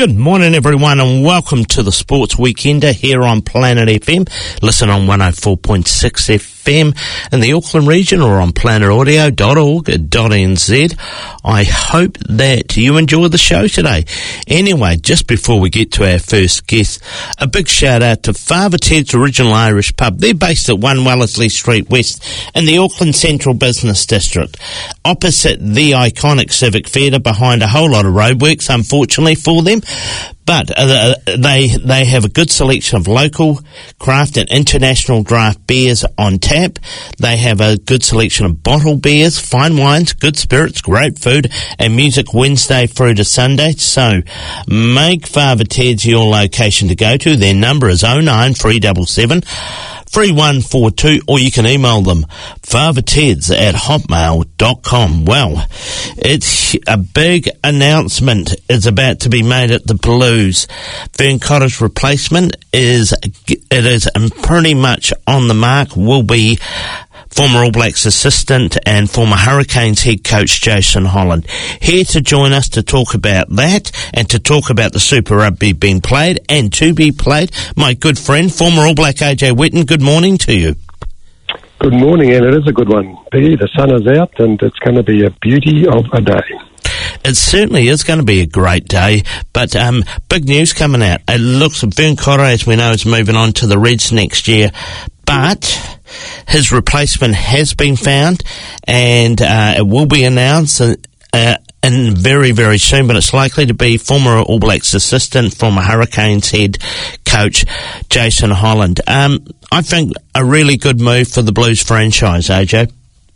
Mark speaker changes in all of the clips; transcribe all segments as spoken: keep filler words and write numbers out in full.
Speaker 1: Good morning, everyone, and welcome to the Sports Weekender here on Planet F M. Listen on one oh four point six F M in the Auckland region or on planet audio dot org dot n z. I hope that you enjoy the show today. Anyway, just before we get to our first guest, a big shout out to Father Ted's Original Irish Pub. They're based at one Wellesley Street West in the Auckland Central Business District, opposite the iconic Civic Theatre, behind a whole lot of roadworks, unfortunately for them. But uh, they they have a good selection of local craft and international draft beers on tap. They have a good selection of bottled beers, fine wines, good spirits, great food, and music Wednesday through to Sunday. So make Father Ted's your location to go to. Their number is oh nine three seven seven three one four two, or you can email them fatherteds at hotmail dot com. Well, it's a big announcement is about to be made at the Blues. Vern Cotter's replacement is it is pretty much on the mark. Will be former All Blacks assistant and former Hurricanes head coach Jason Holland. Here to join us to talk about that and to talk about the Super Rugby being played and to be played, my good friend, former All Black A J Whitten. Good morning to you.
Speaker 2: Good morning, and it is a good one. The sun is out and it's going to be a beauty of a day.
Speaker 1: It certainly is going to be a great day, but um, big news coming out. It looks like Vern Cotter, as we know, is moving on to the Reds next year, but his replacement has been found, and uh, it will be announced uh, uh, in very, very soon, but it's likely to be former All Blacks assistant, former Hurricanes head coach Jason Holland. Um, I think a really good move for the Blues franchise, A J.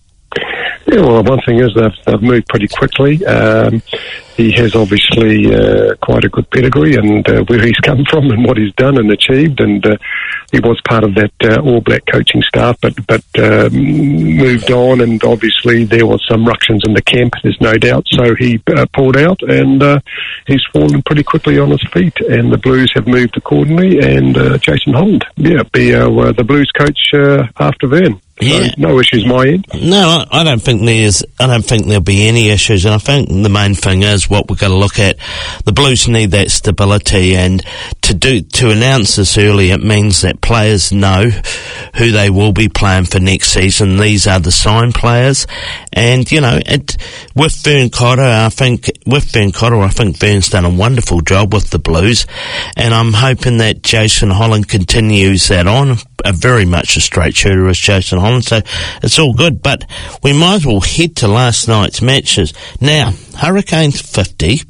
Speaker 2: Yeah, well, one thing is they've, they've moved pretty quickly. Um, he has obviously uh, quite a good pedigree and uh, where he's come from and what he's done and achieved, and uh, he was part of that uh, All Black coaching staff, but but uh, moved on, and obviously there was some ructions in the camp, there's no doubt, so he uh, pulled out, and uh, he's fallen pretty quickly on his feet, and the Blues have moved accordingly, and uh, Jason Holland, yeah, be uh, the Blues coach uh, after Vern. So
Speaker 1: yeah,
Speaker 2: no issues my end.
Speaker 1: No, I don't think there's. I don't think there'll be any issues, and I think the main thing is what we're going to look at. The Blues need that stability, and to do to announce this early, it means that players know who they will be playing for next season. These are the signed players, and you know, it, with Vern Cotter, I think with Vern Cotter, I think Vern's done a wonderful job with the Blues, and I'm hoping that Jason Holland continues that on. A very much a straight shooter as Jason Holland, so it's all good. But we might as well head to last night's matches. Now, Hurricanes fifty,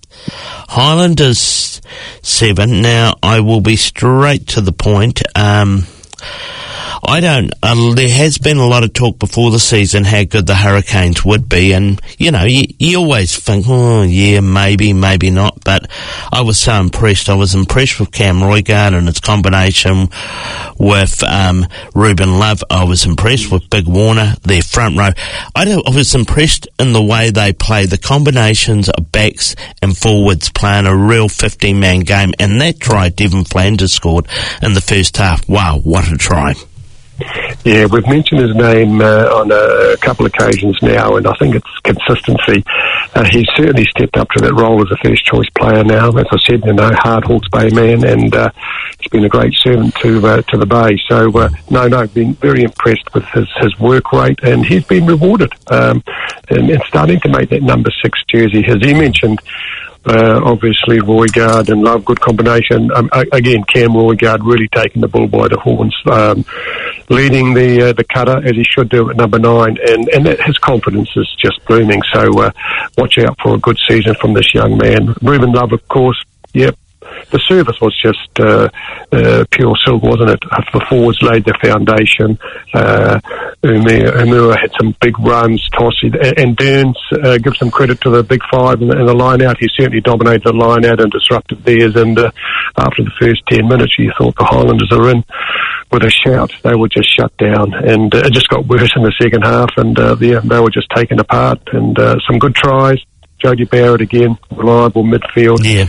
Speaker 1: Highlanders seven. Now, I will be straight to the point. Um, I don't, uh, there has been a lot of talk before the season how good the Hurricanes would be, and, you know, you, you always think, oh, yeah, maybe, maybe not, but I was so impressed. I was impressed with Cam Roigard and its combination with um, Ruben Love. I was impressed with Big Warner, their front row. I, don't, I was impressed in the way they play, the combinations of backs and forwards playing a real fifteen-man game, and that try Devin Flanders scored in the first half. Wow, what a try.
Speaker 2: Yeah, we've mentioned his name uh, on a couple of occasions now, and I think it's consistency. Uh, he's certainly stepped up to that role as a first-choice player now. As I said, you know, hard Hawke's Bay man, and uh, he's been a great servant to uh, to the Bay. So, uh, no, no, been very impressed with his, his work rate, and he's been rewarded um, and, and starting to make that number six jersey. As he mentioned, Uh, obviously, Roigard and Love, good combination. Um, again, Cam Roigard really taking the bull by the horns, um, leading the uh, the cutter as he should do at number nine, and, and that, his confidence is just blooming. So uh, watch out for a good season from this young man. Ruben Love, of course, yep. The service was just uh, uh, pure silk, wasn't it? The forwards laid the foundation. Uh, Umura had some big runs, Tossi, and, and Burns, uh, give some credit to the big five and the, and the line-out. He certainly dominated the line-out and disrupted theirs, and uh, after the first ten minutes, you thought the Highlanders are in with a shout. They were just shut down, and uh, it just got worse in the second half, and uh, yeah, they were just taken apart, and uh, some good tries. Jody Barrett again, reliable midfield.
Speaker 1: Yeah.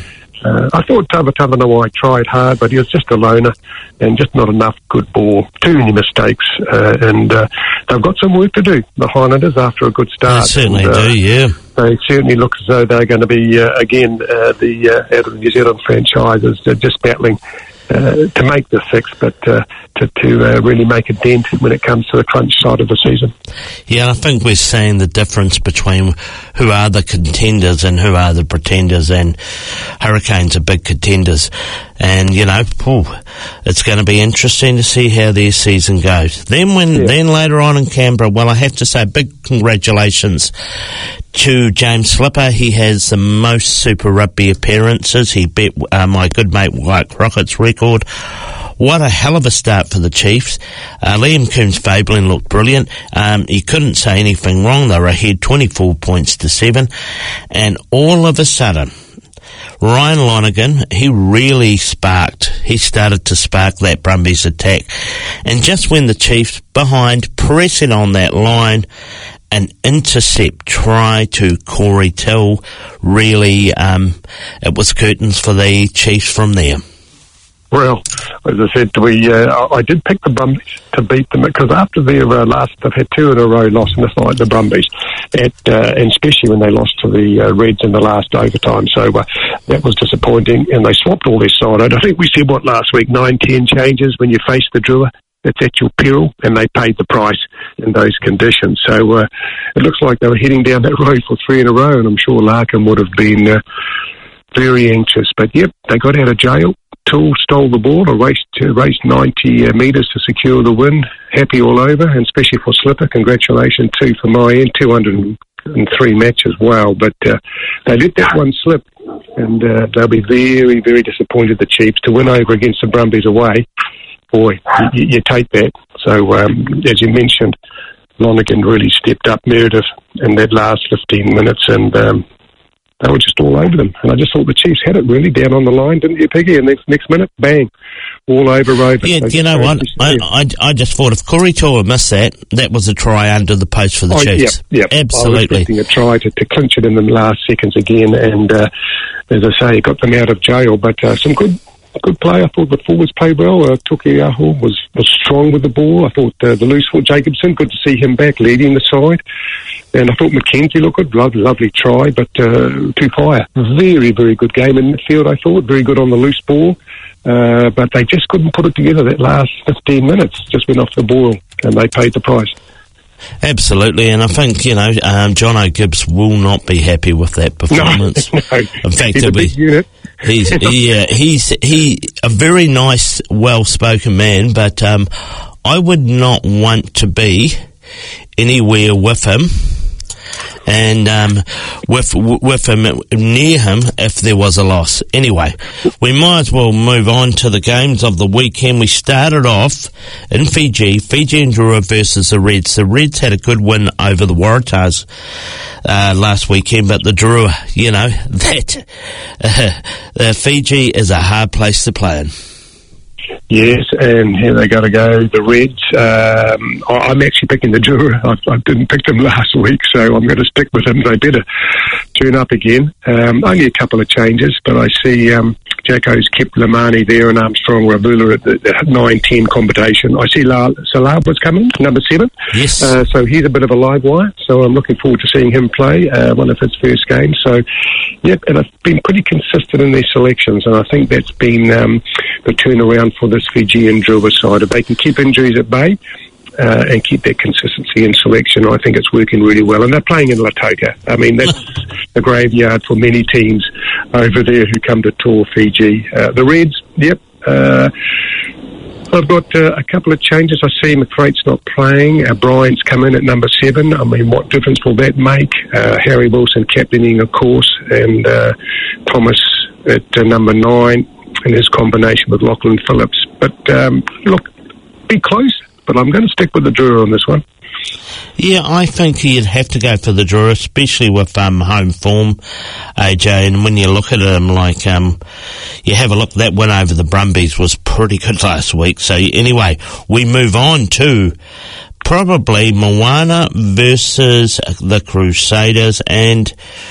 Speaker 2: Uh, I thought Tavatavanawa tried hard, but he was just a loner and just not enough good ball. Too many mistakes, uh, and uh, they've got some work to do, the Highlanders, after a good start.
Speaker 1: They certainly
Speaker 2: and, uh,
Speaker 1: do, yeah.
Speaker 2: They certainly look as though they're going to be, uh, again, uh, the uh, out of the New Zealand franchises, uh, just battling uh, to make the six, but uh, to, to uh, really make a dent when it comes to the crunch side of the season.
Speaker 1: Yeah, I think we're seeing the difference between who are the contenders and who are the pretenders, and Hurricanes are big contenders. And, you know, oh, it's going to be interesting to see how their season goes. Then when, yeah. then later on in Canberra, well, I have to say big congratulations to James Slipper. He has the most Super Rugby appearances. He beat uh, my good mate White Crockett's record. What a hell of a start for the Chiefs. Uh, Liam Coombs-Fabling looked brilliant. Um, he couldn't say anything wrong. They were ahead twenty-four points to seven. And all of a sudden, Ryan Lonergan, he really sparked. He started to spark that Brumbies attack. And just when the Chiefs behind, pressing on that line, an intercept try to Corey Till, really, um, it was curtains for the Chiefs from there.
Speaker 2: Well, as I said, we uh, I did pick the Brumbies to beat them, because after their uh, last, they've had two in a row loss in this night, the Brumbies, at, uh, and especially when they lost to the uh, Reds in the last overtime. So uh, that was disappointing, and they swapped all their side out. I think we said, what, last week, nine, ten changes when you face the Drua. It's at your peril, and they paid the price in those conditions. So uh, it looks like they were heading down that road for three in a row, and I'm sure Larkham would have been uh, very anxious. But, yep, they got out of jail. Toole stole the ball, or raced, uh, raced ninety uh, metres to secure the win. Happy all over, and especially for Slipper. Congratulations, too, for my end. two hundred three matches, wow. But uh, they let that one slip, and uh, they'll be very, very disappointed, the Chiefs, to win over against the Brumbies away. Boy, you, you take that. So, um, as you mentioned, Lonergan really stepped up Meredith in that last fifteen minutes, and um, they were just all over them. And I just thought the Chiefs had it really down on the line, didn't you, Piggy? And next next minute, bang, all over Rover.
Speaker 1: Yeah,
Speaker 2: so
Speaker 1: you know what? I, I, I just thought if Corey Toa missed that, that was a try under the post for the
Speaker 2: oh,
Speaker 1: Chiefs.
Speaker 2: Yeah, yeah.
Speaker 1: Absolutely.
Speaker 2: I was expecting a try to, to clinch it in the last seconds again, and uh, as I say, got them out of jail. But uh, some good good play. I thought the forwards played well. Uh, Tukiaho was, was strong with the ball. I thought uh, the loose foot Jacobson, good to see him back leading the side. And I thought McKenzie looked good. Lovely, lovely try, but uh, Tupaya, very, very good game in midfield, I thought. Very good on the loose ball. Uh, but they just couldn't put it together that last fifteen minutes. Just went off the boil, and they paid the price.
Speaker 1: Absolutely, and I think, you know, um, John O'Gibbs will not be happy with that performance.
Speaker 2: No, no.
Speaker 1: In fact,
Speaker 2: he's a big unit.
Speaker 1: He's yeah, he's he a very nice, well-spoken man, but um, I would not want to be anywhere with him, and um, with with him near him if there was a loss. Anyway, we might as well move on to the games of the weekend. We started off in Fiji, Fiji and Drua versus the Reds. The Reds had a good win over the Waratahs uh, last weekend, but the Drua, you know, that uh, uh, Fiji is a hard place to play in.
Speaker 2: Yes, and here they got to go, the Reds. Um, I, I'm actually picking the Drua. I, I didn't pick them last week, so I'm going to stick with them. They better turn up again. Um, only a couple of changes, but I see um, Jacko's kept Lamani there and Armstrong Ravula at the, the nine ten combination. I see La- Salaba's coming, number seven.
Speaker 1: Yes.
Speaker 2: Uh, so he's a bit of a live wire, so I'm looking forward to seeing him play uh, one of his first games. So, yep, and I've been pretty consistent in their selections, and I think that's been um, the turnaround for this Fijian Drua side. If they can keep injuries at bay uh, and keep that consistency in selection, I think it's working really well. And they're playing in Lautoka. I mean, that's a graveyard for many teams over there who come to tour Fiji. Uh, the Reds, yep. Uh, I've got uh, a couple of changes. I see McCrate's not playing. Uh, Bryant's come in at number seven. I mean, what difference will that make? Uh, Harry Wilson captaining, of course, and uh, Thomas at uh, number nine, in his combination with Lachlan Phillips. But, um, look, be close, but I'm going to stick with the Drua on this one.
Speaker 1: Yeah, I think you'd have to go for the Drua, especially with um, home form, A J. And when you look at them, like, um, you have a look, that win over the Brumbies was pretty good last week. So anyway, we move on to probably Moana versus the Crusaders, and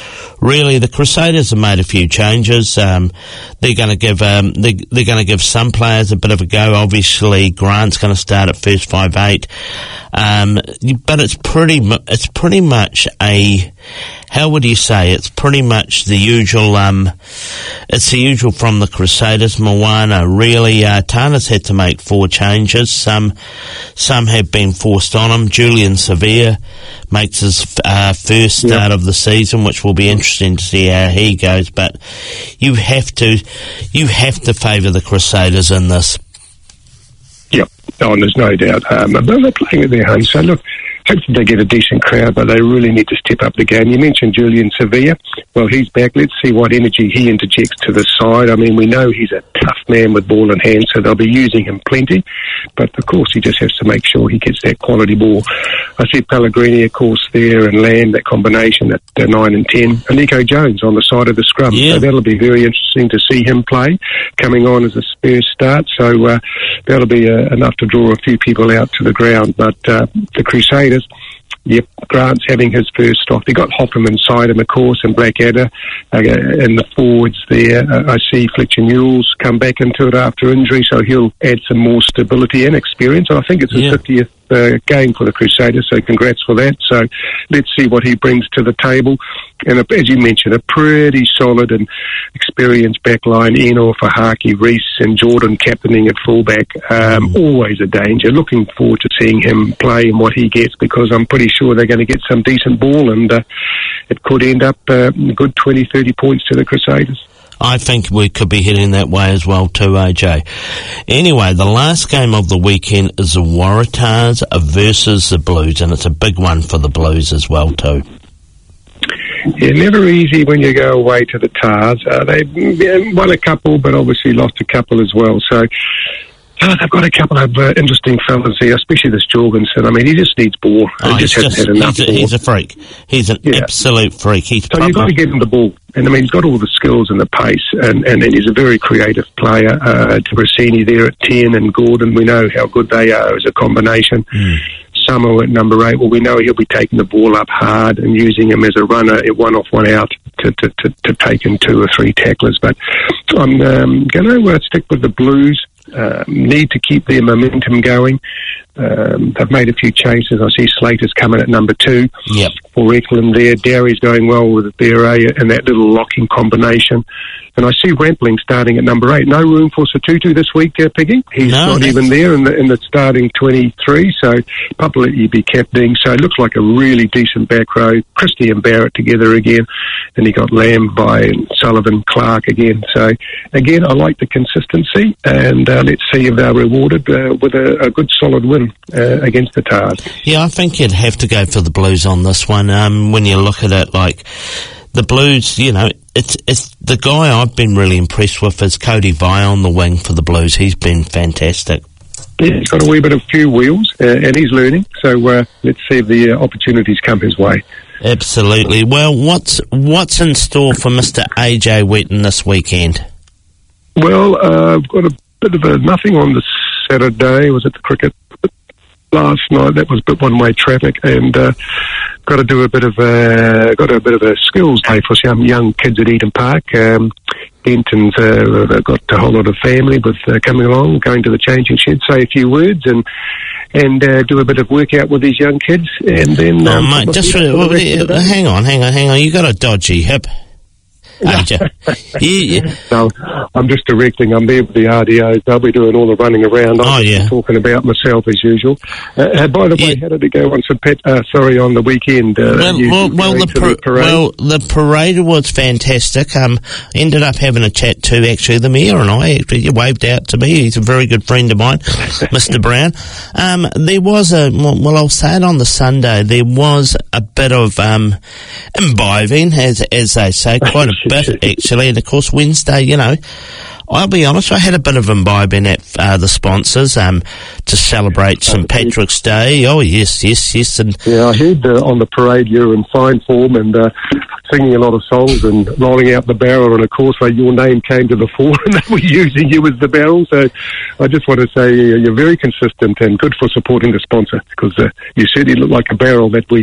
Speaker 1: really, the Crusaders have made a few changes. Um, they're going to give um, they, they're going to give some players a bit of a go. Obviously, Grant's going to start at first five eight, um, but it's pretty mu- it's pretty much a how would you say? It's pretty much the usual. Um, it's the usual from the Crusaders. Moana really uh, Tana's had to make four changes. Some some have been forced on him. Julian Sevilla makes his uh, first start yep. of the season, which will be interesting to see how he goes. But you have to you have to favour the Crusaders in this.
Speaker 2: Yep, oh, and there's no doubt. Um, but they're playing at their home, so look, hopefully they get a decent crowd, but they really need to step up the game. You mentioned Julian Sevilla. Well, he's back. Let's see what energy he interjects to the side. I mean, we know he's a tough man with ball in hand, so they'll be using him plenty. But, of course, he just has to make sure he gets that quality ball. I see Pellegrini, of course, there, and Lamb, that combination at uh, nine and ten. And Nico Jones on the side of the scrum.
Speaker 1: Yeah.
Speaker 2: So that'll be very interesting to see him play, coming on as a Spurs start. So uh, that'll be uh, enough to draw a few people out to the ground. But uh, the Crusaders... Yep, Grant's having his first off. They got Hopham inside him, of course, and Blackadder. Uh, and the forwards there, uh, I see Fletcher Newell's come back into it after injury, so he'll add some more stability and experience. I think it's his yeah. fiftieth uh, game for the Crusaders, so congrats for that. So let's see what he brings to the table. And uh, as you mentioned, a pretty solid and experienced backline. Eno, Fahaki, Reese and Jordan captaining at fullback. Um, mm. Always a danger. Looking forward to seeing him play and what he gets, because I'm pretty sure they're going to get some decent ball, and uh, it could end up uh, a good twenty, thirty points to the Crusaders.
Speaker 1: I think we could be heading that way as well too, A J. Anyway, the last game of the weekend is the Waratahs versus the Blues, and it's a big one for the Blues as well too.
Speaker 2: Yeah, never easy when you go away to the Tars. Uh, they yeah, won a couple, but obviously lost a couple as well. So uh, they've got a couple of uh, interesting fellas here, especially this Jorgensen. I mean, he just needs ball.
Speaker 1: Oh,
Speaker 2: he just hasn't
Speaker 1: just,
Speaker 2: had enough
Speaker 1: he's, a,
Speaker 2: ball.
Speaker 1: he's a freak. He's an yeah. absolute freak. He's
Speaker 2: so
Speaker 1: proper.
Speaker 2: You've got to give him the ball. And I mean, he's got all the skills and the pace, and, and, and he's a very creative player. Uh, Brasini there at ten, and Gordon, we know how good they are as a combination. Mm. Samo at number eight, well, we know he'll be taking the ball up hard and using him as a runner at one off, one out to, to, to, to take in two or three tacklers. But I'm um, going to uh, stick with the Blues. Uh, need to keep their momentum going. Um, they've made a few changes. I see Slater's coming at number two
Speaker 1: yep.
Speaker 2: for Eklund there. Dowry's going well with Beret and that little locking combination. And I see Rampling starting at number eight. No room for Satutu this week, uh, Piggy. He's
Speaker 1: no,
Speaker 2: not even there in the, in the starting twenty-three, so probably be captaining. So it looks like a really decent back row. Christie and Barrett together again. And he got Lamb by Sullivan, Clark again. So, again, I like the consistency, and uh, let's see if they're rewarded uh, with a, a good solid win uh, against the Tars.
Speaker 1: Yeah, I think you'd have to go for the Blues on this one. Um, when you look at it, like, the Blues, you know, it's it's the guy I've been really impressed with is Cody Vile on the wing for the Blues. He's been fantastic.
Speaker 2: Yeah, he's got a wee bit of few wheels, uh, and he's learning. So uh, let's see if the uh, opportunities come his way.
Speaker 1: Absolutely. Well, what's what's in store for Mister A J Wheaton this weekend?
Speaker 2: Well, uh, I've got a bit of a nothing on the Saturday. Was at the cricket last night. That was a bit one-way traffic, and uh, got to do a bit of a got a bit of a skills day for some young kids at Eden Park. Um, Benton's uh, they've got a whole lot of family with uh, coming along, going to the changing shed, say a few words, and and uh, do a bit of workout with these young kids, and then.
Speaker 1: Oh,
Speaker 2: um,
Speaker 1: mate, just for, well, uh, hang on, hang on, hang on. You got a dodgy hip. you, you,
Speaker 2: no, I'm just directing. I'm there with the R D Os. They'll be doing all the running around. I'm
Speaker 1: oh, yeah.
Speaker 2: talking about myself as usual. Uh, uh, by the way,
Speaker 1: yeah.
Speaker 2: how did it go on St Pat? Uh, sorry, on the weekend. Uh,
Speaker 1: well, well, well, the par-
Speaker 2: the parade?
Speaker 1: well, the parade was fantastic. Um, ended up having a chat too. Actually, the mayor and I he waved out to me. He's a very good friend of mine, Mister Brown. Um, there was a well, I'll say it on the Sunday. There was a bit of um imbibing, as as they say, quite a bit actually. And of course, Wednesday, you know, I'll be honest, I had a bit of imbibing at uh, the sponsors um, to celebrate St Patrick's Day. Oh, yes, yes, yes. And
Speaker 2: yeah, I heard uh, on the parade you were in fine form and uh, singing a lot of songs and rolling out the barrel. And, of course, uh, your name came to the fore and they were using you as the barrel. So I just want to say uh, you're very consistent and good for supporting the sponsor because uh, you certainly look like a barrel that weekend.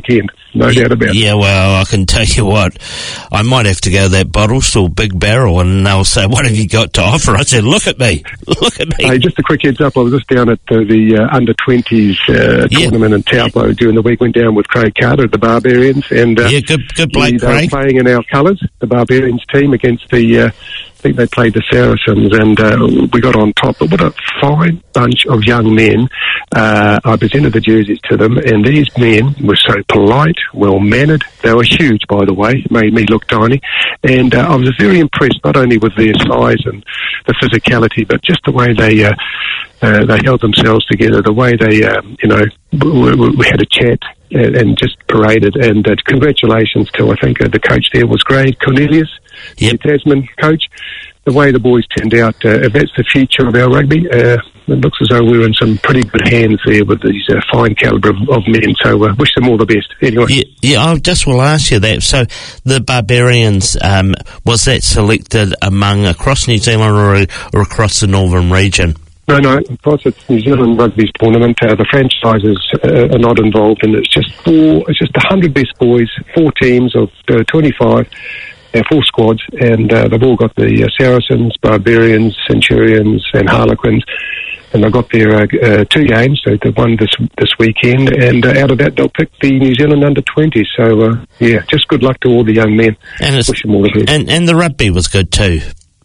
Speaker 2: no
Speaker 1: yeah,
Speaker 2: doubt about it.
Speaker 1: Yeah, well, I can tell you what, I might have to go to that bottle store, Big Barrel, and they'll say, what have you got to offer? I said, look at me, look at me.
Speaker 2: Hey, just a quick heads up, I was just down at the, the uh, under twenties uh,
Speaker 1: yeah.
Speaker 2: tournament in Taupo during the week, went down with Craig Carter at the Barbarians, and uh,
Speaker 1: yeah, good, good bloke,
Speaker 2: they were
Speaker 1: Craig.
Speaker 2: playing in our colours, the Barbarians team against the, uh, I think they played the Saracens, and uh, we got on top. But what a fine bunch of young men. Uh, I presented the jerseys to them, and these men were so polite, well-mannered. They were huge, by the way, made me look tiny. And uh, I was very impressed, not only with their size and the physicality, but just the way they uh, uh, they held themselves together, the way they, um, you know, we, we, we had a chat and, and just paraded. And uh, congratulations to, I think, uh, the coach there was great, Cornelius,
Speaker 1: yep.
Speaker 2: the Tasman coach. The way the boys turned out, uh, if that's the future of our rugby, uh, it looks as though we're in some pretty good hands there with these uh, fine calibre of, of men. So uh, wish them all the best. Anyway.
Speaker 1: Yeah, yeah, I just will ask you that. So the Barbarians, um, was that selected among across New Zealand or, or across the northern region?
Speaker 2: No, no, because it's New Zealand Rugby's tournament, uh, the franchises uh, are not involved, and it's just four, it's just one hundred best boys, four teams of uh, twenty-five. Uh, four squads, and uh, they've all got the uh, Saracens, Barbarians, Centurions, and Harlequins, and they've got their uh, uh, two games, so the one this this weekend, and uh, out of that they'll pick the New Zealand under twenty. So uh, yeah, just good luck to all the young men.
Speaker 1: And it's,
Speaker 2: wish them all the best.
Speaker 1: And, and the rugby was good too.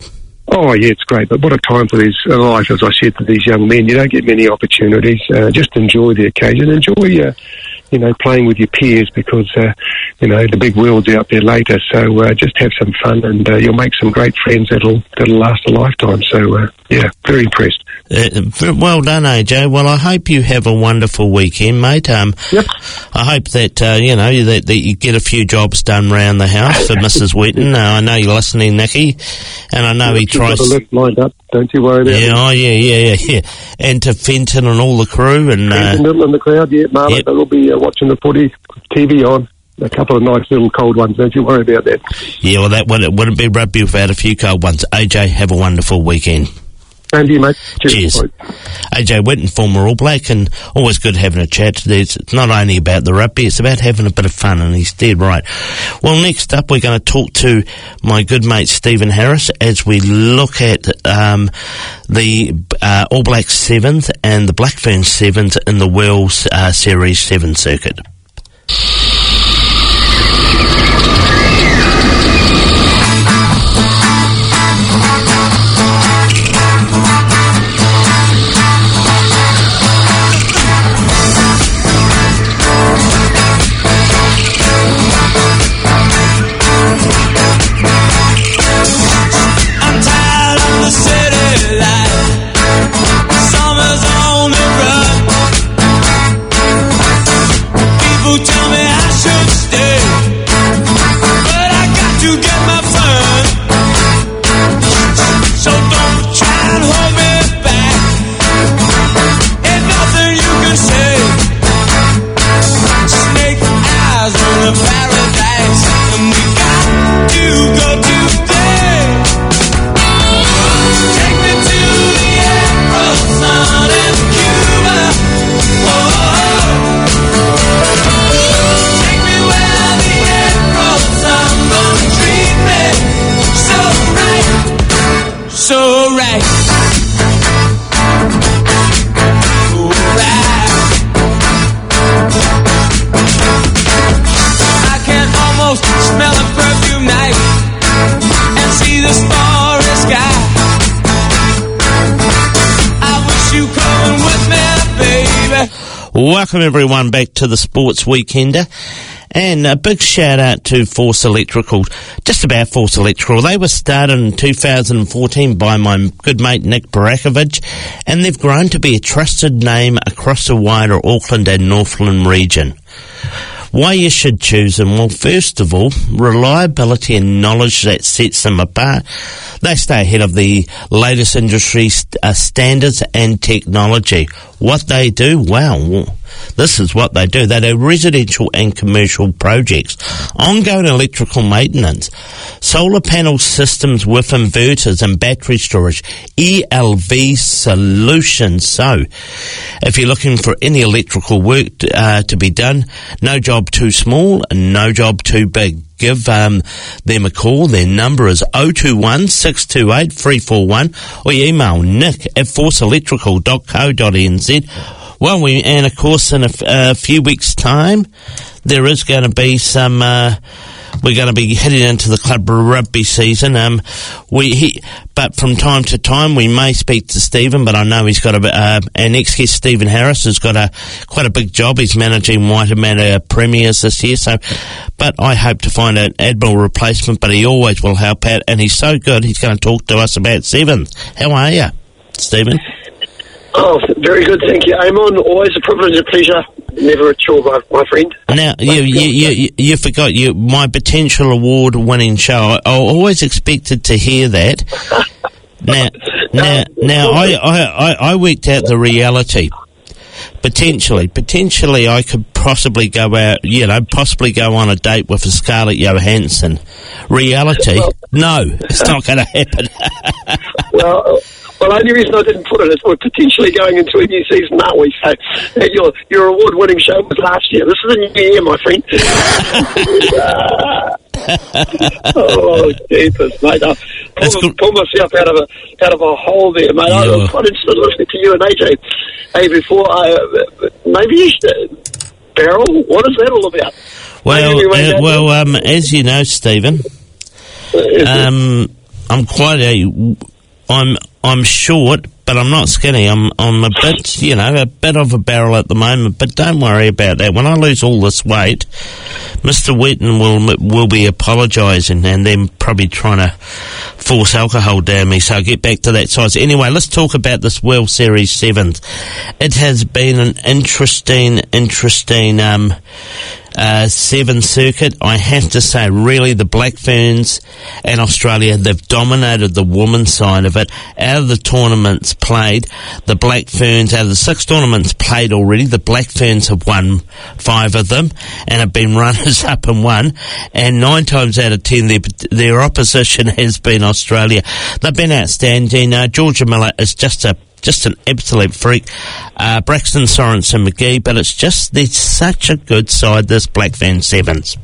Speaker 2: Oh yeah, it's great. But what a time for these uh, life, as I said to these young men. You don't get many opportunities. Uh, just enjoy the occasion. Enjoy. Uh, you know, playing with your peers, because, uh, you know, the big world's out there later. So uh, just have some fun, and uh, you'll make some great friends that'll that'll last a lifetime. So, uh, yeah, very impressed.
Speaker 1: Uh, well done, A J. Well, I hope you have a wonderful weekend, mate. Um,
Speaker 2: yep.
Speaker 1: I hope that, uh, you know, that, that you get a few jobs done round the house for Missus Wetton. Uh, I know you're listening, Nicky, and I know
Speaker 2: yeah,
Speaker 1: he tries...
Speaker 2: Got a list lined up. Don't you worry about
Speaker 1: yeah,
Speaker 2: it.
Speaker 1: Oh, yeah, yeah, yeah, yeah. And to Fenton and all the crew. And
Speaker 2: Fenton
Speaker 1: uh,
Speaker 2: Little in the crowd, yeah, Marla,
Speaker 1: yep.
Speaker 2: they'll be uh, watching the footy, T V on. A couple of nice little cold ones. Don't you worry about that.
Speaker 1: Yeah, well, that wouldn't, wouldn't be rugby without a few cold ones. A J, have a wonderful weekend.
Speaker 2: Same to you, mate.
Speaker 1: Cheers. Cheers. A J Wetton, former All Black, and always good having a chat. There's, it's not only about the rugby, it's about having a bit of fun, and he's dead right. Well, next up, we're going to talk to my good mate Stephen Harris as we look at um, the uh, All Black Sevens and the Black Ferns Sevens in the World uh, Series Seven circuit. Welcome everyone back to the Sports Weekender, and a big shout out to Force Electrical, just about Force Electrical. They were started in two thousand fourteen by my good mate Nick Barakovich, and they've grown to be a trusted name across the wider Auckland and Northland region. Why you should choose them? Well, first of all, reliability and knowledge that sets them apart. They stay ahead of the latest industry st- uh, standards and technology. What they do, wow, this is what they do. They do residential and commercial projects, ongoing electrical maintenance, solar panel systems with inverters and battery storage, E L V solutions. So, if you're looking for any electrical work uh, to be done, no job too small, no job too big. Give um, them a call. Their number is oh two one, six two eight, three four one, or you email nick at force electrical dot co dot n z. Well, we, and of course, in a, f- a few weeks' time, there is going to be some. Uh, we're going to be heading into the club rugby season. Um, we, he, but from time to time, we may speak to Stephen. But I know he's got a. Uh, our next guest, Stephen Harris, has got a quite a big job. He's managing Waitemata Premiers this year. So, but I hope to find an admirable replacement. But he always will help out, and he's so good. He's going to talk to us about Sevens. How are you, Stephen?
Speaker 2: Oh, very good, thank you, Amon. Always a privilege and pleasure. Never a chore, my, my friend.
Speaker 1: Now, you, you, you, you forgot you my potential award-winning show. I, I always expected to hear that. now, now, now, I, I, I worked out the reality. Potentially, potentially, I could possibly go out, you know, possibly go on a date with a Scarlett Johansson. Reality, well, no, it's not going to happen.
Speaker 2: well. Well, the only reason I didn't put it is we're potentially going into a new season, aren't we? So your your award-winning show was last year. This is a new year, my friend. oh, jeepers, mate! I pull, pull myself out of a out of a hole there, mate. Yeah. I was quite interested in listening to you and A J. Hey, before I uh, maybe you should, Barrel. What is that all about?
Speaker 1: Well, uh, well, um, as you know, Stephen, um, I'm quite a. I'm I'm short, but I'm not skinny. I'm I'm a bit, you know, a bit of a barrel at the moment. But don't worry about that. When I lose all this weight, Mister Wheaton will will be apologising and then probably trying to force alcohol down me. So I'll get back to that size. Anyway, let's talk about this World Series Sevens. It has been an interesting, interesting um, uh, seven circuit. I have to say, really, the Black Ferns and Australia, they've dominated the women's side of it. Out of the tournaments played, the Black Ferns, out of the six tournaments played already, the Black Ferns have won five of them and have been runners-up and won. And nine times out of ten, their, their opposition has been Australia. They've been outstanding. Uh, Georgia Miller is just a just an absolute freak. Uh, Braxton Sorensen McGee, but it's just, they're such a good side, this Black Fern Sevens.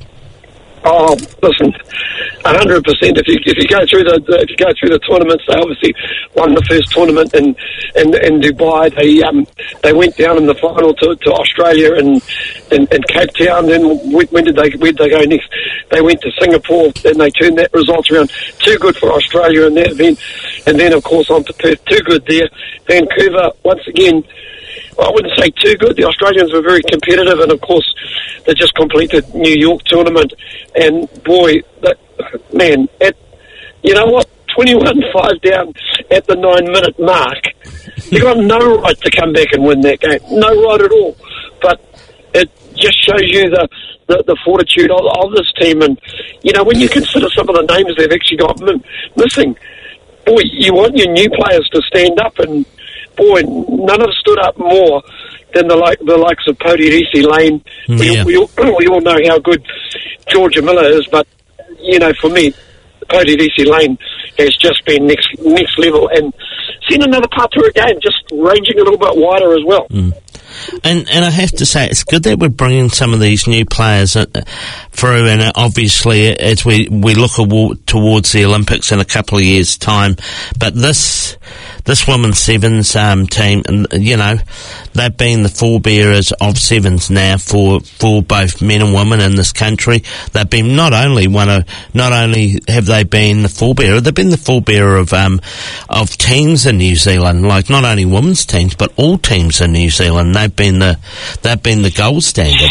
Speaker 2: Oh, listen, a hundred percent. If you if you go through the, the if you go through the tournaments, they obviously won the first tournament in in, in Dubai. They um they went down in the final to, to Australia and in, in Cape Town. Then when, when did they where did they go next? They went to Singapore. Then they turned that results around. Too good for Australia in that event, and then of course on to Perth. Too good there. Vancouver once again. Well, I wouldn't say too good. The Australians were very competitive, and of course, they just completed New York tournament. And boy, that man, at you know what, twenty-one five down at the nine-minute mark, you got no right to come back and win that game. No right at all. But it just shows you the the, the fortitude of, of this team. And you know, when you consider some of the names they've actually got m- missing, boy, you want your new players to stand up and. Boy, none have stood up more than the like the likes of Potirisi Lane.
Speaker 1: Yeah.
Speaker 2: We, we, all, we all know how good Georgia Miller is, but you know, for me, Potirisi Lane has just been next next level, and seen another part to her game, just ranging a little bit wider as well.
Speaker 1: Mm. And and I have to say, it's good that we're bringing some of these new players through, and obviously as we, we look award, towards the Olympics in a couple of years' time, but this this women's sevens um, team, and you know, they've been the forebearers of sevens now for, for both men and women in this country. They've been not only one of not only have they been the forebearer, they've been the forebearer of um of teams in New Zealand, like not only women's teams but all teams in New Zealand. They've been the they've been the gold standard.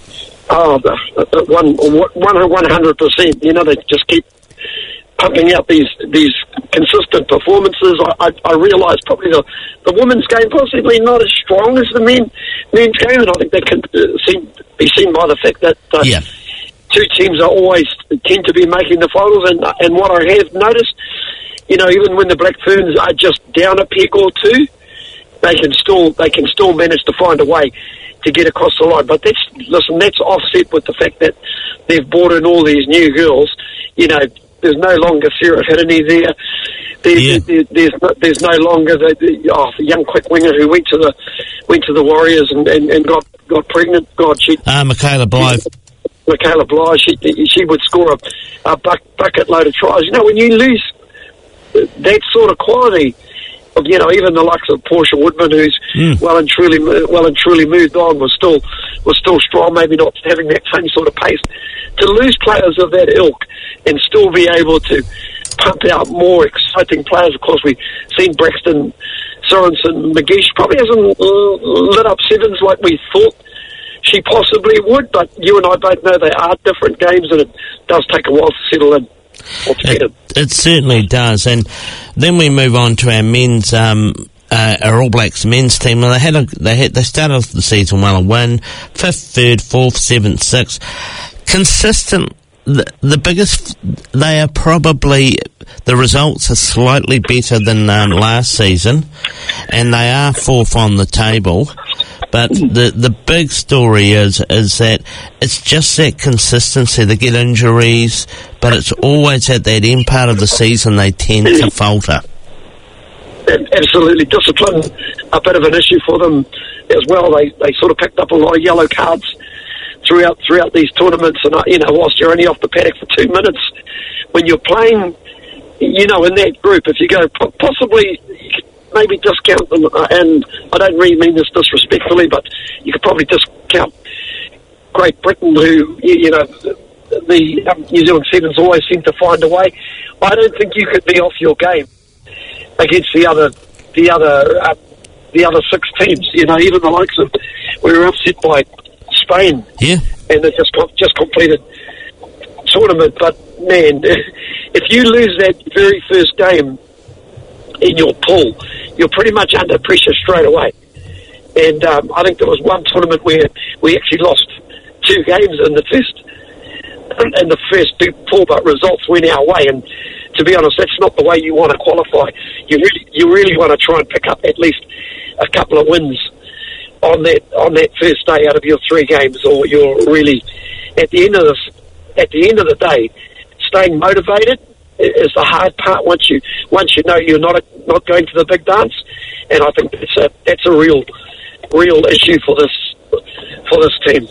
Speaker 2: Oh, the, the one one one hundred percent. You know, they just keep pumping out these these consistent performances. I, I, I realise probably the, the women's game possibly not as strong as the men men's game, and I think that can uh, seem, be seen by the fact that uh,
Speaker 1: yeah.
Speaker 2: two teams are always tend to be making the finals. And and what I have noticed, you know, even when the Black Ferns are just down a peg or two, they can still they can still manage to find a way
Speaker 3: to get across the line. But that's, listen, that's offset with the fact that they've brought in all these new girls. You know, there's no longer Sarah Hirini there. There,
Speaker 1: yeah.
Speaker 3: there, there's no, there's no longer the, the, oh, the young quick winger who went to the went to the Warriors and, and, and got, got pregnant. God, she
Speaker 1: uh, Michaela Blythe.
Speaker 3: Michaela Blythe, she, she would score a, a buck, bucket load of tries. You know, when you lose that sort of quality, of, you know, even the likes of Portia Woodman, who's mm. well and truly well and truly moved on, was still was still strong. Maybe not having that same sort of pace. To lose players of that ilk and still be able to pump out more exciting players. Of course, we've seen Braxton Sorensen McGee. Probably hasn't lit up sevens like we thought she possibly would, but you and I both know they are different games, and it does take a while to settle in.
Speaker 1: It, it certainly does. And then we move on to our men's, um, uh, our All Blacks men's team. Well, they had a, they had they started off the season well, a win, fifth, third, fourth, seventh, sixth, consistent. The, the biggest, they are probably, the results are slightly better than um, last season, and they are fourth on the table. But the the big story is is that it's just that consistency. They get injuries, but it's always at that end part of the season they tend to falter.
Speaker 3: Absolutely. Discipline, a bit of an issue for them as well. They they sort of picked up a lot of yellow cards throughout throughout these tournaments, and you know, whilst you're only off the paddock for two minutes, when you're playing, you know, in that group, if you go possibly, you could maybe discount them, uh, and I don't really mean this disrespectfully, but you could probably discount Great Britain, who, you, you know, the, the um, New Zealand Sevens always seem to find a way. I don't think you could be off your game against the other, the other, uh, the other six teams. You know, even the likes of, we were upset by Spain,
Speaker 1: yeah,
Speaker 3: and they just just completed tournament. But man, if you lose that very first game in your pool, you're pretty much under pressure straight away. And um, I think there was one tournament where we actually lost two games in the first in the first pool, but results went our way. And to be honest, that's not the way you want to qualify. You really you really want to try and pick up at least a couple of wins on that on that first day out of your three games, or you're really at the end of this at the end of the day, staying motivated is the hard part. Once you once you know you're not a, not going to the big dance, and I think that's a that's a real real issue for this for this team.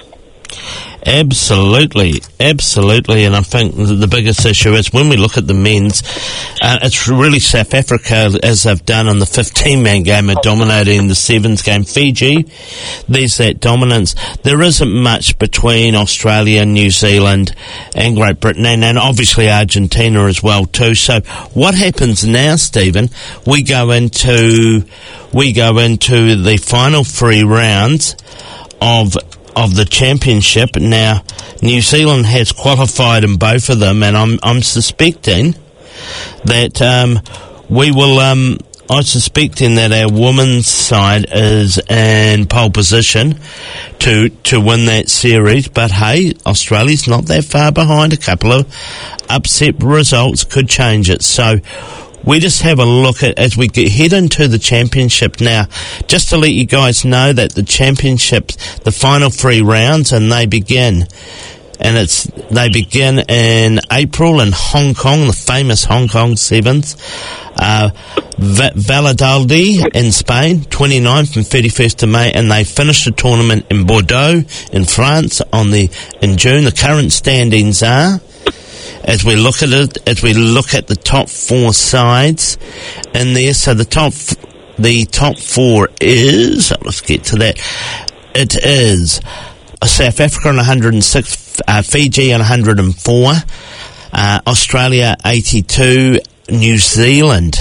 Speaker 1: Absolutely, absolutely, and I think the biggest issue is when we look at the men's, uh, it's really South Africa, as they've done in the fifteen-man game, are dominating the sevens game. Fiji, there's that dominance. There isn't much between Australia, New Zealand, and Great Britain, and, and obviously Argentina as well too. So what happens now, Stephen? We go into we go into the final three rounds of. of the championship. Now, New Zealand has qualified in both of them, and I'm I'm suspecting that um, we will. Um, I'm suspecting that our women's side is in pole position to to win that series. But hey, Australia's not that far behind. A couple of upset results could change it. So. We just have a look at, as we get, head into the championship now, just to let you guys know that the championship, the final three rounds, and they begin, and it's, they begin in April in Hong Kong, the famous Hong Kong Sevens, uh, Va- Valladolid in Spain, twenty-ninth and thirty-first of May, and they finish the tournament in Bordeaux in France on the, in June. The current standings are, as we look at it, as we look at the top four sides in there, so the top, the top four is, let's get to that, it is South Africa on one hundred six, uh, Fiji on one hundred four, uh, Australia eighty-two, New Zealand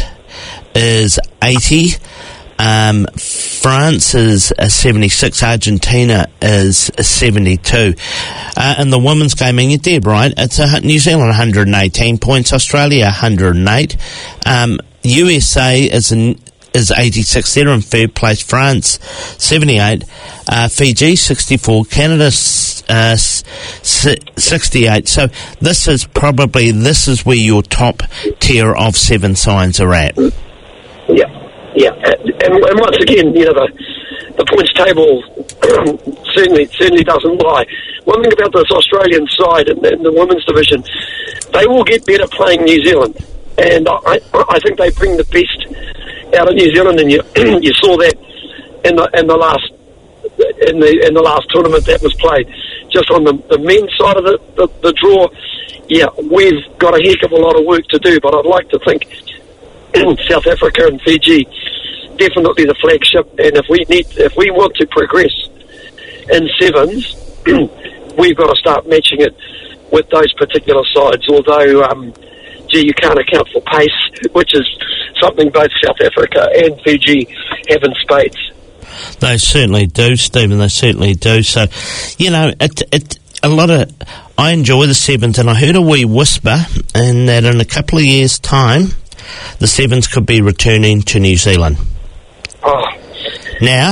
Speaker 1: is eighty, Um, France is a seventy-six, Argentina is a seventy-two. Uh, in the women's game, and you're dead right, it's a, New Zealand one hundred eighteen points, Australia one hundred eight, um, U S A is in, is eighty-six, they're in third place, France seventy-eight, uh, Fiji sixty-four, Canada uh, sixty-eight. So this is probably, this is where your top tier of seven sides are at.
Speaker 3: Yeah. Yeah, and, and once again, you know, the, the points table certainly certainly doesn't lie. One thing about this Australian side and, and the women's division, they will get better playing New Zealand, and I, I think they bring the best out of New Zealand, and you you saw that in the in the last in the in the last tournament that was played. Just on the, the men's side of the, the, the draw, yeah, we've got a heck of a lot of work to do, but I'd like to think South Africa and Fiji definitely the flagship, and if we need if we want to progress in sevens, we've got to start matching it with those particular sides, although um, gee, you can't account for pace, which is something both South Africa and Fiji have in spades.
Speaker 1: They certainly do, Stephen, they certainly do. So, you know, it, it, a lot of... I enjoy the sevens, and I heard a wee whisper in that in a couple of years' time, the sevens could be returning to New Zealand.
Speaker 3: Oh.
Speaker 1: Now,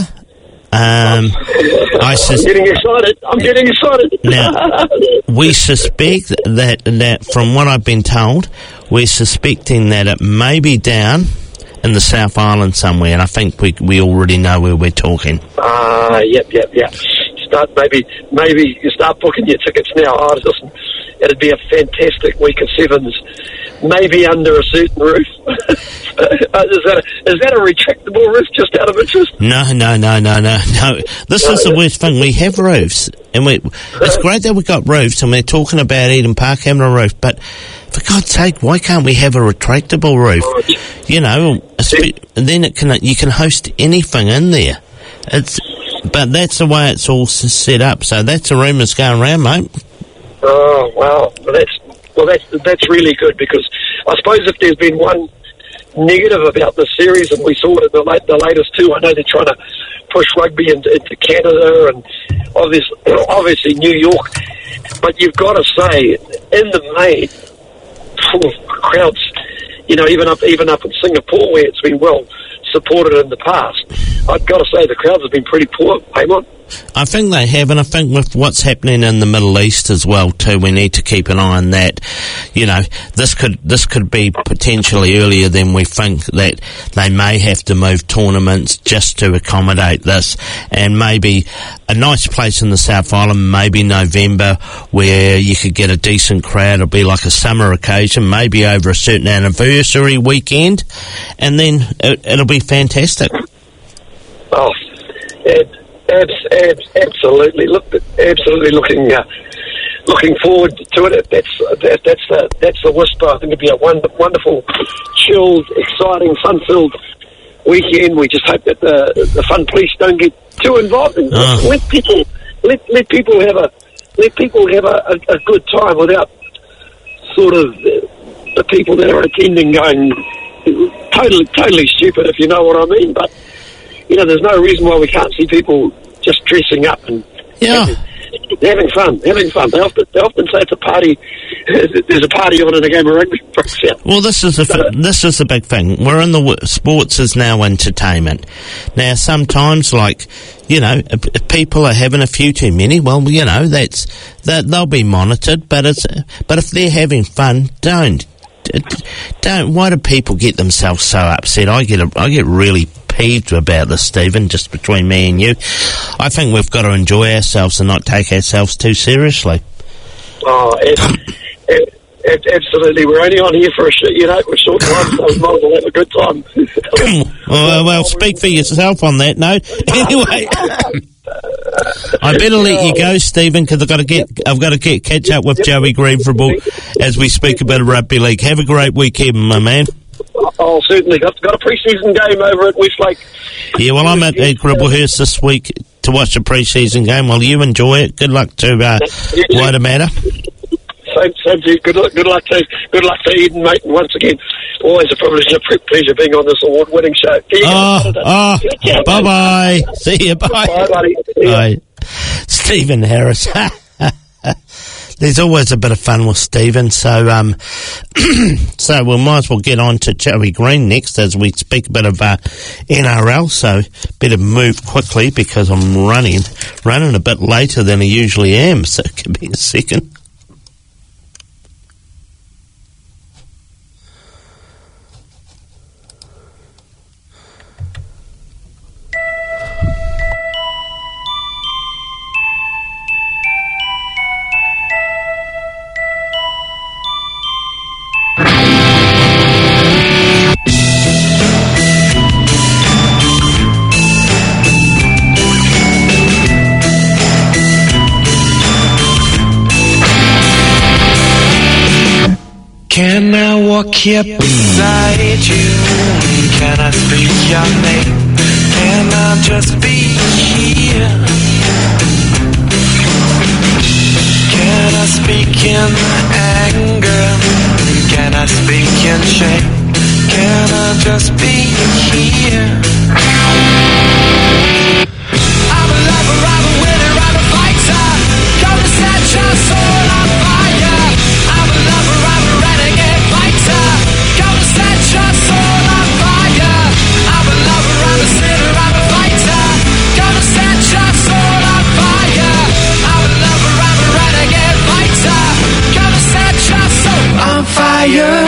Speaker 1: um, I sus-
Speaker 3: I'm getting excited. I'm getting excited.
Speaker 1: Now, we suspect that, that, from what I've been told, we're suspecting that it may be down in the South Island somewhere, and I think we we already know where we're talking.
Speaker 3: Ah, uh, yep, yep, yep. Start maybe maybe you start booking your tickets now. Oh, listen, it'd be a fantastic week of sevens, maybe under a certain roof. uh, is that a, is that a retractable roof? Just out of interest?
Speaker 1: No, no, no, no, no, no. This no, is the worst thing. We have roofs, and we it's great that we got roofs, and we're talking about Eden Park having a roof, but for God's sake, why can't we have a retractable roof? You know, then it can you can host anything in there. It's, but that's the way it's all set up. So that's the rumours going around, mate.
Speaker 3: Oh wow, well that's well that's that's really good, because I suppose if there's been one negative about the series, and we saw it in the, late, the latest two, I know they're trying to push rugby into, into Canada and obviously obviously New York, but you've got to say in the main, crowds, you know, even up even up in Singapore, where it's been well supported in the past, I've got to say the crowds have been pretty poor, Payment.
Speaker 1: I think they have, and I think with what's happening in the Middle East as well too, we need to keep an eye on that. You know, this could this could be potentially earlier than we think, that they may have to move tournaments just to accommodate this, and maybe a nice place in the South Island, maybe November, where you could get a decent crowd. It'll be like a summer occasion, maybe over a certain anniversary weekend, and then it, it'll be fantastic.
Speaker 3: Oh, it, Abs, abs, absolutely. Look, absolutely looking, uh, looking forward to it. That's that, that's the that's the whisper. I think it'd be a wonder, wonderful, chilled, exciting, fun-filled weekend. We just hope that the the fun police don't get too involved, and oh. let people let let people have a let people have a, a, a good time without sort of the, the people that are attending going totally totally stupid, if you know what I mean. But you know, there's no reason why we can't see people just dressing up and
Speaker 1: yeah.
Speaker 3: having, having fun, having fun. They often, they often say it's a party. There's a party on in a game of rugby.
Speaker 1: Well, this is the this is the big thing. We're in the sports is now entertainment. Now, sometimes, like, you know, if, if people are having a few too many, well, you know, that's that they'll be monitored. But it's but if they're having fun, don't don't. Why do people get themselves so upset? I get a, I get really peeved about this, Stephen, just between me and you. I think we've got to enjoy ourselves and not take ourselves too seriously.
Speaker 3: Oh, it, it, it, absolutely. We're only on here for a, sh- you know, a short time, so we might as well have a good time.
Speaker 1: well, well, speak for yourself on that note. Anyway, I better let you go, Stephen, because I've got to get, I've got to get catch up with Joey Greenford as we speak a bit of rugby league. Have a great weekend, my man.
Speaker 3: Oh, certainly. Got, got a pre-season game over at Westlake.
Speaker 1: Yeah, well, I'm at, at Gribblehurst this week to watch a pre-season game. Well, you enjoy it. Good luck to uh, Waitemata.
Speaker 3: Same, same to you. Good luck, good luck to, good luck to Eden, mate. And once again, always a privilege and a pleasure being on this award-winning show.
Speaker 1: Oh, oh, bye-bye. See you. Bye.
Speaker 3: Bye, buddy.
Speaker 1: Bye. Stephen Harris. There's always a bit of fun with Stephen, so um, so we might as well get on to Joey Green next as we speak a bit of uh, N R L. So better move quickly because I'm running running a bit later than I usually am. So give me a second.
Speaker 4: Can I walk here beside you? Can I speak your name? Can I just be here? Can I speak in anger? Can I speak in shame? Can I just be here? I'm a lover, I'm a winner, I'm a fighter. Come and set your soul on fire. I'm a lover, I'm a renegade fighter. Come and set your soul on fire. I'm a lover, I'm a sinner, I'm a fighter. Come and set your soul on fire. I'm a lover, I'm a renegade fighter. Come and set your soul on fire.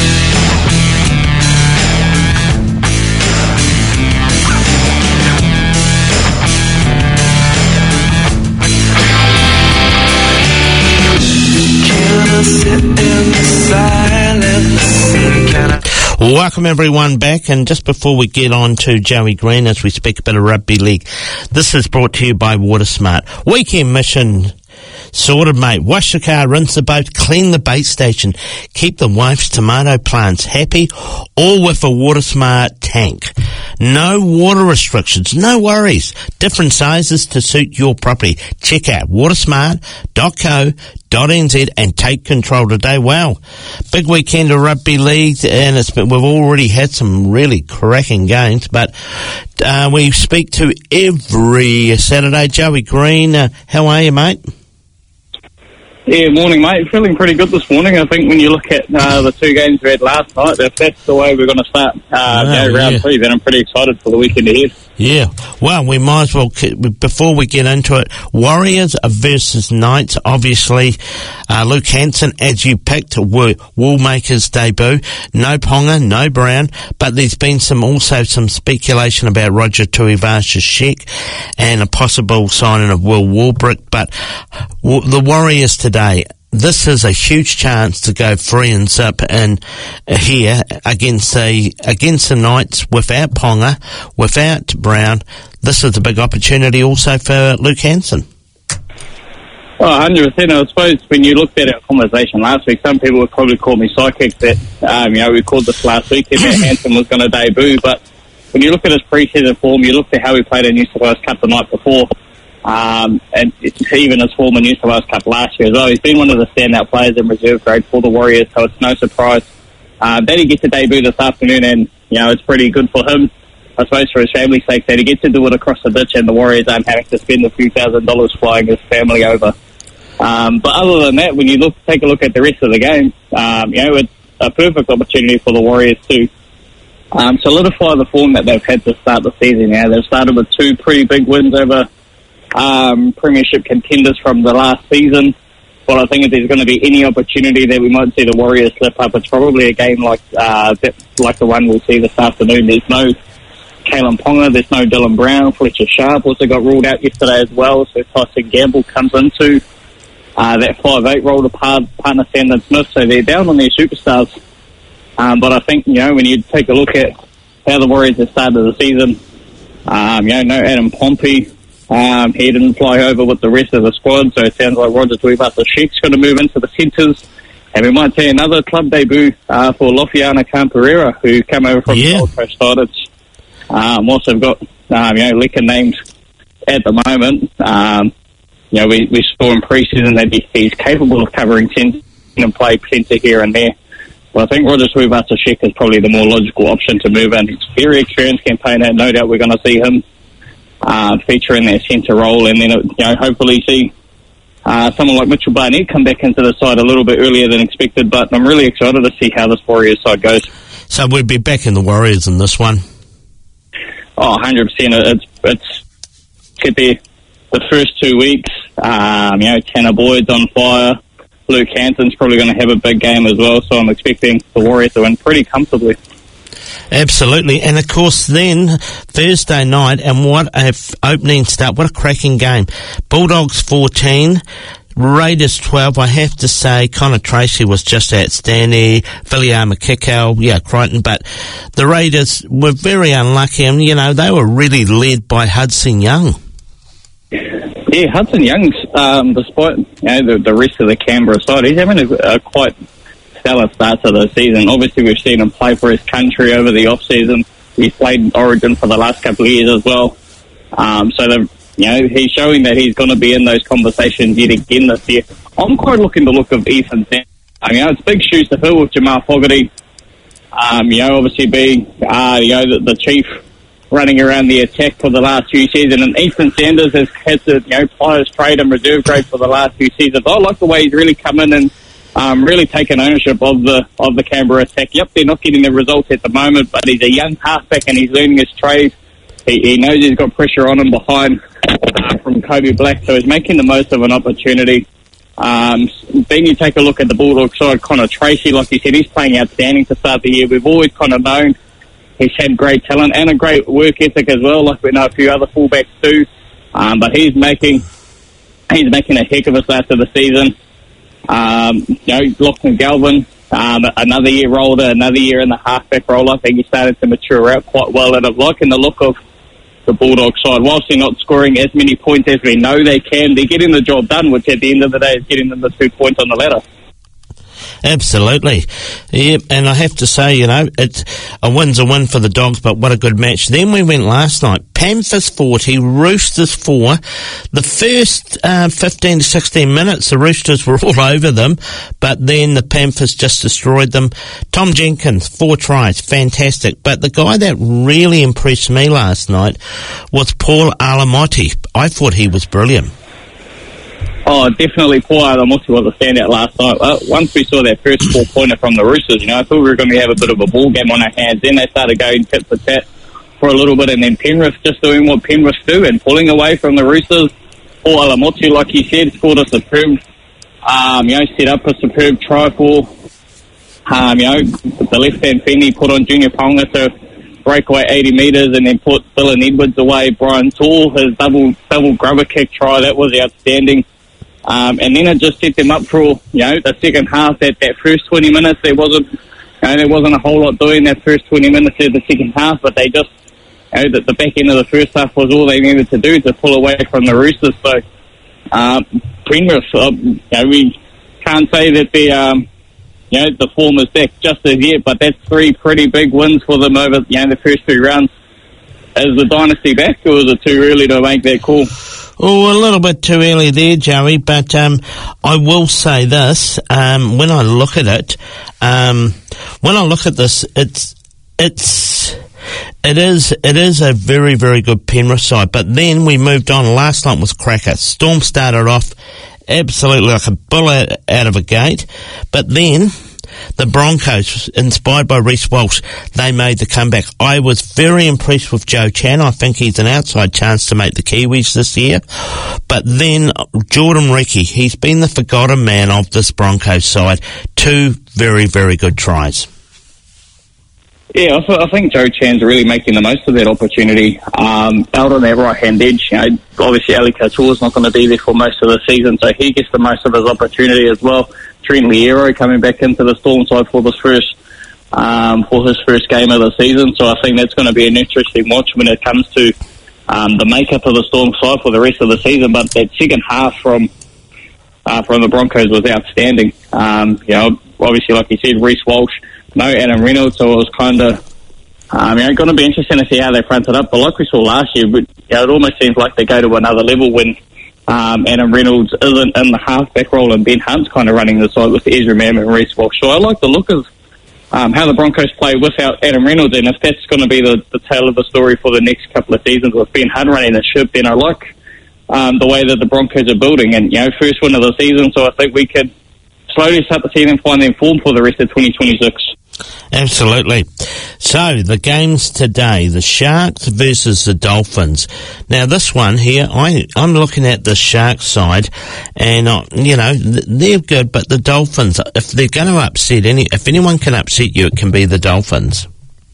Speaker 1: Welcome everyone back, and just before we get on to Joey Green as we speak a bit of rugby league, this is brought to you by WaterSmart. Weekend mission sorted, mate. Wash the car, rinse the boat, clean the bait station, keep the wife's tomato plants happy, all with a WaterSmart tank. No water restrictions, no worries. Different sizes to suit your property. Check out watersmart dot co dot n z and take control today. Wow, big weekend of rugby league, and it's been, we've already had some really cracking games, but uh, we speak to every Saturday. Joey Green, uh, how are you, mate?
Speaker 5: Yeah, morning, mate. Feeling pretty good this morning. I think when you look at uh, the two games we had last night, if that's the way we're going to start uh, oh, you know, round yeah. three, then I'm pretty excited for the weekend ahead.
Speaker 1: Yeah, well, we might as well, before we get into it, Warriors versus Knights, obviously. Uh, Luke Hanson, as you picked, will, will make his debut. No Ponga, no Brown, but there's been some also some speculation about Roger Tuivasa-Sheck and a possible signing of Will Warbrick, but the Warriors today, this is a huge chance to go free and zip in uh, here against the against the Knights without Ponga, without Brown. This is a big opportunity also for Luke Hanson.
Speaker 5: Well, one hundred percent. I suppose when you looked at our conversation last week, some people would probably call me psychic that, um, you know, we called this last week that Hanson was going to debut. But when you look at his pre-season form, you look at how he played in New South Wales Cup the night before, Um, and even his former New South Wales Cup last year as well. He's been one of the standout players in reserve grade for the Warriors, so it's no surprise uh, that he gets a debut this afternoon, and, you know, it's pretty good for him, I suppose, for his family's sake, that he gets to do it across the ditch and the Warriors aren't having to spend a few thousand dollars flying his family over. Um, but other than that, when you look, take a look at the rest of the game, um, you know, it's a perfect opportunity for the Warriors to um, solidify the form that they've had to start the season. You know, they've started with two pretty big wins over Um, premiership contenders from the last season. But I think if there's going to be any opportunity that we might see the Warriors slip up, it's probably a game like uh, that, like the one we'll see this afternoon. There's no Kalen Ponga, there's no Dylan Brown. Fletcher Sharp also got ruled out yesterday as well, so Tyson Gamble comes into uh, that five eight role to par- partner Sandon Smith, so they're down on their superstars. Um, but I think, you know, when you take a look at how the Warriors have started the season, um, you know, no Adam Pompey. Um, he didn't fly over with the rest of the squad, so it sounds like Roger Tuivasa-Sheck's going to move into the centres. And we might see another club debut uh, for Lofiana Khan-Pereira, who came over from yeah. the Gold Coast Titans. Um, also got, um, you know, liquor names at the moment. Um, you know, we, we saw in pre-season that he, he's capable of covering centre and play centre here and there. Well, I think Roger Tuivasa-Sheck is probably the more logical option to move in. He's a very experienced campaigner. No doubt we're going to see him Uh, feature in that centre role, and then, you know, hopefully see uh, someone like Mitchell Barnett come back into the side a little bit earlier than expected. But I'm really excited to see how this Warriors side goes.
Speaker 1: So we'd be back in the Warriors in this one.
Speaker 5: Oh, one hundred percent. It's it's could be the first two weeks. Um, you know, Tanner Boyd's on fire. Luke Hanson's probably going to have a big game as well. So I'm expecting the Warriors to win pretty comfortably.
Speaker 1: Absolutely, and of course then Thursday night, and what a f- opening start, what a cracking game. Bulldogs fourteen, Raiders twelve. I have to say Connor Tracy was just outstanding, Viliama Kikau, yeah, Crichton, but the Raiders were very unlucky, and you know, they were really led by Hudson Young.
Speaker 5: Yeah, Hudson Young's, um, despite, you know, the, the rest of the Canberra side, he's having a, a quite stellar start to the season. Obviously, we've seen him play for his country over the off-season. He's played in Origin for the last couple of years as well. Um, so, the, you know, he's showing that he's going to be in those conversations yet again this year. I'm quite looking to look of Ethan Sanders. I mean, it's big shoes to fill with Jamal Fogarty. Um, you know, obviously being, uh, you know, the, the chief running around the attack for the last few seasons. And Ethan Sanders has had to, you know, ply his trade and reserve grade for the last few seasons. I like the way he's really come in and um, really taken ownership of the of the Canberra attack. Yep, they're not getting the results at the moment, but he's a young halfback and he's learning his trade. He, he knows he's got pressure on him behind uh, from Kobe Black, so he's making the most of an opportunity. Um, then you take a look at the Bulldogs side, Connor Tracy, like you said, he's playing outstanding to start the year. We've always kind of known he's had great talent and a great work ethic as well, like we know a few other fullbacks too. Um, but he's making he's making a heck of a start to the season. Um, you know, Lachlan Galvin, um, another year older, another year in the halfback role. I think he started to mature out quite well, and I'm liking the look of the Bulldogs side. Whilst they're not scoring as many points as we know they can, they're getting the job done, which at the end of the day is getting them the two points on the ladder.
Speaker 1: Absolutely. Yeah, and I have to say, you know, it's a win's a win for the Dogs, but what a good match. Then we went last night, Panthers forty, Roosters four. The first uh, fifteen to sixteen minutes, the Roosters were all over them, but then the Panthers just destroyed them. Tom Jenkins, four tries, fantastic. But the guy that really impressed me last night was Paul Alamotti. I thought he was brilliant.
Speaker 5: Oh, definitely Paul Alamotti was a standout last night. Uh, once we saw that first four-pointer from the Roosters, you know, I thought we were going to have a bit of a ball game on our hands. Then they started going tit for tat for a little bit, and then Penrith just doing what Penrith do and pulling away from the Roosters. Paul Alamotti, like he said, scored a superb, um, you know, set up a superb try for, um, you know, the left-hand fin he put on Junior Ponga to break away eighty metres and then put Dylan Edwards away. Brian Toole, his double double grubber kick try, that was outstanding. Um, and then it just set them up for, you know, the second half. That, that first twenty minutes, there wasn't, you know, there wasn't a whole lot doing that first twenty minutes of the second half, but they just, you know, the, the back end of the first half was all they needed to do to pull away from the Roosters. So, um, Penrith, uh, you know, we can't say that the, um, you know, the form is back just as yet, but that's three pretty big wins for them over, you know, the first three rounds. Is the dynasty back, or is it too early to make that call?
Speaker 1: Oh, a little bit too early there, Joey, but um, I will say this, um, when I look at it, um, when I look at this, it's, it's, it is, it is a very, very good Penrith side, but then we moved on. Last night was cracker. Storm started off absolutely like a bullet out of a gate, but then the Broncos, inspired by Reece Walsh, they made the comeback. I was very impressed with Joe Chan. I think he's an outside chance to make the Kiwis this year. But then Jordan Riki, he's been the forgotten man of this Broncos side. Two very, very good tries.
Speaker 5: Yeah, I, th- I think Joe Chan's really making the most of that opportunity. Um, out on that right-hand edge, you know, obviously Ali Couture's not going to be there for most of the season, so he gets the most of his opportunity as well. Trent Liero coming back into the Storm side for this first, um, for his first game of the season, so I think that's going to be an interesting watch when it comes to um, the makeup of the Storm side for the rest of the season. But that second half from uh, from the Broncos was outstanding. Um, you know, obviously, like you said, Reece Walsh, no Adam Reynolds, so it was kind of, um, you know, going to be interesting to see how they fronted up. But like we saw last year, but, you know, it almost seems like they go to another level when um, Adam Reynolds isn't in the halfback role and Ben Hunt's kind of running the side with Ezra Mam and Reece Walsh. So I like the look of um, how the Broncos play without Adam Reynolds, and if that's going to be the, the tale of the story for the next couple of seasons with Ben Hunt running the ship, then I like um, the way that the Broncos are building. And, you know, first win of the season, so I think we could slowly start to see them find their form for the rest of twenty twenty-six.
Speaker 1: Absolutely. So, the games today, the Sharks versus the Dolphins. Now, this one here, I, I'm looking at the Sharks side, and, uh, you know, they're good, but the Dolphins, if they're going to upset any, if anyone can upset you, it can be the Dolphins.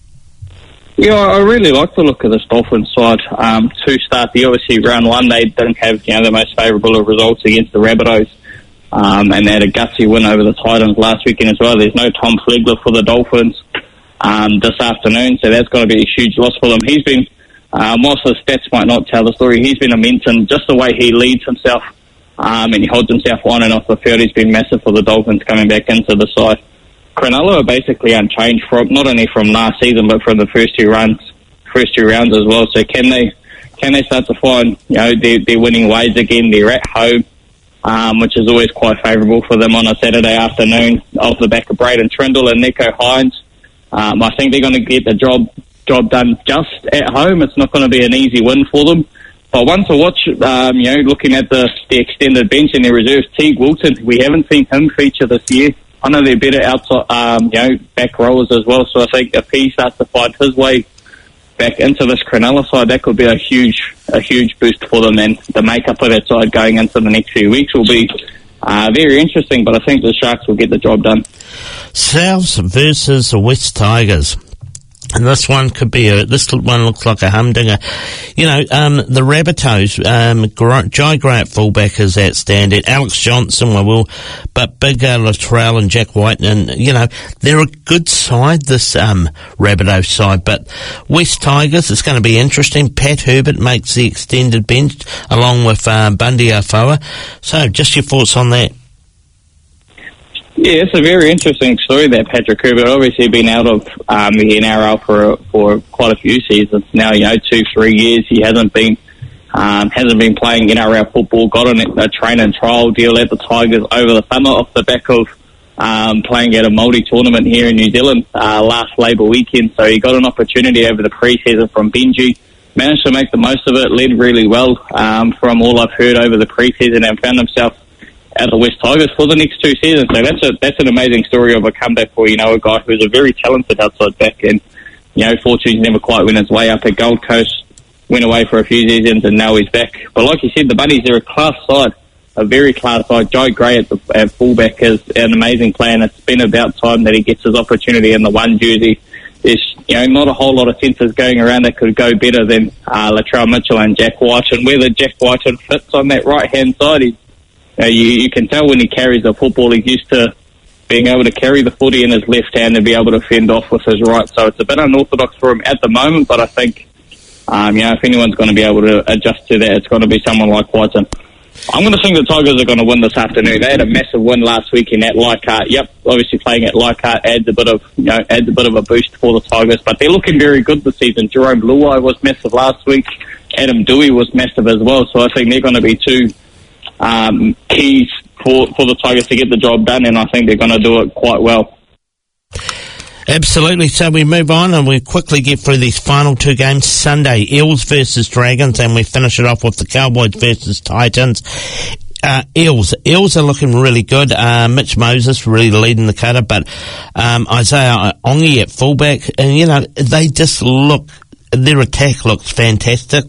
Speaker 5: Yeah, I really like the look of this Dolphins side. Um, to start the, obviously, round one, they didn't have, you know, the most favourable of results against the Rabbitohs. Um, and they had a gutsy win over the Titans last weekend as well. There's no Tom Flegler for the Dolphins um, this afternoon, so that's going to be a huge loss for them. He's been, um, whilst the stats might not tell the story, he's been immense, and just the way he leads himself um, and he holds himself on and off the field, he's been massive for the Dolphins coming back into the side. Cronulla are basically unchanged from not only from last season but from the first two runs, first two rounds as well. So can they can they start to find you know their, their winning ways again? They're at home, um, which is always quite favourable for them on a Saturday afternoon off the back of Braden Trindle and Nico Hines. Um, I think they're going to get the job job done just at home. It's not going to be an easy win for them. But one to watch, um, you know, looking at the, the extended bench and their reserves, Teague Wilton, we haven't seen him feature this year. I know they're better outside, um, you know, back rowers as well. So I think if he starts to find his way back into this Cronulla side, that could be a huge, a huge boost for them. And the makeup of that side going into the next few weeks will be uh, very interesting. But I think the Sharks will get the job done.
Speaker 1: Souths versus the West Tigers. And this one could be a, this one looks like a humdinger. You know, um, the Rabbitohs, um, Jai Gray at fullback is outstanding. Alex Johnson, well, will, but Big uh, Latrell and Jack White, and, you know, they're a good side, this, um, Rabbitoh side, but West Tigers, it's going to be interesting. Pat Herbert makes the extended bench along with, um, Bundy Afoa. So, just your thoughts on that?
Speaker 5: Yeah, it's a very interesting story that Patrick Herbert obviously been out of um, the N R L for for quite a few seasons now. You know, two, three years he hasn't been um, hasn't been playing N R L football. Got on a train and trial deal at the Tigers over the summer off the back of um, playing at a Māori tournament here in New Zealand uh, last Labour weekend. So he got an opportunity over the pre-season from Benji. Managed to make the most of it. Led really well um, from all I've heard over the pre-season and found himself at the West Tigers for the next two seasons. So that's a, that's an amazing story of a comeback for, you know, a guy who's a very talented outside back, and, you know, fortune's never quite went his way up at Gold Coast, went away for a few seasons and now he's back. But like you said, the Bunnies, they're a class side, a very class side. Jai Gray at, the, at fullback is an amazing player, and it's been about time that he gets his opportunity in the one jersey. There's, you know, not a whole lot of centres going around that could go better than uh, Latrell Mitchell and Jack White, and whether Jack White fits on that right-hand side, he's Uh, you, you can tell when he carries the football, he's used to being able to carry the footy in his left hand and be able to fend off with his right. So it's a bit unorthodox for him at the moment, but I think, um, you know, if anyone's going to be able to adjust to that, it's going to be someone like Whiteson. I'm going to think the Tigers are going to win this afternoon. They had a massive win last weekend at Leichhardt. Yep, obviously playing at Leichhardt adds a bit of, you know, adds a bit of a boost for the Tigers, but they're looking very good this season. Jerome Luai was massive last week. Adam Dewey was massive as well. So I think they're going to be two Um, keys for, for the Tigers to get the job done, and I think they're going to do it quite well.
Speaker 1: Absolutely. So we move on and we quickly get through these final two games. Sunday, Eels versus Dragons, and we finish it off with the Cowboys versus Titans. Uh, Eels. Eels are looking really good. Uh, Mitch Moses really leading the cutter, but um, Isaiah Ongi at fullback, and, you know, they just look, their attack looks fantastic.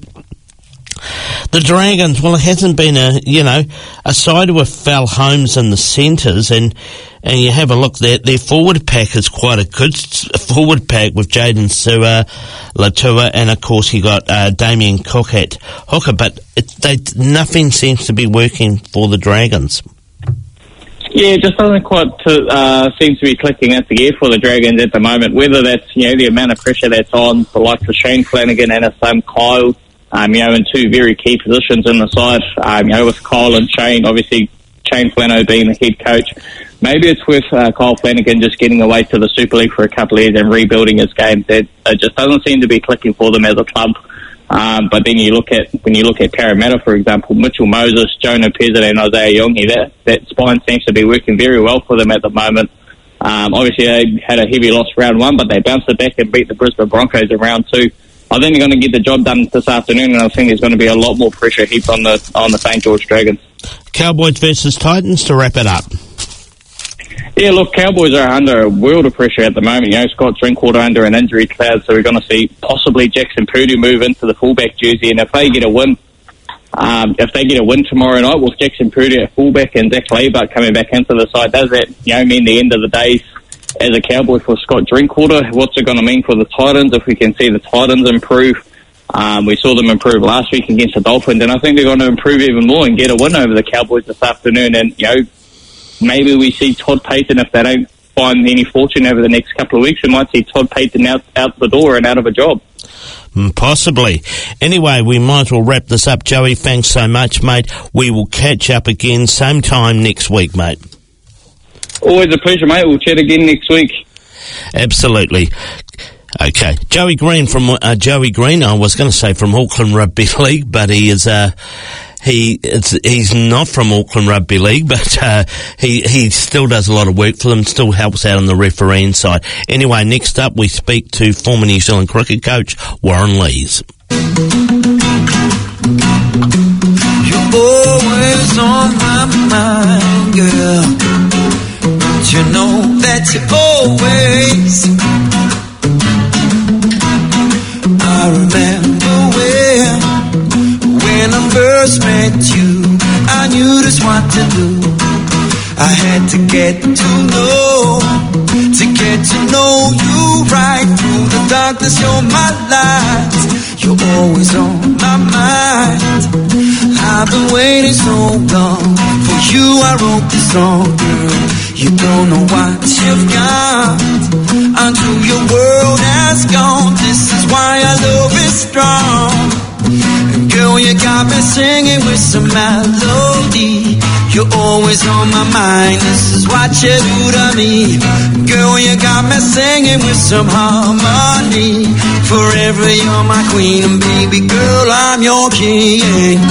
Speaker 1: The Dragons, well, it hasn't been a, you know, a side with Val Holmes in the centres, and and you have a look there, their forward pack is quite a good forward pack with Jaden Sua, Latua, and of course you got uh, Damien Cook at hooker, but it, they, nothing seems to be working for the Dragons.
Speaker 5: Yeah, it just doesn't quite uh, seem to be clicking into gear for the Dragons at the moment, whether that's, you know, the amount of pressure that's on the likes of Shane Flanagan and his son Kyle, Um, you know, in two very key positions in the side, um, you know, with Kyle and Shane, obviously Shane Flano being the head coach. Maybe it's with uh, Kyle Flanagan just getting away to the Super League for a couple of years and rebuilding his game. That it just doesn't seem to be clicking for them as a club. Um, but then you look at, when you look at Parramatta, for example, Mitchell Moses, Jonah Pezzett and Isaiah Yongi, that, that spine seems to be working very well for them at the moment. Um, obviously they had a heavy loss round one, but they bounced it back and beat the Brisbane Broncos in round two. I think they're going to get the job done this afternoon, and I think there's going to be a lot more pressure heaped on the on the Saint George Dragons.
Speaker 1: Cowboys versus Titans to wrap it up.
Speaker 5: Yeah, look, Cowboys are under a world of pressure at the moment. You know, Scott Drinkwater under an injury cloud, so we're going to see possibly Jackson Purdue move into the fullback jersey, and if they get a win, um, if they get a win tomorrow night with Jackson Purdue at fullback and Zach Laybutt coming back into the side, does that, you know, mean the end of the days as a Cowboy for Scott Drinkwater? What's it going to mean for the Titans if we can see the Titans improve? Um, we saw them improve last week against the Dolphins, and I think they're going to improve even more and get a win over the Cowboys this afternoon. And, you know, maybe we see Todd Payton, if they don't find any fortune over the next couple of weeks, we might see Todd Payton out, out the door and out of a job.
Speaker 1: Possibly. Anyway, we might as well wrap this up. Joey, thanks so much, mate. We will catch up again same time next week, mate.
Speaker 5: Always a pleasure, mate. We'll chat again next week.
Speaker 1: Absolutely. Okay, Joey Green from uh, Joey Green. I was going to say from Auckland Rugby League, but he is uh, he it's, he's not from Auckland Rugby League, but uh, he he still does a lot of work for them. Still helps out on the refereeing side. Anyway, next up we speak to former New Zealand cricket coach Warren Lees.
Speaker 4: You're always on my mind, girl. Don't you know that you always. I remember when, when I first met you, I knew just what to do. I had to get to know, to get to know you right through the darkness. You're my light, you're always on my mind. I've been waiting so long, for you I wrote this song, girl. You don't know what you've got until your world has gone. This is why our love is strong. And girl, you got me singing with some melody. You're always on my mind. This is what you do to me. Girl, you got me singing with some harmony. Forever you're my queen, and baby girl, I'm your king.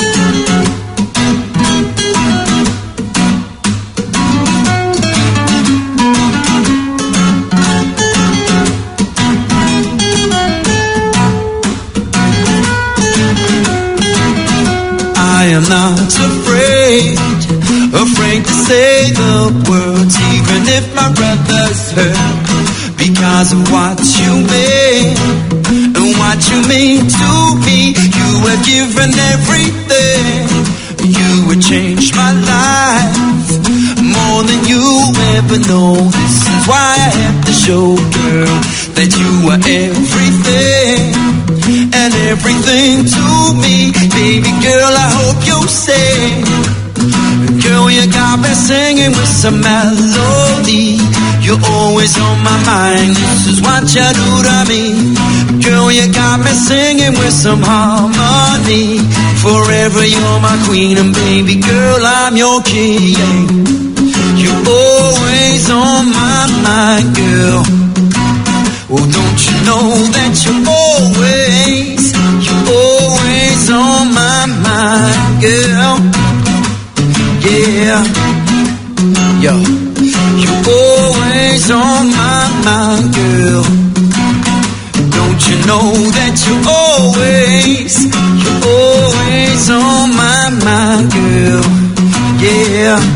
Speaker 4: I am not afraid, afraid to say the words, even if my brothers hurt, because of what you mean, and what you mean to me. You have given everything, you have changed my life, more than you ever know. This is why I have to show, girl, that you are everything, and everything to me. Baby girl, I hope you say, girl, you got me singing with some melody. You're always on my mind. This is what you do to me. Girl, you got me singing with some harmony. Forever you're my queen, and baby girl, I'm your king. You're always on my mind, girl. Oh, don't you know that you're always, you're always on my mind, girl. Yeah, yo, you're always on my mind, girl. Don't you know that you're always, you're always on my mind, girl. Yeah.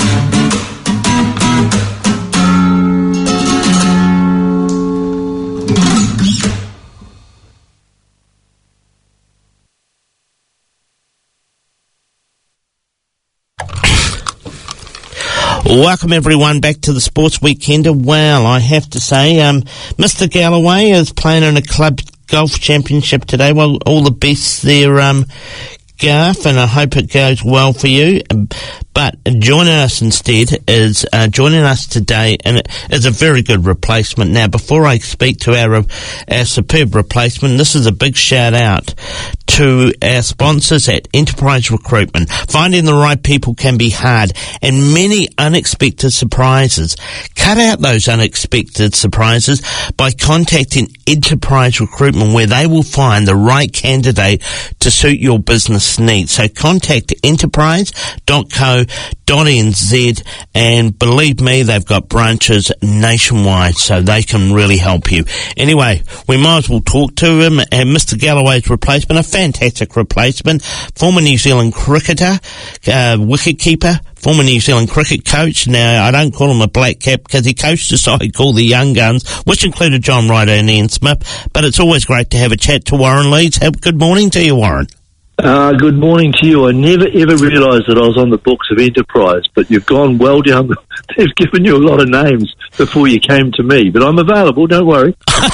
Speaker 1: Welcome everyone back to the Sports Weekender. Well, I have to say, um, Mister Galloway is playing in a club golf championship today. Well, all the best there, um, Garth, and I hope it goes well for you. But joining us instead is, uh, joining us today, and it is a very good replacement. Now, before I speak to our, our superb replacement, this is a big shout out to our sponsors at Enterprise Recruitment. Finding the right people can be hard, and many unexpected surprises. Cut out those unexpected surprises by contacting Enterprise Recruitment, where they will find the right candidate to suit your business needs. So contact enterprise dot co dot n z, and believe me, they've got branches nationwide, so they can really help you. Anyway, we might as well talk to him, and Mister Galloway's replacement, a fantastic replacement, former New Zealand cricketer, uh, wicketkeeper, former New Zealand cricket coach. Now, I don't call him a black cap because he coached a side called the Young Guns, which included John Ryder and Ian Smith, but it's always great to have a chat to Warren Lees. Good morning to you, Warren.
Speaker 6: Uh, good morning to you. I never ever realised that I was on the books of Enterprise, but you've gone well down. They've given you a lot of names before you came to me, but I'm available, don't worry.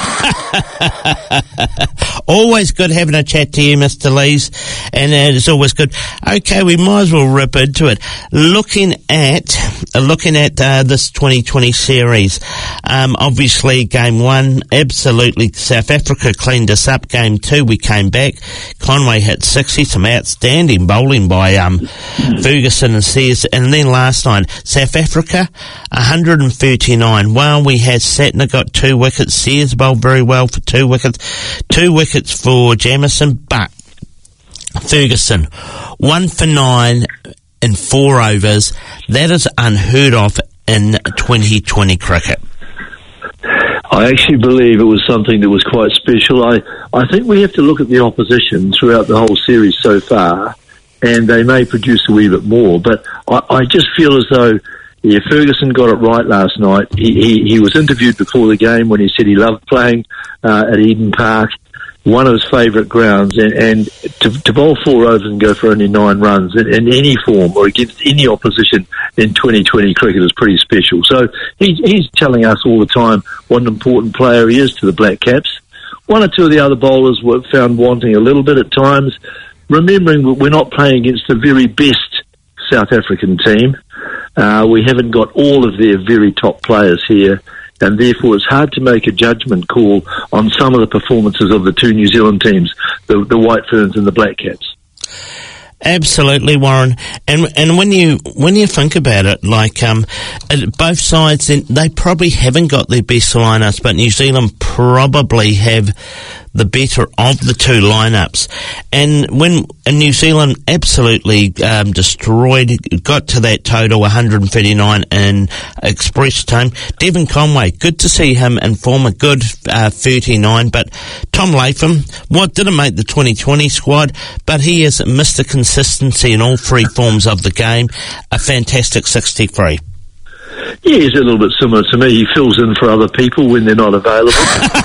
Speaker 1: Always good having a chat to you, Mister Lees, and uh, it's always good. Okay, we might as well rip into it. Looking at uh, looking at uh, this twenty twenty series, um, obviously game one, absolutely South Africa cleaned us up. Game two, we came back. Conway hit sixty, some outstanding bowling by um, Ferguson and Sears. And then last night, South Africa, one hundred thirty-nine. Well, we had Satner got two wickets. Sears bowled very well for two wickets. Two wickets for Jamieson, but Ferguson, one for nine in four overs. That is unheard of in twenty twenty cricket.
Speaker 6: I actually believe it was something that was quite special. I, I think we have to look at the opposition throughout the whole series so far, and they may produce a wee bit more, but I, I just feel as though yeah, Ferguson got it right last night. He, he, he was interviewed before the game when he said he loved playing uh, at Eden Park, one of his favourite grounds, and, and to, to bowl four overs and go for only nine runs in, in any form or against any opposition in twenty twenty cricket is pretty special. So he's, he's telling us all the time what an important player he is to the Black Caps. One or two of the other bowlers were found wanting a little bit at times, remembering that we're not playing against the very best South African team. Uh, we haven't got all of their very top players here, and therefore it's hard to make a judgment call on some of the performances of the two New Zealand teams, the, the White Ferns and the Black Caps.
Speaker 1: Absolutely, Warren. And and when you when you think about it, like um, both sides, they probably haven't got their best lineups, but New Zealand probably have the better of the two lineups. And when and New Zealand absolutely um, destroyed, got to that total one hundred thirty-nine in express time. Devon Conway, good to see him and form a good uh, thirty-nine. But Tom Latham, what didn't make the twenty twenty squad, but he has Mister Consistency in all three forms of the game. A fantastic sixty-three.
Speaker 6: Yeah, he's a little bit similar to me. He fills in for other people when they're not available.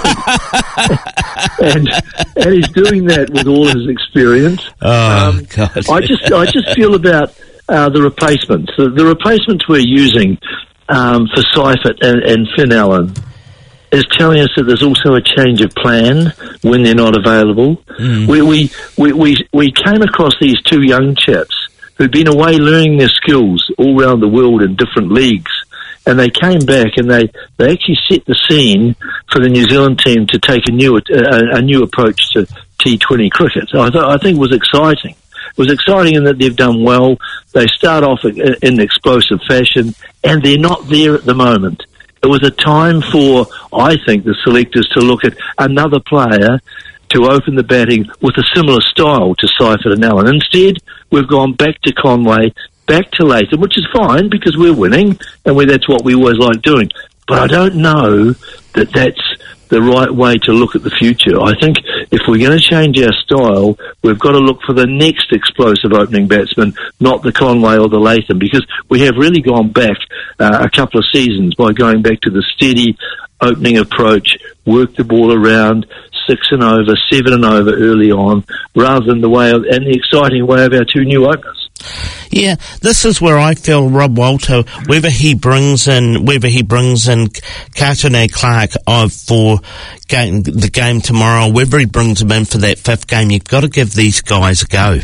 Speaker 6: and and he's doing that with all his experience.
Speaker 1: Oh,
Speaker 6: um,
Speaker 1: God.
Speaker 6: I just I just feel about uh, the replacements. The, the replacements we're using um, for Seifert and, and Finn Allen is telling us that there's also a change of plan when they're not available. Mm. We, we, we, we, we came across these two young chaps who'd been away learning their skills all around the world in different leagues. And they came back and they, they actually set the scene for the New Zealand team to take a new a, a new approach to T twenty cricket. So I, th- I think it was exciting. It was exciting in that they've done well. They start off in explosive fashion, and they're not there at the moment. It was a time for, I think, the selectors to look at another player to open the batting with a similar style to Seifert and Allen. Instead, we've gone back to Conway, back to Latham, which is fine because we're winning and we, that's what we always like doing. But I don't know that that's the right way to look at the future. I think if we're going to change our style, we've got to look for the next explosive opening batsman, not the Conway or the Latham, because we have really gone back uh, a couple of seasons by going back to the steady opening approach, work the ball around, six and over, seven and over early on, rather than the way of, and the exciting way of our two new openers.
Speaker 1: Yeah, this is where I feel Rob Walter, whether he brings in, whether he brings in Cartone Clark of for game, the game tomorrow, whether he brings them in for that fifth game, you've got to give these guys a go.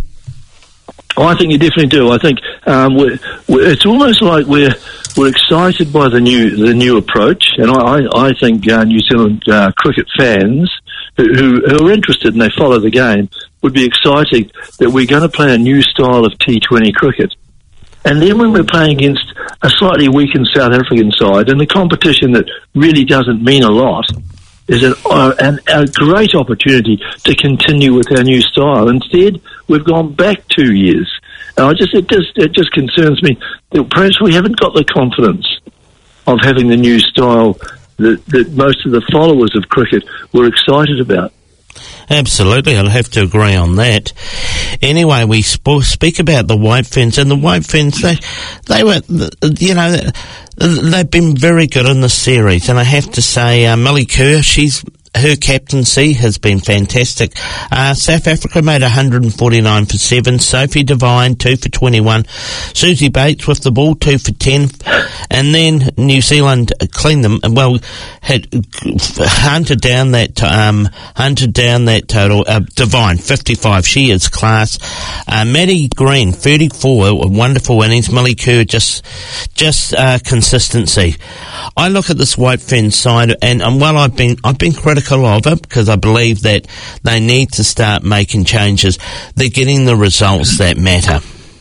Speaker 6: Oh, I think you definitely do. I think um, we're, we're, it's almost like we're we're excited by the new the new approach, and I I, I think uh, New Zealand uh, cricket fans who, who who are interested and they follow the game would be excited that we're going to play a new style of T twenty cricket. And then when we're playing against a slightly weakened South African side and the competition that really doesn't mean a lot, is an, uh, an, a great opportunity to continue with our new style. Instead, we've gone back two years. And I just it just it just concerns me that perhaps we haven't got the confidence of having the new style that, that most of the followers of cricket were excited about.
Speaker 1: Absolutely, I'll have to agree on that. Anyway, we sp- speak about the White Ferns, and the White Ferns, they, they were, you know, they've been very good in the series, and I have to say, uh, Millie Kerr, she's her captaincy has been fantastic. Uh, South Africa made one hundred forty-nine for seven. Sophie Devine, two for twenty-one. Susie Bates with the ball, two for ten. And then New Zealand cleaned them, well, had hunted down that, um, hunted down that total. Uh, Devine, fifty-five. She is class. Uh, Maddie Green, thirty-four. Wonderful innings. Millie Kerr, just, just, uh, consistency. I look at this White Ferns side, and um, well, I've been I've been critical of it because I believe that they need to start making changes. They're getting the results that matter.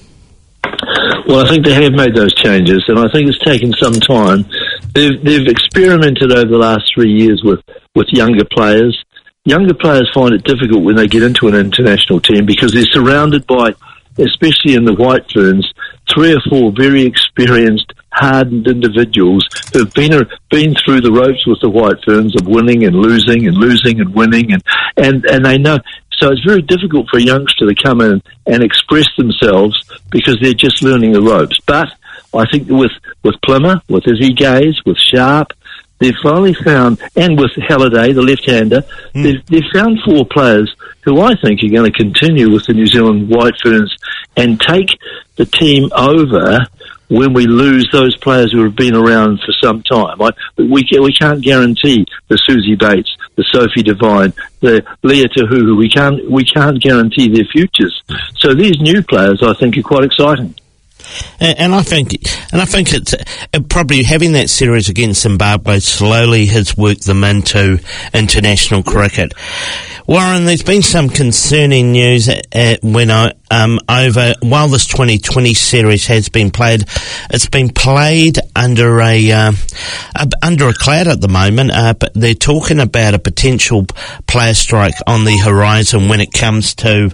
Speaker 6: Well, I think they have made those changes, and I think it's taken some time. They've they've experimented over the last three years with, with younger players. Younger players find it difficult when they get into an international team because they're surrounded by, especially in the White Ferns, three or four very experienced, hardened individuals who've been been through the ropes with the White Ferns of winning and losing and losing and winning, and, and, and they know. So it's very difficult for a youngster to come in and express themselves because they're just learning the ropes. But I think with, with Plimmer, with Izzy Gaze, with Sharp, they've finally found, and with Halliday, the left-hander, mm. they've, they've found four players who I think are going to continue with the New Zealand White Ferns and take the team over when we lose those players who have been around for some time. I, we, we can't guarantee the Susie Bates, the Sophie Devine, the Leah Tahuhu. We can't, we can't guarantee their futures. So these new players, I think, are quite exciting.
Speaker 1: And, and I think, and I think it's it probably having that series against Zimbabwe slowly has worked them into international cricket. Warren, there's been some concerning news at, at when I, um, over while this twenty twenty series has been played, it's been played under a uh, under a cloud at the moment. Uh, but they're talking about a potential player strike on the horizon when it comes to.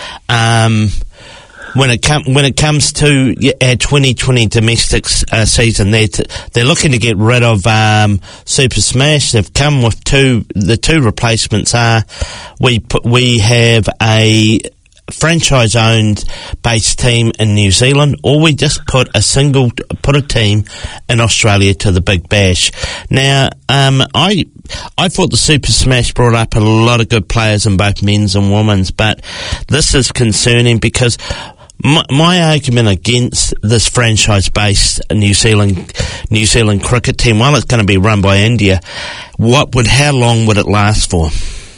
Speaker 1: Um, When it com- when it comes to our twenty twenty domestic uh, season, they're t- they're looking to get rid of um, Super Smash. They've come with two. The two replacements are we put, we have a franchise-owned base team in New Zealand, or we just put a single put a team in Australia to the Big Bash. Now, um, I I thought the Super Smash brought up a lot of good players in both men's and women's, but this is concerning because. My, my argument against this franchise-based New Zealand New Zealand cricket team, while it's going to be run by India, what would how long would it last for?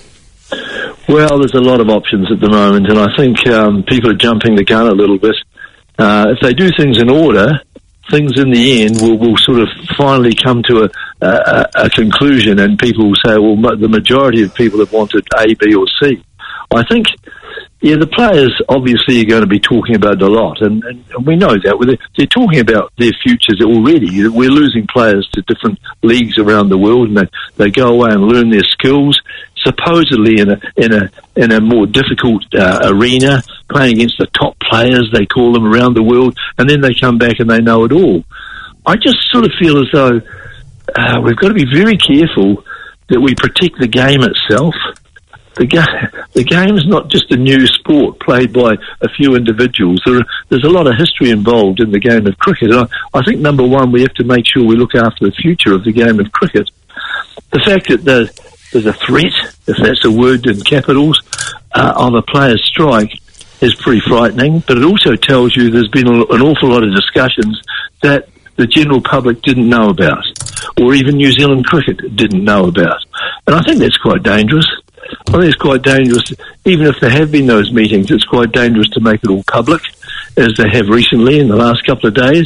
Speaker 6: Well, there's a lot of options at the moment, and I think um, people are jumping the gun a little bit. Uh, if they do things in order, things in the end will, will sort of finally come to a, a, a conclusion, and people will say, well, the majority of people have wanted A, B, or C. I think. Yeah, the players obviously are going to be talking about it a lot, and, and, and we know that. They're, they're talking about their futures already. We're losing players to different leagues around the world, and they, they go away and learn their skills, supposedly in a in a in a more difficult uh, arena, playing against the top players, they call them, around the world, and then they come back and they know it all. I just sort of feel as though uh, we've got to be very careful that we protect the game itself. The game, the game is not just a new sport played by a few individuals. There are, there's a lot of history involved in the game of cricket. And I, I think, number one, we have to make sure we look after the future of the game of cricket. The fact that there's, there's a threat, if that's a word in capitals, uh, of a player's strike is pretty frightening. But it also tells you there's been a, an awful lot of discussions that the general public didn't know about, or even New Zealand cricket didn't know about. And I think that's quite dangerous. I think it's quite dangerous, even if there have been those meetings, it's quite dangerous to make it all public, as they have recently in the last couple of days.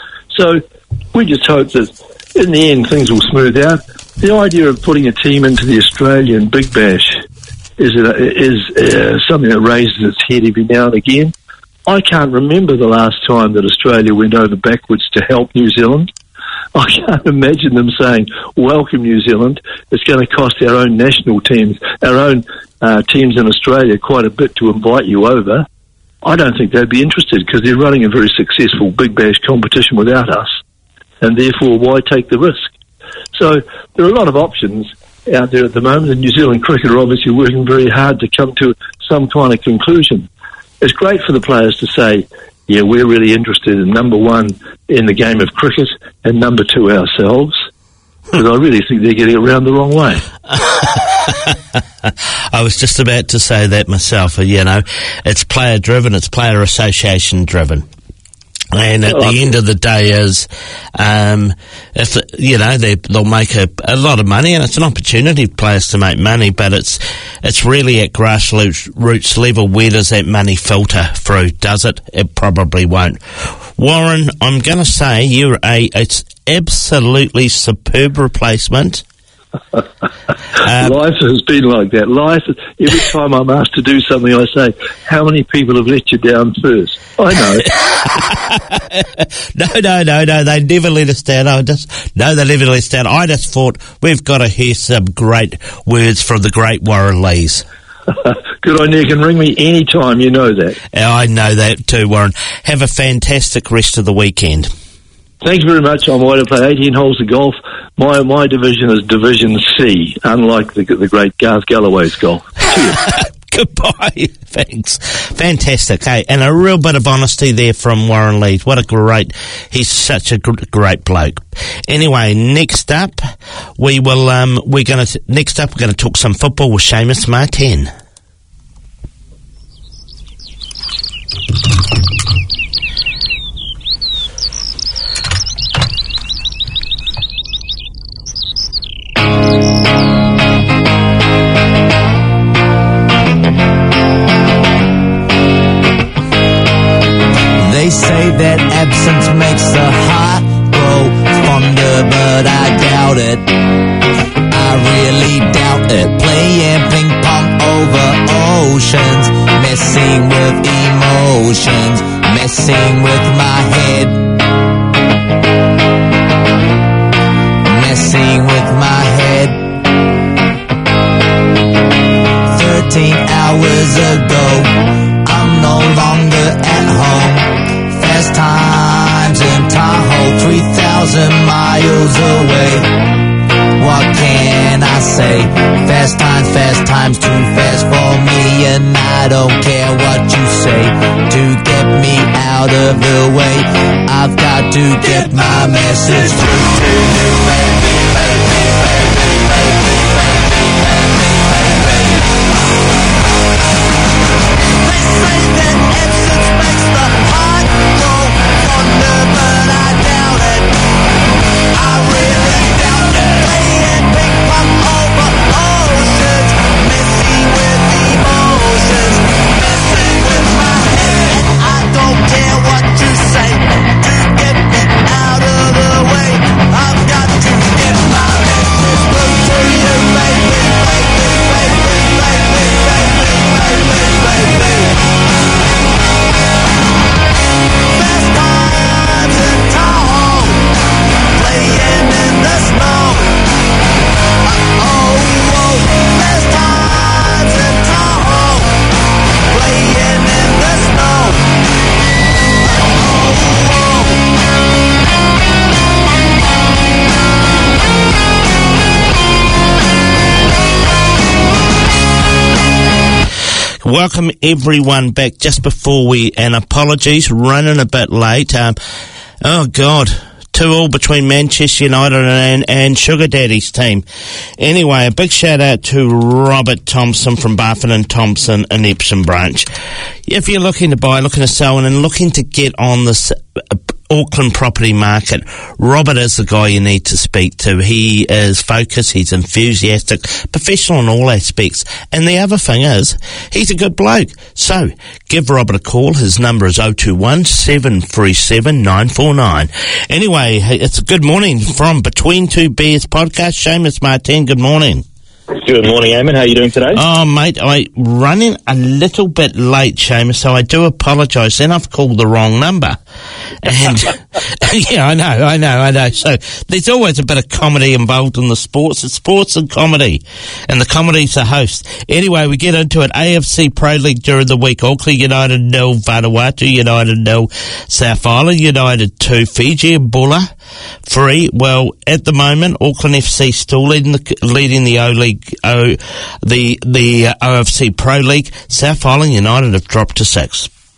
Speaker 6: So we just hope that in the end things will smooth out. The idea of putting a team into the Australian Big Bash is, a, is uh, something that raises its head every now and again. I can't remember the last time that Australia went over backwards to help New Zealand. I can't imagine them saying, welcome New Zealand, it's going to cost our own national teams, our own uh, teams in Australia quite a bit to invite you over. I don't think they'd be interested because they're running a very successful Big Bash competition without us, and therefore why take the risk? So there are a lot of options out there at the moment, and New Zealand cricket are obviously working very hard to come to some kind of conclusion. It's great for the players to say, yeah, we're really interested in, number one, in the game of cricket, and number two, ourselves. Because I really think they're getting it around the wrong way.
Speaker 1: I was just about to say that myself. You know, it's player driven, it's player association driven. And at the end of the day is, um, if, you know, they, they'll make a, a lot of money, and it's an opportunity for players to make money, but it's, it's really at grassroots roots level. Where does that money filter through? Does it? It probably won't. Warren, I'm going to say you're a, it's absolutely superb replacement.
Speaker 6: Um, Life has been like that. Life, every time I'm asked to do something, I say, how many people have let you down first? I
Speaker 1: know. no, no, no, no, they never let us down. I just, no, they never let us down. I just thought we've got to hear some great words from the great Warren Lees.
Speaker 6: Good on you. You can ring me anytime, you know that.
Speaker 1: I know that too, Warren. Have a fantastic rest of the weekend.
Speaker 6: Thank you very much. I'm going to play eighteen holes of golf. My my division is Division C, unlike the the great Garth Galloway's golf. Cheers.
Speaker 1: Goodbye. Thanks. Fantastic. Hey, and a real bit of honesty there from Warren Lees. What a great, he's such a gr- great bloke. Anyway, next up, we will, um, we're going to, next up, we're going to talk some football with Seamus Martin.
Speaker 4: They say that absence makes the heart grow fonder, but I doubt it. I really doubt it. Playing ping pong over oceans, messing with emotions, messing with my head, messing with my head. Thirteen hours ago, I'm no longer at home. Fast times in Tahoe, three thousand miles away. What can I say? Fast times, fast times, too fast for me, and I don't care what you say to get me out of the way. I've got to get my message through to you, baby, baby, baby, baby, baby, baby, baby. They say that absence makes the heart grow fonder, but I doubt it. I really doubt it. Playing ping pong over oceans, messing with emotions, messing with my head, and I don't care what you say to get me out of the way. I've got to get my message through to you, baby, baby, baby, baby, baby, baby, baby. Fast times in Tahoe, playing in the snow. Oh, oh, fast times in Tahoe, playing in the snow.
Speaker 1: Welcome everyone back just before we, and apologies, running a bit late. Um, oh God, two all between Manchester United and, and Sugar Daddy's team. Anyway, a big shout out to Robert Thompson from Barford and Thompson in Epsom branch. If you're looking to buy, looking to sell, and looking to get on this uh, Auckland property market, Robert is the guy you need to speak to. He is focused, he's enthusiastic, professional in all aspects, and the other thing is, he's a good bloke. So, give Robert a call. His number is oh two one, seven three seven, nine four nine. Anyway, it's a good morning from Between Two Beers podcast. Seamus Martin, good morning.
Speaker 7: Good morning, Eamon. How are you doing today?
Speaker 1: Oh, mate, I'm running a little bit late, Seamus, so I do apologise. Then I've called the wrong number. And, yeah, I know, I know, I know. So there's always a bit of comedy involved in the sports. It's sports and comedy. And the comedy's the host. Anyway, we get into it. A F C Pro League during the week. Auckland United nil, Vanuatu United nil, South Island United two, Fiji and Bulla three. Well, at the moment, Auckland F C still leading the, leading the O-League. O, the the uh, O F C Pro League. South Island United have dropped to six.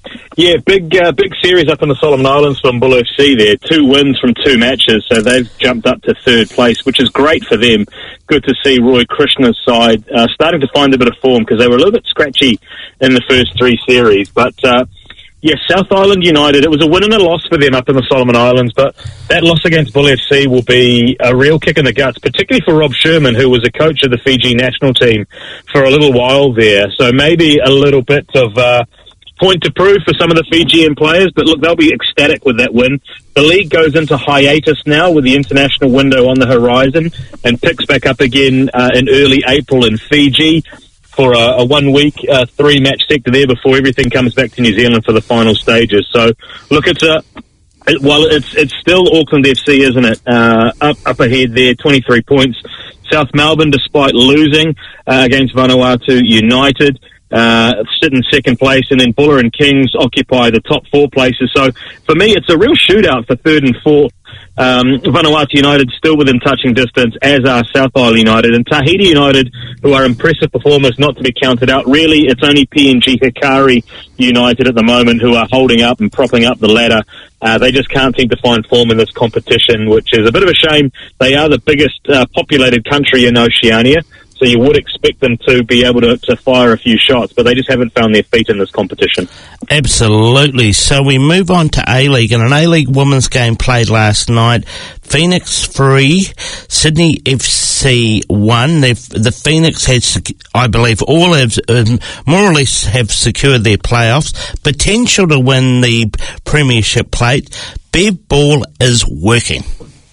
Speaker 7: Yeah, big uh, big series up in the Solomon Islands from Bull F C there. Two wins from two matches, so they've jumped up to third place, which is great for them. Good to see Roy Krishna's side uh, starting to find a bit of form, because they were a little bit scratchy in the first three series. But, uh, yeah, South Island United, it was a win and a loss for them up in the Solomon Islands, but that loss against Bull F C will be a real kick in the guts, particularly for Rob Sherman, who was a coach of the Fiji national team for a little while there. So maybe a little bit of uh, point to prove for some of the Fijian players, but look, they'll be ecstatic with that win. The league goes into hiatus now with the international window on the horizon and picks back up again uh, in early April in Fiji for a, a one-week, uh, three-match sector there before everything comes back to New Zealand for the final stages. So, look, it's a it, well, it's it's still Auckland F C, isn't it? Uh, up up ahead there, twenty-three points. South Melbourne, despite losing uh, against Vanuatu United, uh, sit in second place, and then Buller and Kings occupy the top four places. So, for me, it's a real shootout for third and fourth. Um, Vanuatu United still within touching distance, as are South Island United, and Tahiti United, who are impressive performers, not to be counted out. Really, it's only P N G Hikari United at the moment who are holding up and propping up the ladder. Uh, they just can't seem to find form in this competition, which is a bit of a shame. They are the biggest uh, populated country in Oceania, so you would expect them to be able to, to fire a few shots, but they just haven't found their feet in this competition.
Speaker 1: Absolutely. So we move on to A-League, and an A-League women's game played last night. Phoenix three, Sydney F C one. The, the Phoenix has, I believe, all have, um, more or less have secured their playoffs, potential to win the premiership plate. Bev Ball is working.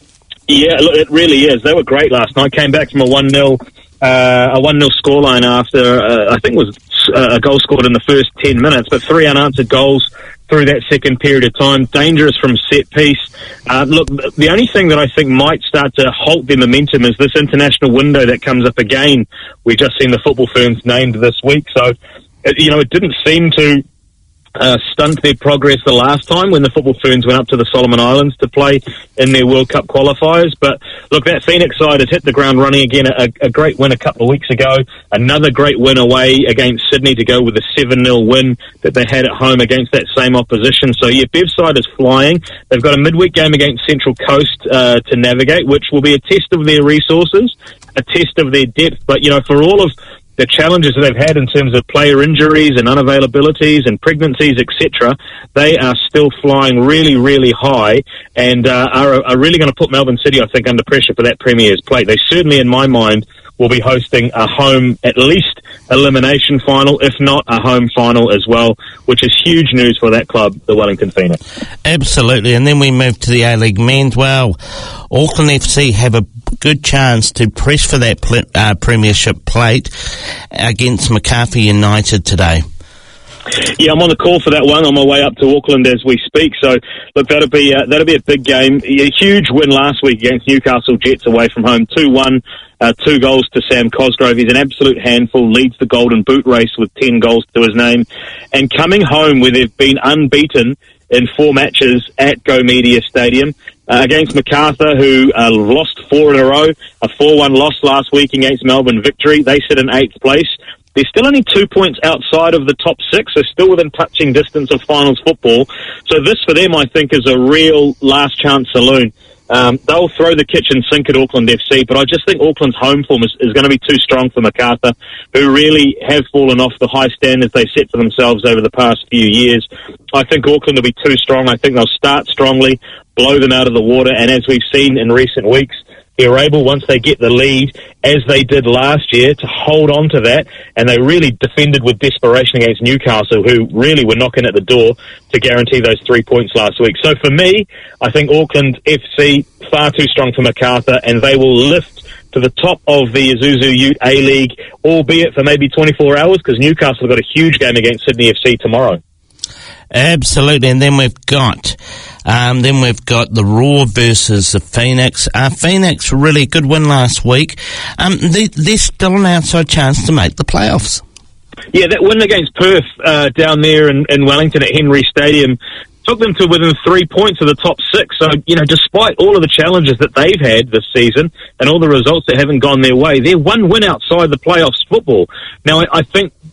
Speaker 7: Yeah, look, it really is. They were great last night. Came back from a one nil Uh, a one nil scoreline after, uh, I think it was uh, a goal scored in the first ten minutes, but three unanswered goals through that second period of time. Dangerous from set piece. Uh, look, the only thing that I think might start to halt their momentum is this international window that comes up again. We've just seen the Football Ferns named this week, so, it, you know, it didn't seem to Uh, stunt their progress the last time when the Football Ferns went up to the Solomon Islands to play in their World Cup qualifiers. But look, that Phoenix side has hit the ground running again. A, a great win a couple of weeks ago. Another great win away against Sydney to go with a seven nil win that they had at home against that same opposition. So yeah, Bev's side is flying. They've got a midweek game against Central Coast uh, to navigate, which will be a test of their resources, a test of their depth. But, you know, for all of the challenges that they've had in terms of player injuries and unavailabilities and pregnancies, et cetera, they are still flying really, really high and uh, are, are really going to put Melbourne City, I think, under pressure for that Premier's plate. They certainly, in my mind, will be hosting a home, at least, elimination final, if not a home final as well, which is huge news for that club, the Wellington Phoenix.
Speaker 1: Absolutely, and then we move to the A-League men's. Well, Auckland F C have a good chance to press for that pl- uh, premiership plate against Macarthur United today.
Speaker 7: Yeah, I'm on the call for that one, on my way up to Auckland as we speak. So, look, that'll be uh, that'll be a big game. A huge win last week against Newcastle Jets away from home, two one, uh, two goals to Sam Cosgrove. He's an absolute handful, leads the Golden Boot race with ten goals to his name. And coming home where they've been unbeaten in four matches at Go Media Stadium, uh, against Macarthur, who uh, lost four in a row, a four one loss last week against Melbourne Victory. They sit in eighth place. They're still only two points outside of the top six, so still within touching distance of finals football. So this, for them, I think, is a real last-chance saloon. Um, they'll throw the kitchen sink at Auckland F C, but I just think Auckland's home form is, is going to be too strong for Macarthur, who really have fallen off the high standards they set for themselves over the past few years. I think Auckland will be too strong. I think they'll start strongly, blow them out of the water, and as we've seen in recent weeks, they're able, once they get the lead, as they did last year, to hold on to that, and they really defended with desperation against Newcastle, who really were knocking at the door to guarantee those three points last week. So for me, I think Auckland F C, far too strong for Macarthur, and they will lift to the top of the Isuzu Ute A-League, albeit for maybe twenty-four hours, because Newcastle have got a huge game against Sydney F C tomorrow.
Speaker 1: Absolutely, and then we've got um, then we've got the Roar versus the Phoenix. Uh, Phoenix really good win last week. Um, they, they're still an outside chance to make the playoffs.
Speaker 7: Yeah, that win against Perth uh, down there in, in Wellington at Henry Stadium took them to within three points of the top six. So, you know, despite all of the challenges that they've had this season and all the results that haven't gone their way, they're one win outside the playoffs football. Now, I, I think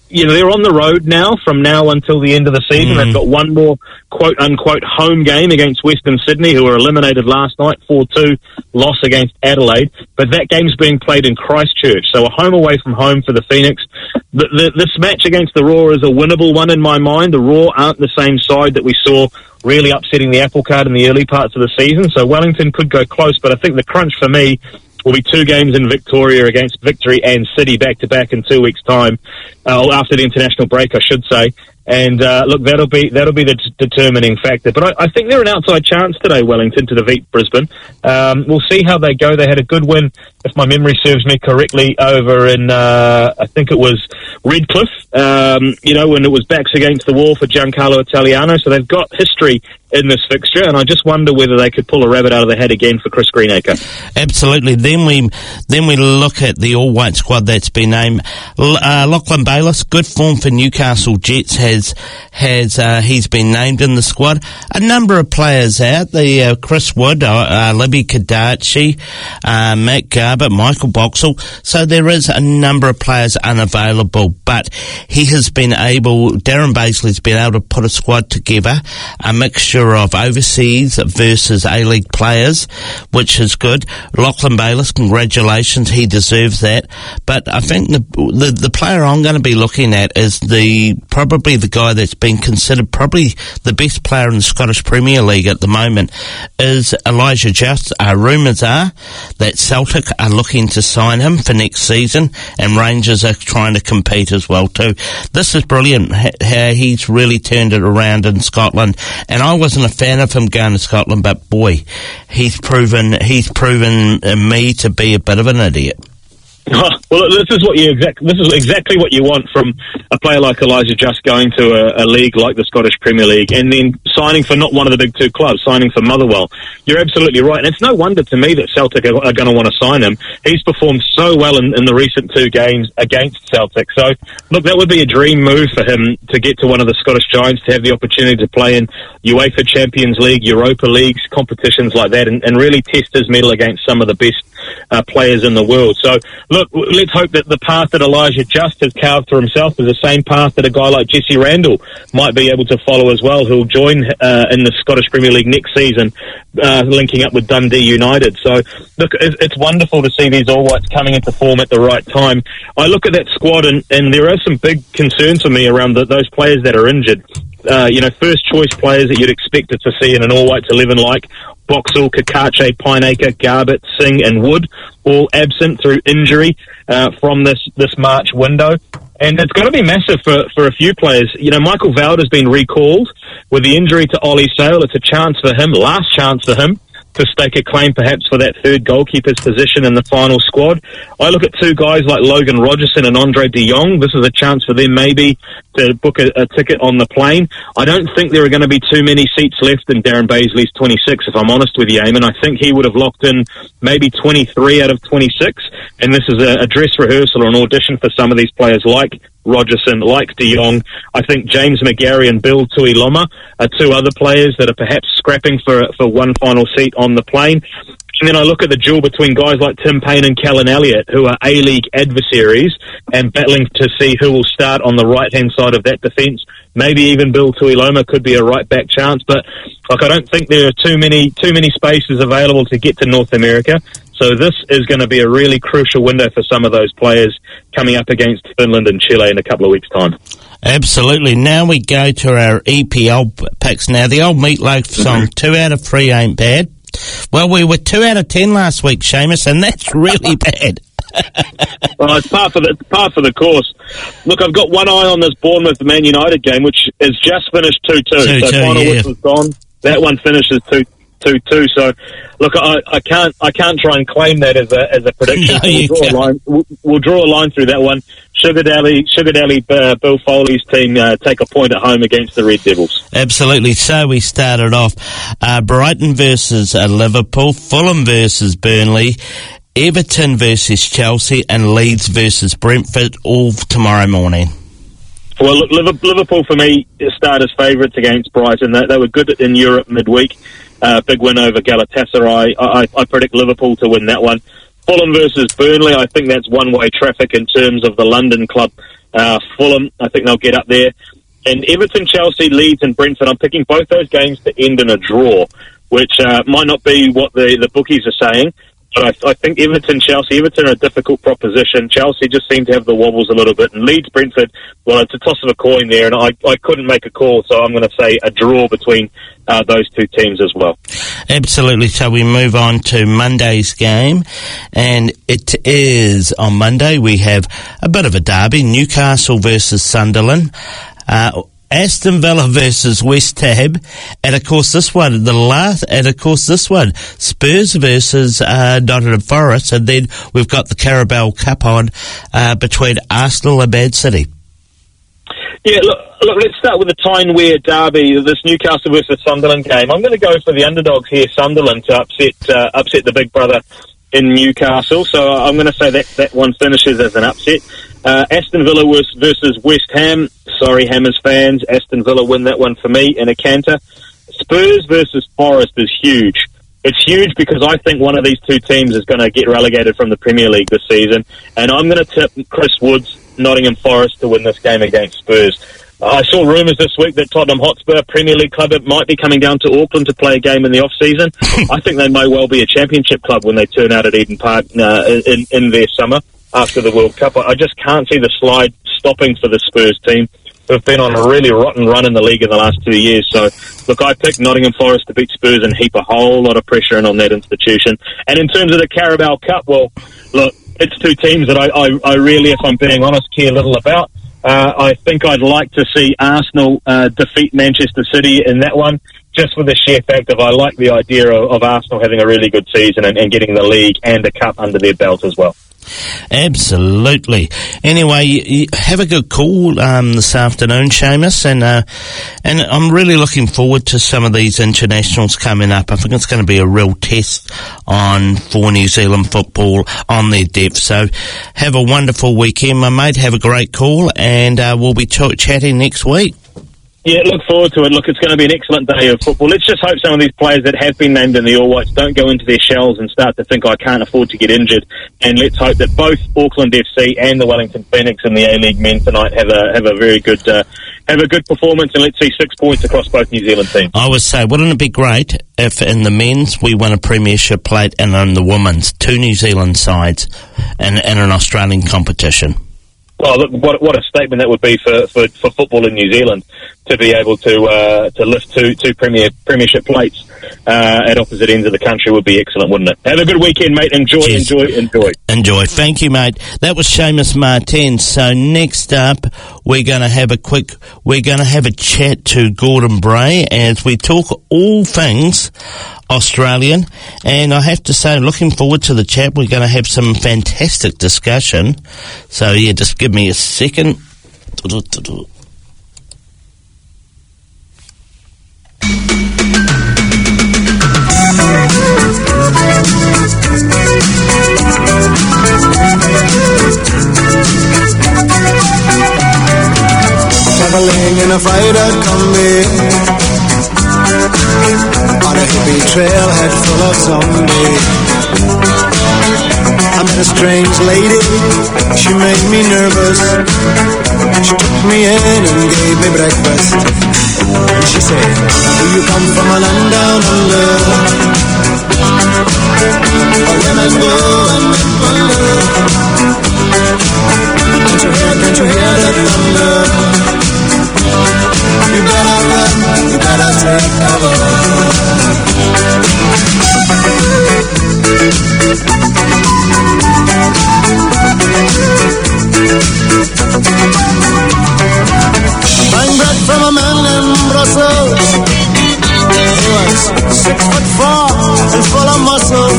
Speaker 7: you know, they're on the road now from now until the end of the season.
Speaker 1: Mm.
Speaker 7: They've got one more quote-unquote home game against Western Sydney, who were eliminated last night, four two loss against Adelaide. But that game's being played in Christchurch, so a home away from home for the Phoenix. The, the, this match against the Raw is a winnable one in my mind. The Raw aren't the same side that we saw really upsetting the apple cart in the early parts of the season, so Wellington could go close, but I think the crunch for me will be two games in Victoria against Victory and City back-to-back in two weeks' time, uh, after the international break, I should say. And, uh, look, that'll be that'll be the d- determining factor. But I, I think they're an outside chance today, Wellington, to defeat Brisbane. Um, we'll see how they go. They had a good win, if my memory serves me correctly, over in, uh, I think it was Redcliffe, um, you know, when it was backs against the wall for Giancarlo Italiano. So they've got history in this fixture, and I just wonder whether they could pull a rabbit out of the hat again for Chris Greenacre.
Speaker 1: Absolutely. Then we then we look at the all-white squad that's been named. Uh, Lachlan Bayliss, good form for Newcastle Jets, has has uh, he's been named in the squad. A number of players out. The uh, Chris Wood, uh, uh, Libby Kadachi, uh, Matt Garbutt, Michael Boxall. So there is a number of players unavailable, but he has been able. Darren Bazley's been able to put a squad together, a mixture of overseas versus A-League players, which is good. Lachlan Bayliss, congratulations, he deserves that. But I think the the, the player I'm going to be looking at is the probably the guy that's been considered probably the best player in the Scottish Premier League at the moment is Elijah Just. Uh, rumours are that Celtic are looking to sign him for next season, and Rangers are trying to compete as well too. This is brilliant how he's really turned it around in Scotland, and I was wasn't a fan of him going to Scotland, but boy, he's proven he's proven uh, me to be a bit of an idiot.
Speaker 7: Oh, well, this is what you exact. This is exactly what you want from a player like Elijah Just going to a, a league like the Scottish Premier League, and then signing for not one of the big two clubs, signing for Motherwell. You're absolutely right, and it's no wonder to me that Celtic are, are going to want to sign him. He's performed so well in, in the recent two games against Celtic. So, look, that would be a dream move for him to get to one of the Scottish Giants, to have the opportunity to play in UEFA Champions League, Europa Leagues, competitions like that, and, and really test his mettle against some of the best uh, players in the world. So, look, let's hope that the path that Elijah Just has carved for himself is the same path that a guy like Jesse Randall might be able to follow as well, who'll join uh, in the Scottish Premier League next season, uh, linking up with Dundee United. So, look, it's wonderful to see these All Whites coming into form at the right time. I look at that squad, and, and there are some big concerns for me around the, those players that are injured. Uh, you know, first choice players that you'd expect to see in an All Whites eleven, like Boxall, Kakache, Pineacre, Garbutt, Singh and Wood, all absent through injury uh, from this, this March window. And it's going to be massive for, for a few players. You know, Michael Veld has been recalled with the injury to Ollie Sale. It's a chance for him, last chance for him, to stake a claim perhaps for that third goalkeeper's position in the final squad. I look at two guys like Logan Rogerson and Andre de Jong. This is a chance for them maybe to book a, a ticket on the plane. I don't think there are going to be too many seats left in Darren Bazley's twenty-six, if I'm honest with you, Eamon. I think he would have locked in maybe twenty-three out of twenty-six, and this is a, a dress rehearsal or an audition for some of these players like Rogerson, like de Jong. I think James McGarry and Bill Tuiloma are two other players that are perhaps scrapping for for one final seat on the plane. And then I look at the duel between guys like Tim Payne and Callan Elliott, who are A-League adversaries, and battling to see who will start on the right-hand side of that defence. Maybe even Bill Tuiloma could be a right-back chance, but like I don't think there are too many too many spaces available to get to North America. So this is going to be a really crucial window for some of those players coming up against Finland and Chile in a couple of weeks' time.
Speaker 1: Absolutely. Now we go to our E P L picks. Now, the old Meatloaf song, mm-hmm. two out of three ain't bad. Well, we were two out of ten last week, Seamus, and that's really bad.
Speaker 7: Well, it's part for the it's part for the course. Look, I've got one eye on this Bournemouth Man United game, which is just finished two two. So final
Speaker 1: yeah.
Speaker 7: whistle's gone. That one finishes two two two. So, look, I, I can't I can't try and claim that as a as a prediction.
Speaker 1: No,
Speaker 7: we'll, draw a line, we'll, we'll draw a line through that one. Sugar Daddy, Sugar Daddy, uh, Bill Foley's team uh, take a point at home against the Red Devils.
Speaker 1: Absolutely. So we started off uh, Brighton versus uh, Liverpool, Fulham versus Burnley, Everton versus Chelsea, and Leeds versus Brentford, all tomorrow morning.
Speaker 7: Well, look, Liverpool for me start as favourites against Brighton. They, they were good in Europe midweek. Uh, big win over Galatasaray. I, I, I predict Liverpool to win that one. Fulham versus Burnley, I think that's one-way traffic in terms of the London club. Uh, Fulham, I think they'll get up there. And Everton, Chelsea, Leeds and Brentford, I'm picking both those games to end in a draw, which uh, might not be what the, the bookies are saying. But I, I think Everton, Chelsea, Everton are a difficult proposition. Chelsea just seem to have the wobbles a little bit. And Leeds, Brentford, well, it's a toss of a coin there. And I, I couldn't make a call, so I'm going to say a draw between uh, those two teams as well.
Speaker 1: Absolutely. So we move on to Monday's game. And it is on Monday. We have a bit of a derby. Newcastle versus Sunderland. Uh, Aston Villa versus West Ham, and of course this one, the last, and of course this one, Spurs versus uh, Nottingham Forest, and then we've got the Carabao Cup on uh, between Arsenal and Man City.
Speaker 7: Yeah, look, look, let's start with the Tyne-Wear derby, this Newcastle versus Sunderland game. I'm going to go for the underdogs here, Sunderland, to upset uh, upset the big brother in Newcastle, so I'm going to say that that one finishes as an upset. Uh, Aston Villa versus West Ham. Sorry, Hammers fans. Aston Villa win that one for me in a canter. Spurs versus Forest is huge. It's huge because I think one of these two teams is going to get relegated from the Premier League this season, and I'm going to tip Chris Wood's Nottingham Forest to win this game against Spurs. I saw rumours this week that Tottenham Hotspur, Premier League club, might be coming down to Auckland to play a game in the off-season. I think they may well be a championship club when they turn out at Eden Park uh, in, in their summer after the World Cup. I just can't see the slide stopping for the Spurs team, who've been on a really rotten run in the league in the last two years. So, look, I picked Nottingham Forest to beat Spurs and heap a whole lot of pressure in on that institution. And in terms of the Carabao Cup, well, look, it's two teams that I, I, I really, if I'm being honest, care little about. Uh, I think I'd like to see Arsenal uh, defeat Manchester City in that one, just for the sheer fact of I like the idea of, of Arsenal having a really good season and, and getting the league and a cup under their belt as well.
Speaker 1: Absolutely. Anyway, you have a good call um, this afternoon, Seamus, and uh, and I'm really looking forward to some of these internationals coming up. I think it's going to be a real test on for New Zealand football on their depth. So have a wonderful weekend, my mate. Have a great call, and uh, we'll be ch- chatting next week.
Speaker 7: Yeah, look forward to it. Look, it's going to be an excellent day of football. Let's just hope some of these players that have been named in the All Whites don't go into their shells and start to think, I can't afford to get injured. And let's hope that both Auckland F C and the Wellington Phoenix in the A-League men tonight have a have a very good uh, have a good performance, and let's see six points across both New Zealand teams.
Speaker 1: I would say, wouldn't it be great if in the men's we won a premiership plate and in the women's two New Zealand sides in, in an Australian competition?
Speaker 7: Well, look, what, what a statement that would be for, for, for football in New Zealand to be able to uh, to lift two two premier premiership plates uh, at opposite ends of the country would be excellent, wouldn't it? Have a good weekend, mate. Enjoy, Cheers. enjoy, enjoy.
Speaker 1: Enjoy. Thank you, mate. That was Seamus Martin. So next up, we're going to have a quick, we're going to have a chat to Gordon Bray as we talk all things Australian, and I have to say, looking forward to the chat. We're going to have some fantastic discussion. So yeah, just give me a second.
Speaker 8: Traveling in a freighter combi on a hippie trailhead full of zombies. I met a strange lady, she made me nervous. She took me in and gave me breakfast. And she said, do you come from a land down under, where women go and men wonder? Can't you hear, can't you hear the thunder? You better run, you better take cover. Buying bread from a man in Brussels. He was six foot four and full of muscle.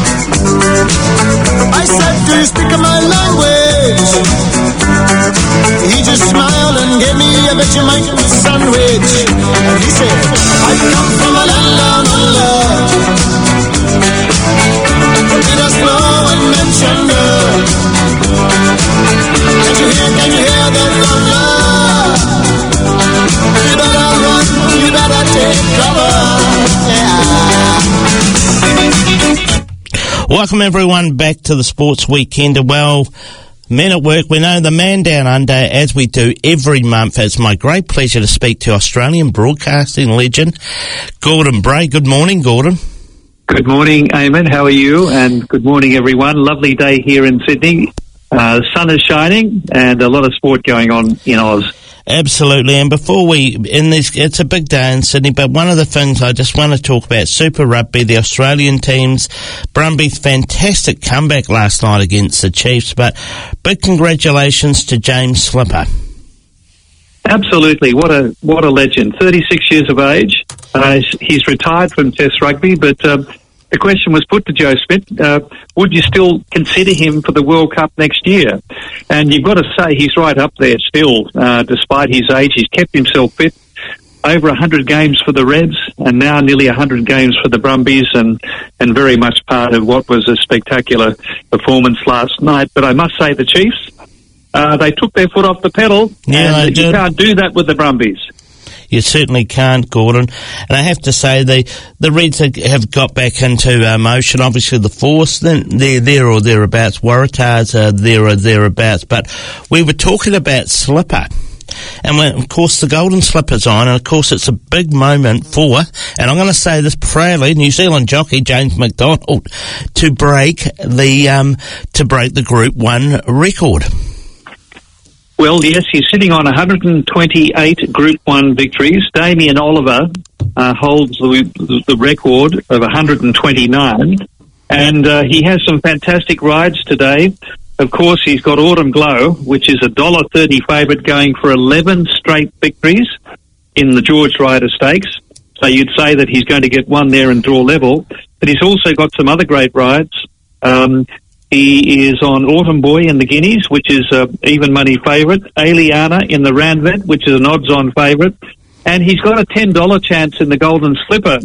Speaker 8: I said, do you speak my language? He just smiled and gave me a Vegemite sandwich. And he said, I come from a land down under, from Peter Snow and Manchester. Can you hear, can you hear the thunder? You better run, you better take cover. Yeah.
Speaker 1: Welcome everyone back to the Sports Weekend. Well, Men at Work, we know the man down under, as we do every month. It's my great pleasure to speak to Australian broadcasting legend, Gordon Bray. Good morning, Gordon.
Speaker 9: Good morning, Eamon. How are you? And good morning, everyone. Lovely day here in Sydney. Uh, the sun is shining and a lot of sport going on in Oz.
Speaker 1: Absolutely, and before we, in this, it's a big day in Sydney, but one of the things I just want to talk about, Super Rugby, the Australian teams, Brumbies, fantastic comeback last night against the Chiefs, but big congratulations to James Slipper.
Speaker 9: Absolutely, what a what a legend, thirty-six years of age. Uh, he's retired from Test Rugby, but um, the question was put to Joe Schmidt, uh, would you still consider him for the World Cup next year? And you've got to say he's right up there still, uh, despite his age. He's kept himself fit. Over one hundred games for the Reds and now nearly one hundred games for the Brumbies, and, and very much part of what was a spectacular performance last night. But I must say the Chiefs, uh, they took their foot off the pedal,
Speaker 1: yeah,
Speaker 9: and you can't do that with the Brumbies.
Speaker 1: You certainly can't, Gordon. And I have to say, the the Reds have got back into uh, motion. Obviously, the Force, they're there or thereabouts. Waratahs are there or thereabouts. But we were talking about Slipper. And when, of course, the Golden Slipper's on, and of course, it's a big moment for, and I'm going to say this proudly, New Zealand jockey James McDonald to break the um, to break the Group One record.
Speaker 9: Well, yes, he's sitting on one hundred twenty-eight Group one victories. Damien Oliver uh, holds the, the record of one hundred twenty-nine, and uh, he has some fantastic rides today. Of course, he's got Autumn Glow, which is a one dollar thirty favourite, going for eleven straight victories in the George Ryder Stakes. So you'd say that he's going to get one there and draw level. But he's also got some other great rides. Um He is on Autumn Boy in the Guineas, which is an even money favourite. Aliana in the Randvet, which is an odds-on favourite. And he's got a ten dollar chance in the Golden Slipper.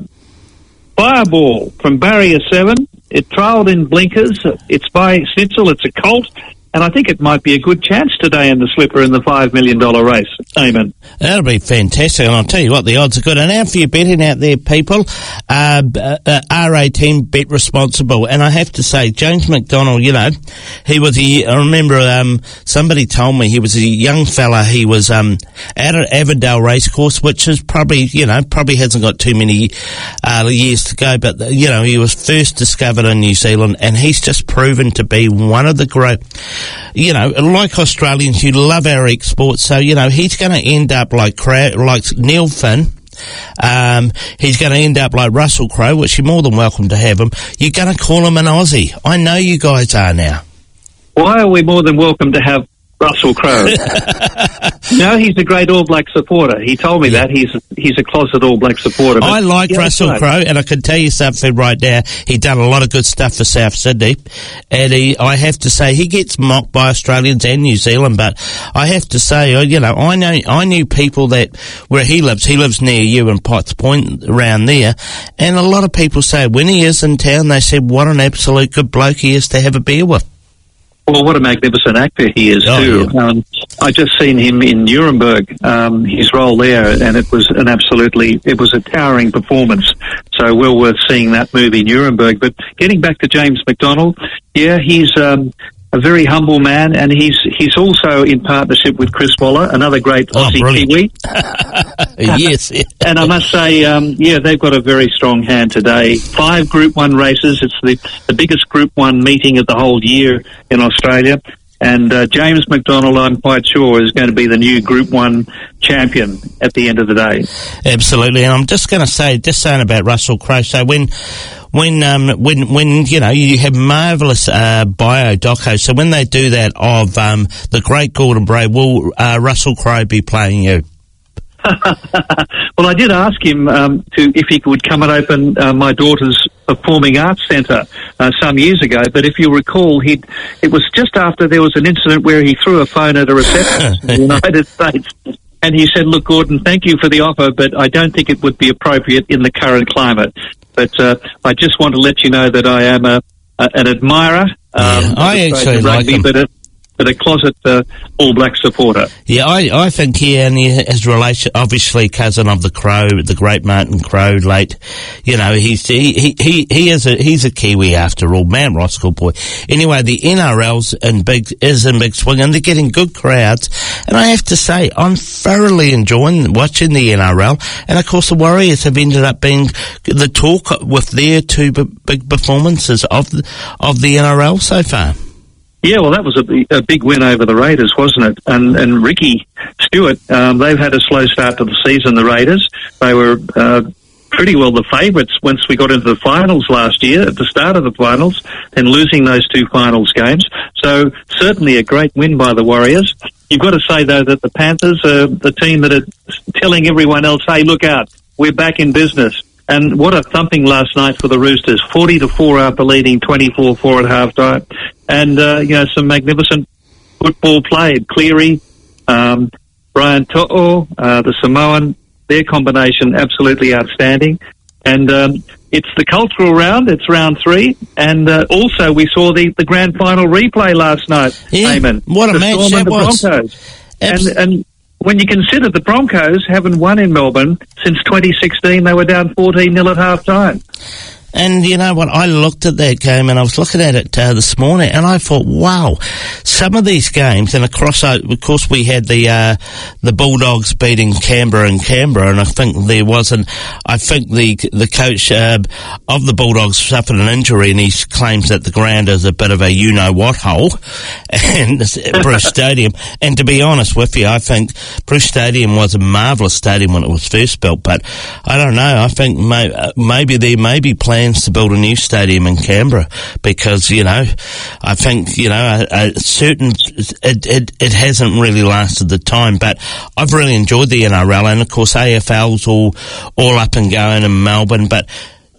Speaker 9: Fireball from Barrier seven. It trialled in blinkers. It's by Snitzel. It's a colt. And I think it might be a good chance today in the Slipper in the five million dollars race. Amen.
Speaker 1: That'll be fantastic. And I'll tell you what, the odds are good. And now for your betting out there, people, uh, uh, R eighteen, bet responsible. And I have to say, James McDonald, you know, he was a, I remember um, somebody told me he was a young fella. He was um, out at Avondale Racecourse, which is probably, you know, probably hasn't got too many uh, years to go. But, you know, he was first discovered in New Zealand, and he's just proven to be one of the great... You know, like Australians, you love our exports, so, you know, he's going to end up like Cra- like Neil Finn. Um, he's going to end up like Russell Crowe, which you're more than welcome to have him. You're going to call him an Aussie. I know you guys are now.
Speaker 9: Why are we more than welcome to have Russell Crowe? No, he's a great All Black supporter. He told me that. He's he's a closet All Black supporter.
Speaker 1: I like
Speaker 9: yeah,
Speaker 1: Russell Crowe, and I can tell you something right now. He's done a lot of good stuff for South Sydney, and he, I have to say, he gets mocked by Australians and New Zealand, but I have to say, you know, I know I knew people that, where he lives, he lives near you in Potts Point, around there, and a lot of people say when he is in town, they said what an absolute good bloke he is to have a beer with.
Speaker 9: Well, what a magnificent actor he is,
Speaker 1: oh,
Speaker 9: too.
Speaker 1: Yeah.
Speaker 9: Um, I just seen him in Nuremberg, um, his role there, and it was an absolutely, it was a towering performance. So well worth seeing that movie, Nuremberg. But getting back to James McDonald, yeah, he's um, a very humble man, and he's he's also in partnership with Chris Waller, another great
Speaker 1: oh,
Speaker 9: Aussie
Speaker 1: brilliant.
Speaker 9: Kiwi.
Speaker 1: Yes. Yeah.
Speaker 9: And I must say, um, yeah, they've got a very strong hand today. Five Group one races. It's the, the biggest Group one meeting of the whole year in Australia. And uh, James McDonald, I'm quite sure, is going to be the new Group one champion at the end of the day.
Speaker 1: Absolutely. And I'm just going to say, just saying about Russell Crowe, so when... When, um, when, when, you know, you have marvellous, uh, bio docos, so when they do that of, um, the great Gordon Bray, will, uh, Russell Crowe be playing you?
Speaker 9: Well, I did ask him, um, to, if he would come and open, uh, my daughter's Performing Arts Centre, uh, some years ago, but if you recall, he'd, it was just after there was an incident where he threw a phone at a receptionist in the United States. And he said, look, Gordon, thank you for the offer, but I don't think it would be appropriate in the current climate. But uh, I just want to let you know that I am a, a an admirer. Um,
Speaker 1: yeah, I actually like him.
Speaker 9: But, uh, but a closet uh, All Black supporter.
Speaker 1: Yeah, I, I think he and his relation, obviously cousin of the Crow, the great Martin Crow, late, you know, he's he he he, he is a he's a Kiwi after all, Mount Roskill boy. Anyway, the N R L's in big is in big swing, and they're getting good crowds. And I have to say, I'm thoroughly enjoying watching the N R L. And of course, the Warriors have ended up being the talk with their two b- big performances of the, of the N R L so far.
Speaker 9: Yeah, well, that was a, a big win over the Raiders, wasn't it? And and Ricky Stewart, um, they've had a slow start to the season, the Raiders. They were uh, pretty well the favourites once we got into the finals last year, at the start of the finals, and losing those two finals games. So certainly a great win by the Warriors. You've got to say, though, that the Panthers are the team that are telling everyone else, hey, look out, we're back in business. And what a thumping last night for the Roosters, forty to four after leading twenty-four four at halftime. And, uh, you know, some magnificent football played. Cleary, um, Brian To'o, uh, the Samoan, their combination absolutely outstanding. And um, it's the cultural round, it's round three. And uh, also we saw the, the grand final replay last night,
Speaker 1: yeah,
Speaker 9: Eamon.
Speaker 1: What a
Speaker 9: the
Speaker 1: match
Speaker 9: Storm
Speaker 1: that
Speaker 9: and the
Speaker 1: was.
Speaker 9: Broncos.
Speaker 1: Abs-
Speaker 9: and, and when you consider the Broncos haven't won in Melbourne since twenty sixteen, they were down fourteen nil at half time.
Speaker 1: And you know what? I looked at that game and I was looking at it uh, this morning, and I thought, wow, some of these games, and across, uh, of course, we had the uh, the Bulldogs beating Canberra and Canberra, and I think there wasn't. I think the the coach uh, of the Bulldogs suffered an injury, and he claims that the ground is a bit of a you know what hole, and Bruce Stadium. And to be honest with you, I think Bruce Stadium was a marvellous stadium when it was first built, but I don't know. I think may, uh, maybe there may be plans to build a new stadium in Canberra, because, you know, I think, you know, a, a certain, it, it, it hasn't really lasted the time, but I've really enjoyed the N R L, and of course A F L's all, all up and going in Melbourne, but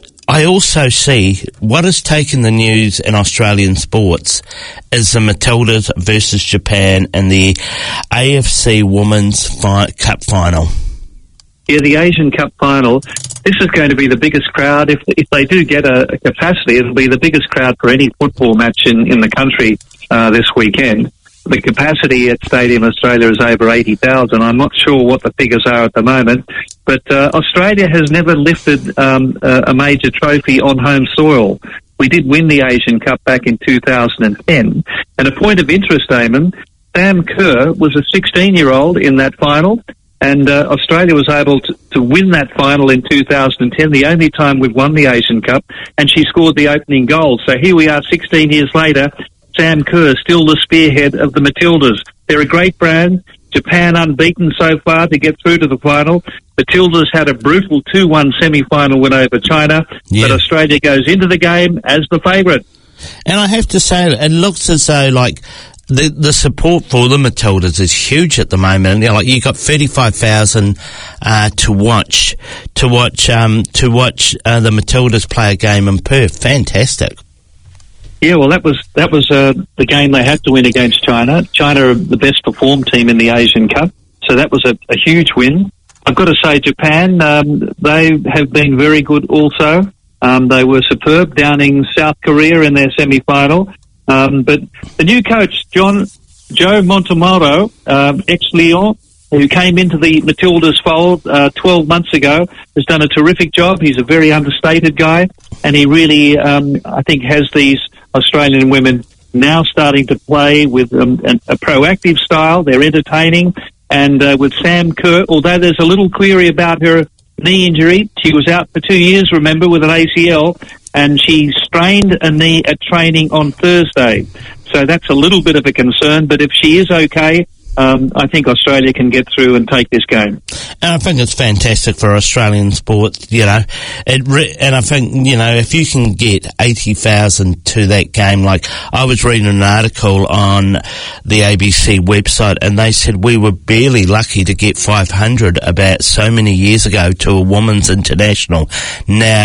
Speaker 1: I also see what has taken the news in Australian sports is the Matildas versus Japan in the A F C Women's fi- Cup final.
Speaker 9: Yeah, the Asian Cup final. This is going to be the biggest crowd. If if they do get a, a capacity, it'll be the biggest crowd for any football match in, in the country uh, this weekend. The capacity at Stadium Australia is over eighty thousand. I'm not sure what the figures are at the moment, but uh, Australia has never lifted um, a, a major trophy on home soil. We did win the Asian Cup back in two thousand ten. And a point of interest, Eamon, Sam Kerr was a sixteen-year-old in that final. And uh, Australia was able to, to win that final in two thousand ten, the only time we've won the Asian Cup, and she scored the opening goal. So here we are sixteen years later, Sam Kerr still the spearhead of the Matildas. They're a great brand. Japan unbeaten so far to get through to the final. Matildas had a brutal two one semi-final win over China, yeah. But Australia goes into the game as the favourite.
Speaker 1: And I have to say, it looks as though, like, The the support for the Matildas is huge at the moment. You know, like you got thirty five thousand uh, to watch to watch um, to watch uh, the Matildas play a game in Perth. Fantastic.
Speaker 9: Yeah, well, that was that was uh, the game they had to win against China. China are the best performed team in the Asian Cup, so that was a, a huge win. I've got to say, Japan, um, they have been very good also. Um, they were superb, downing South Korea in their semi-final. Um, but the new coach, John Joe Montemurro, um, ex-Lyon, who came into the Matildas fold uh, twelve months ago, has done a terrific job. He's a very understated guy, and he really, um, I think, has these Australian women now starting to play with um, an, a proactive style. They're entertaining, and uh, with Sam Kerr, although there's a little query about her knee injury, she was out for two years, remember, with an A C L, and she strained a knee at training on Thursday. So that's a little bit of a concern, but if she is okay, um, I think Australia can get through and take this game.
Speaker 1: And I think it's fantastic for Australian sport, you know. It re- and I think, you know, if you can get eighty thousand to that game, like I was reading an article on the A B C website, and they said we were barely lucky to get five hundred about so many years ago to a women's international. Now,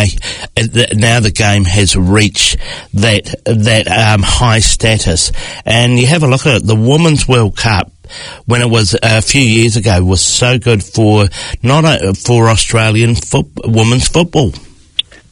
Speaker 1: now the game has reached that, that, um, high status. And you have a look at it, the Women's World Cup, when it was a few years ago, was so good for not a, for Australian foot, women's football.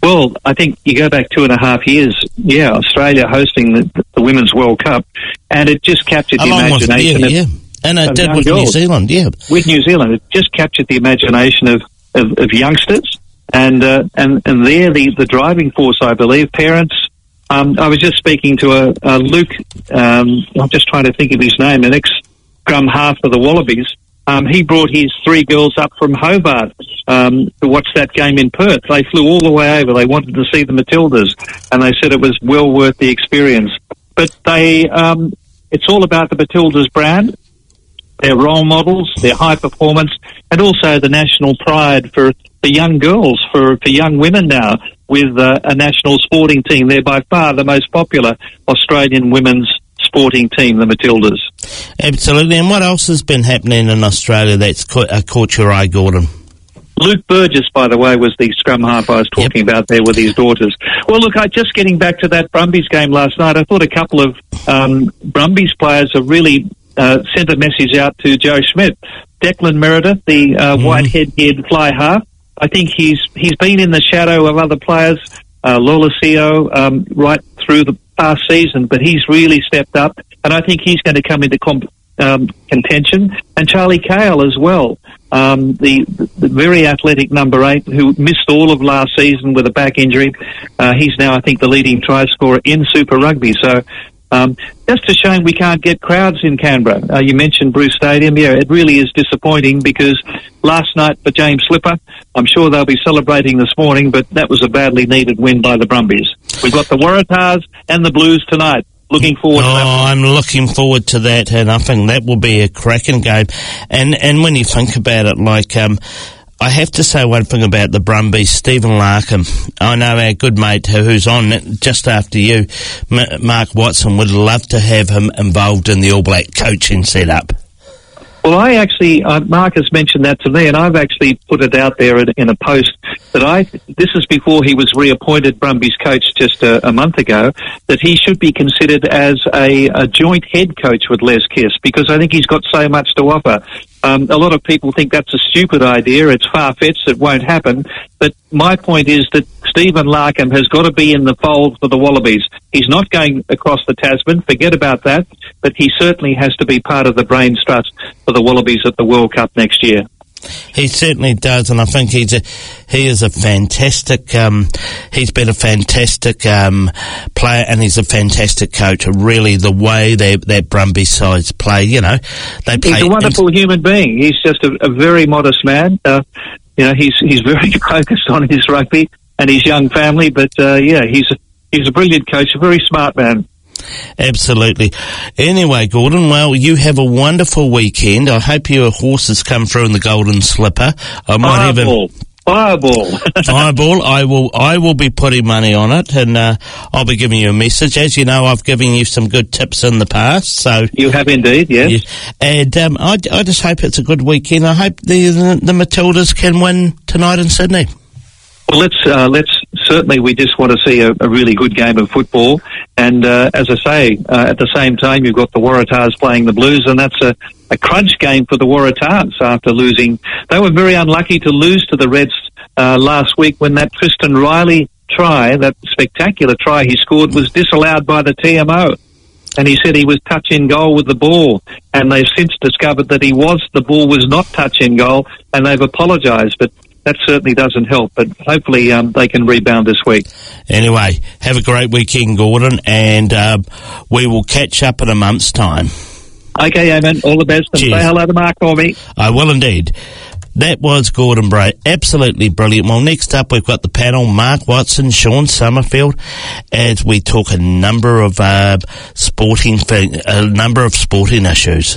Speaker 9: Well, I think you go back two and a half years, yeah, Australia hosting the, the Women's World Cup, and it just captured the
Speaker 1: Along with,
Speaker 9: imagination
Speaker 1: yeah,
Speaker 9: of,
Speaker 1: yeah. And it
Speaker 9: of
Speaker 1: did
Speaker 9: young
Speaker 1: with New
Speaker 9: girls.
Speaker 1: Zealand, yeah.
Speaker 9: With New Zealand, it just captured the imagination of, of, of youngsters, and, uh, and and they're the, the driving force, I believe. Parents, um, I was just speaking to a, a Luke, um, I'm just trying to think of his name, an ex-scrum half of the Wallabies. Um, he brought his three girls up from Hobart um, to watch that game in Perth. They flew all the way over. They wanted to see the Matildas, and they said it was well worth the experience. But they, um, it's all about the Matildas brand, their role models, their high performance, and also the national pride for the young girls, for, for young women now, with uh, a national sporting team. They're by far the most popular Australian women's sporting team, the Matildas.
Speaker 1: Absolutely. And what else has been happening in Australia that's caught, uh, caught your eye, Gordon?
Speaker 9: Luke Burgess, by the way, was the scrum half I was talking yep. about there with his daughters. Well, look, I just getting back to that Brumbies game last night, I thought a couple of um, Brumbies players have really uh, sent a message out to Joe Schmidt. Declan Meredith, the uh, mm. white head-geared fly half, I think he's he's been in the shadow of other players, uh, Lola Sio, um, right through the past season, but he's really stepped up, and I think he's going to come into comp- um, contention. And Charlie Cale as well, um, the, the very athletic number eight who missed all of last season with a back injury. Uh, he's now, I think, the leading try scorer in Super Rugby. So um, just a shame we can't get crowds in Canberra. Uh, you mentioned Bruce Stadium. Yeah, it really is disappointing because last night for James Slipper, I'm sure they'll be celebrating this morning, but that was a badly needed win by the Brumbies. We've got the Waratahs and the Blues tonight. Looking forward
Speaker 1: oh,
Speaker 9: to that.
Speaker 1: Oh, I'm looking forward to that, and I think that will be a cracking game. And and when you think about it, like, um, I have to say one thing about the Brumbies, Stephen Larkham. I know our good mate who's on just after you, Mark Watson, would love to have him involved in the All Black coaching setup.
Speaker 9: Well, I actually, uh, Mark has mentioned that to me, and I've actually put it out there in, in a post that I, this is before he was reappointed Brumbies coach just a, a month ago, that he should be considered as a, a joint head coach with Les Kiss, because I think he's got so much to offer. Um, a lot of people think that's a stupid idea, it's far-fetched, it won't happen, but my point is that Stephen Larkham has got to be in the fold for the Wallabies. He's not going across the Tasman, forget about that, but he certainly has to be part of the brains trust for the Wallabies at the World Cup next year.
Speaker 1: He certainly does, and I think he's a, he is a fantastic, um, he's been a fantastic um, player, and he's a fantastic coach. Really, the way they, that Brumbies sides play, you know, they play.
Speaker 9: He's a wonderful int- human being. He's just a, a very modest man. Uh, you know, he's he's very focused on his rugby and his young family, but uh, yeah, he's a, he's a brilliant coach, a very smart man.
Speaker 1: Absolutely. Anyway, Gordon, well, you have a wonderful weekend. I hope your horses come through in the Golden Slipper. I might
Speaker 9: Fireball.
Speaker 1: even
Speaker 9: Fireball.
Speaker 1: Fireball. I will. I will be putting money on it, and uh, I'll be giving you a message. As you know, I've given you some good tips in the past. So
Speaker 9: you have indeed, yes.
Speaker 1: Yeah. And um, I, I just hope it's a good weekend. I hope the the, the Matildas can win tonight in Sydney.
Speaker 9: Well, let's uh, let's certainly. We just want to see a, a really good game of football, and uh, as I say, uh, at the same time, you've got the Waratahs playing the Blues, and that's a, a crunch game for the Waratahs after losing. They were very unlucky to lose to the Reds uh, last week when that Tristan Riley try, that spectacular try he scored, was disallowed by the T M O. And he said he was touch in goal with the ball, and they've since discovered that he was. The ball was not touch in goal, and they've apologised, but that certainly doesn't help, but hopefully um, they can rebound this week.
Speaker 1: Anyway, have a great weekend, Gordon, and uh, we will catch up in a month's time.
Speaker 9: Okay, Eamon, all the best, and
Speaker 1: Cheers.
Speaker 9: Say hello to Mark for me.
Speaker 1: I will indeed. That was Gordon Bray. Absolutely brilliant. Well, next up we've got the panel, Mark Watson, Sean Summerfield, as we talk a number of uh, sporting, a number of sporting issues.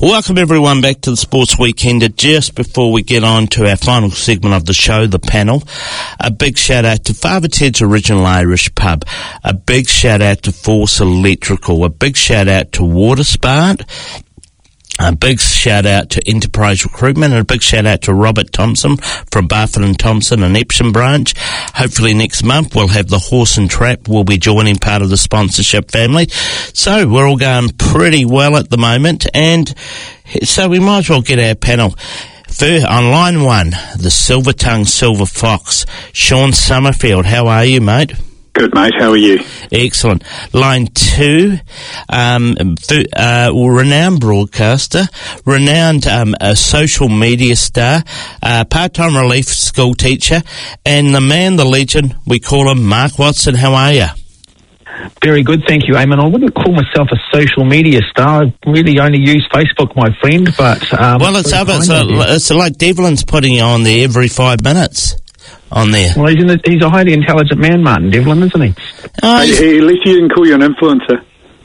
Speaker 1: Welcome everyone back to the Sports Weekender. Just before we get on to our final segment of the show, the panel, a big shout out to Father Ted's Original Irish Pub, a big shout out to Force Electrical, a big shout out to Waterspart, a big shout out to Enterprise Recruitment, and a big shout out to Robert Thompson from Barfoot and Thompson and Epsom branch. Hopefully next month we'll have the Horse and Trap will be joining part of the sponsorship family. So we're all going pretty well at the moment, and so we might as well get our panel. First, on line one, the Silver Tongue Silver Fox, Sean Summerfield. How are you, mate?
Speaker 10: Good, mate. How are you?
Speaker 1: Excellent. Line two, um, uh, renowned broadcaster, renowned um, a social media star, uh, part-time relief school teacher, and the man, the legend, we call him Mark Watson. How are you?
Speaker 11: Very good, thank you, Eamon. I wouldn't call myself a social media star. I really only use Facebook, my friend, but... Um,
Speaker 1: well, it's, other, it's, a, it's like Devlin's putting you on there every five minutes. On there.
Speaker 11: Well, he's, a, he's a highly intelligent man, Martin Devlin, isn't he?
Speaker 10: Oh, hey, hey, at least he didn't call you an influencer.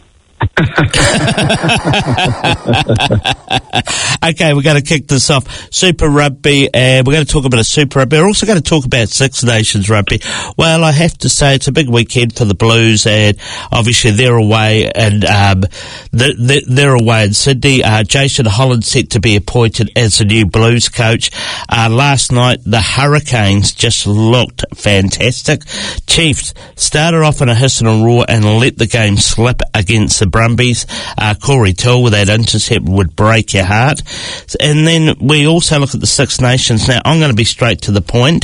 Speaker 1: Okay, we're going to kick this off. Super Rugby, uh, we're going to talk about a Super Rugby. We're also going to talk about Six Nations Rugby. Well, I have to say it's a big weekend for the Blues, and obviously they're away, and um, they're, they're away in Sydney. Uh, Jason Holland set to be appointed as the new Blues coach. Uh, last night, the Hurricanes just looked fantastic. Chiefs started off in a hiss and a roar and let the game slip against the Brumbies. Uh, Corey Till with that intercept would break your heart. And then we also look at the Six Nations. Now, I'm going to be straight to the point.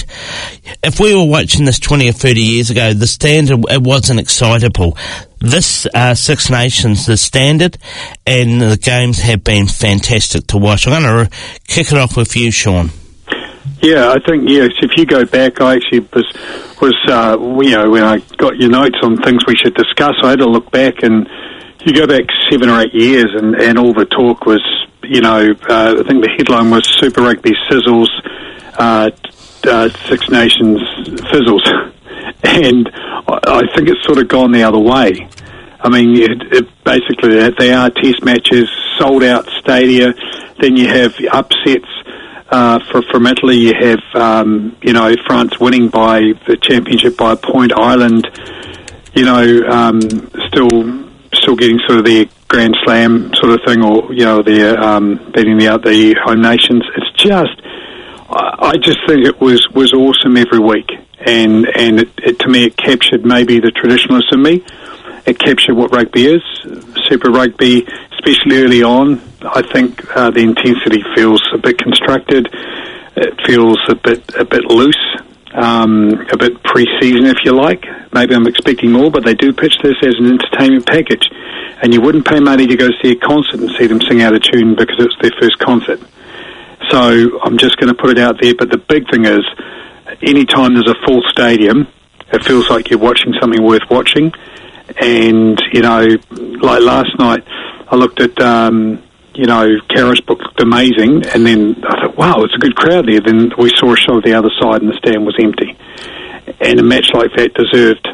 Speaker 1: If we were watching this twenty or thirty years ago, the standard, it wasn't excitable. This uh, Six Nations, the standard, and the games have been fantastic to watch. I'm going to kick it off with you, Sean.
Speaker 10: Yeah, I think, yes, if you go back, I actually was, was uh, you know, when I got your notes on things we should discuss, I had to look back, and you go back seven or eight years, and, and all the talk was, you know, uh, I think the headline was Super Rugby sizzles, uh, uh, Six Nations fizzles. And I think it's sort of gone the other way. I mean, it, it basically, they are test matches, sold-out stadia, then you have upsets. Uh, for, from Italy, you have, um, you know, France winning by the championship by a point. Ireland, you know, um, still still getting sort of their Grand Slam sort of thing, or, you know, their um, beating the other home nations. It's just, I, I just think it was, was awesome every week. And, and it, it, to me, it captured maybe the traditionalist in me. It captured what rugby is. Super Rugby, especially early on, I think uh, the intensity feels a bit constructed. It feels a bit a bit loose, um, a bit pre-season, if you like. Maybe I'm expecting more, but they do pitch this as an entertainment package. And you wouldn't pay money to go see a concert and see them sing out of tune because it's their first concert. So I'm just going to put it out there. But the big thing is, anytime there's a full stadium, it feels like you're watching something worth watching. And, you know, like last night, I looked at, um, you know, Carisbrook looked amazing, and then I thought, wow, it's a good crowd there. Then we saw a shot of the other side, and the stand was empty. And a match like that deserved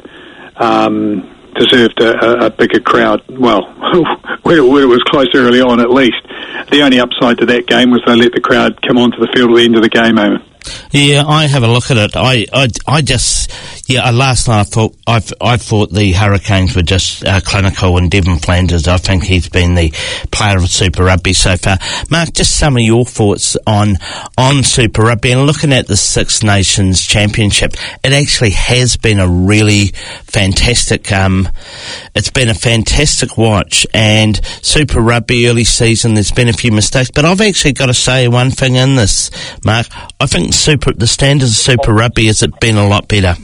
Speaker 10: um, deserved a, a bigger crowd. Well, when it, when it was close early on, at least. The only upside to that game was they let the crowd come onto the field at the end of the game, Eamon.
Speaker 1: Yeah, I have a look at it. I, I, I just, yeah, last night I thought, I, I thought the Hurricanes were just uh, clinical, and Devon Flanders, I think he's been the player of Super Rugby so far. Mark, just some of your thoughts on, on Super Rugby, and looking at the Six Nations Championship, it actually has been a really fantastic, um, it's been a fantastic watch, and Super Rugby early season, there's been a few mistakes, but I've actually got to say one thing in this, Mark. I think Super, the standards of Super Rugby has been a lot better.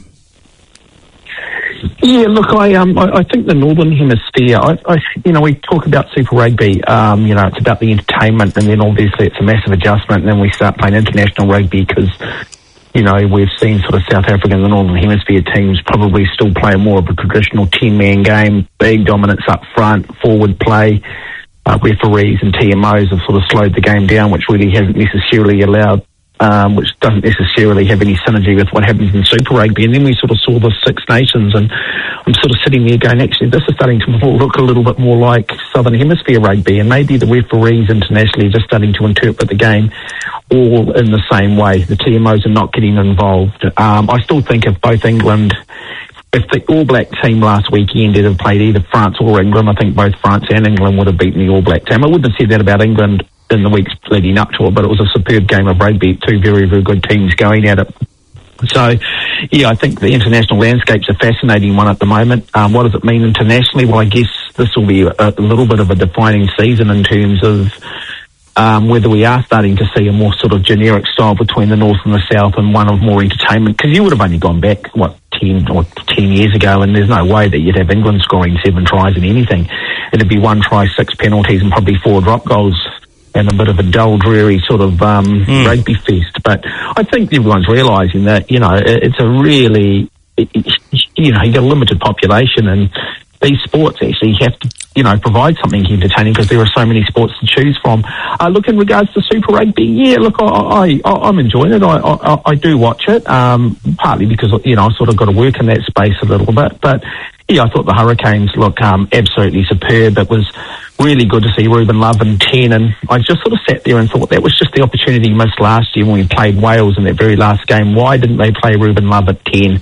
Speaker 11: Yeah, look, I um, I, I think the Northern Hemisphere, I, I, you know, we talk about Super Rugby, um, you know, it's about the entertainment, and then obviously it's a massive adjustment, and then we start playing international rugby because, you know, we've seen sort of South Africa and the Northern Hemisphere teams probably still play more of a traditional ten-man game, big dominance up front, forward play. Uh, referees and T M Os have sort of slowed the game down, which really hasn't necessarily allowed um, which doesn't necessarily have any synergy with what happens in Super Rugby. And then we sort of saw the Six Nations, and I'm sort of sitting there going, actually, this is starting to look a little bit more like Southern Hemisphere rugby, and maybe the referees internationally are just starting to interpret the game all in the same way. The T M Os are not getting involved. Um, I still think if both England, if the All Black team last weekend had have played either France or England, I think both France and England would have beaten the All Black team. I wouldn't have said that about England in the weeks leading up to it, but it was a superb game of rugby, two very, very good teams going at it. So, yeah, I think the international landscape's a fascinating one at the moment. Um, what does it mean internationally? Well, I guess this will be a, a little bit of a defining season in terms of um, whether we are starting to see a more sort of generic style between the North and the South, and one of more entertainment. Because you would have only gone back, what, ten or ten years ago, and there's no way that you'd have England scoring seven tries in anything. It'd be one try, six penalties, and probably four drop goals, and a bit of a dull, dreary sort of um, mm. rugby fest. But I think everyone's realising that, you know, it, it's a really, it, it, you know, you got a limited population, and these sports actually have to, you know, provide something entertaining because there are so many sports to choose from. Uh, look, in regards to Super Rugby, yeah, look, I, I, I, I'm enjoying it. I, I, I do watch it, um, partly because, you know, I've sort of got to work in that space a little bit. But, yeah, I thought the Hurricanes look um, absolutely superb. It was really good to see Ruben Love in ten, and I just sort of sat there and thought that was just the opportunity missed last year when we played Wales in that very last game. Why didn't they play Ruben Love at ten?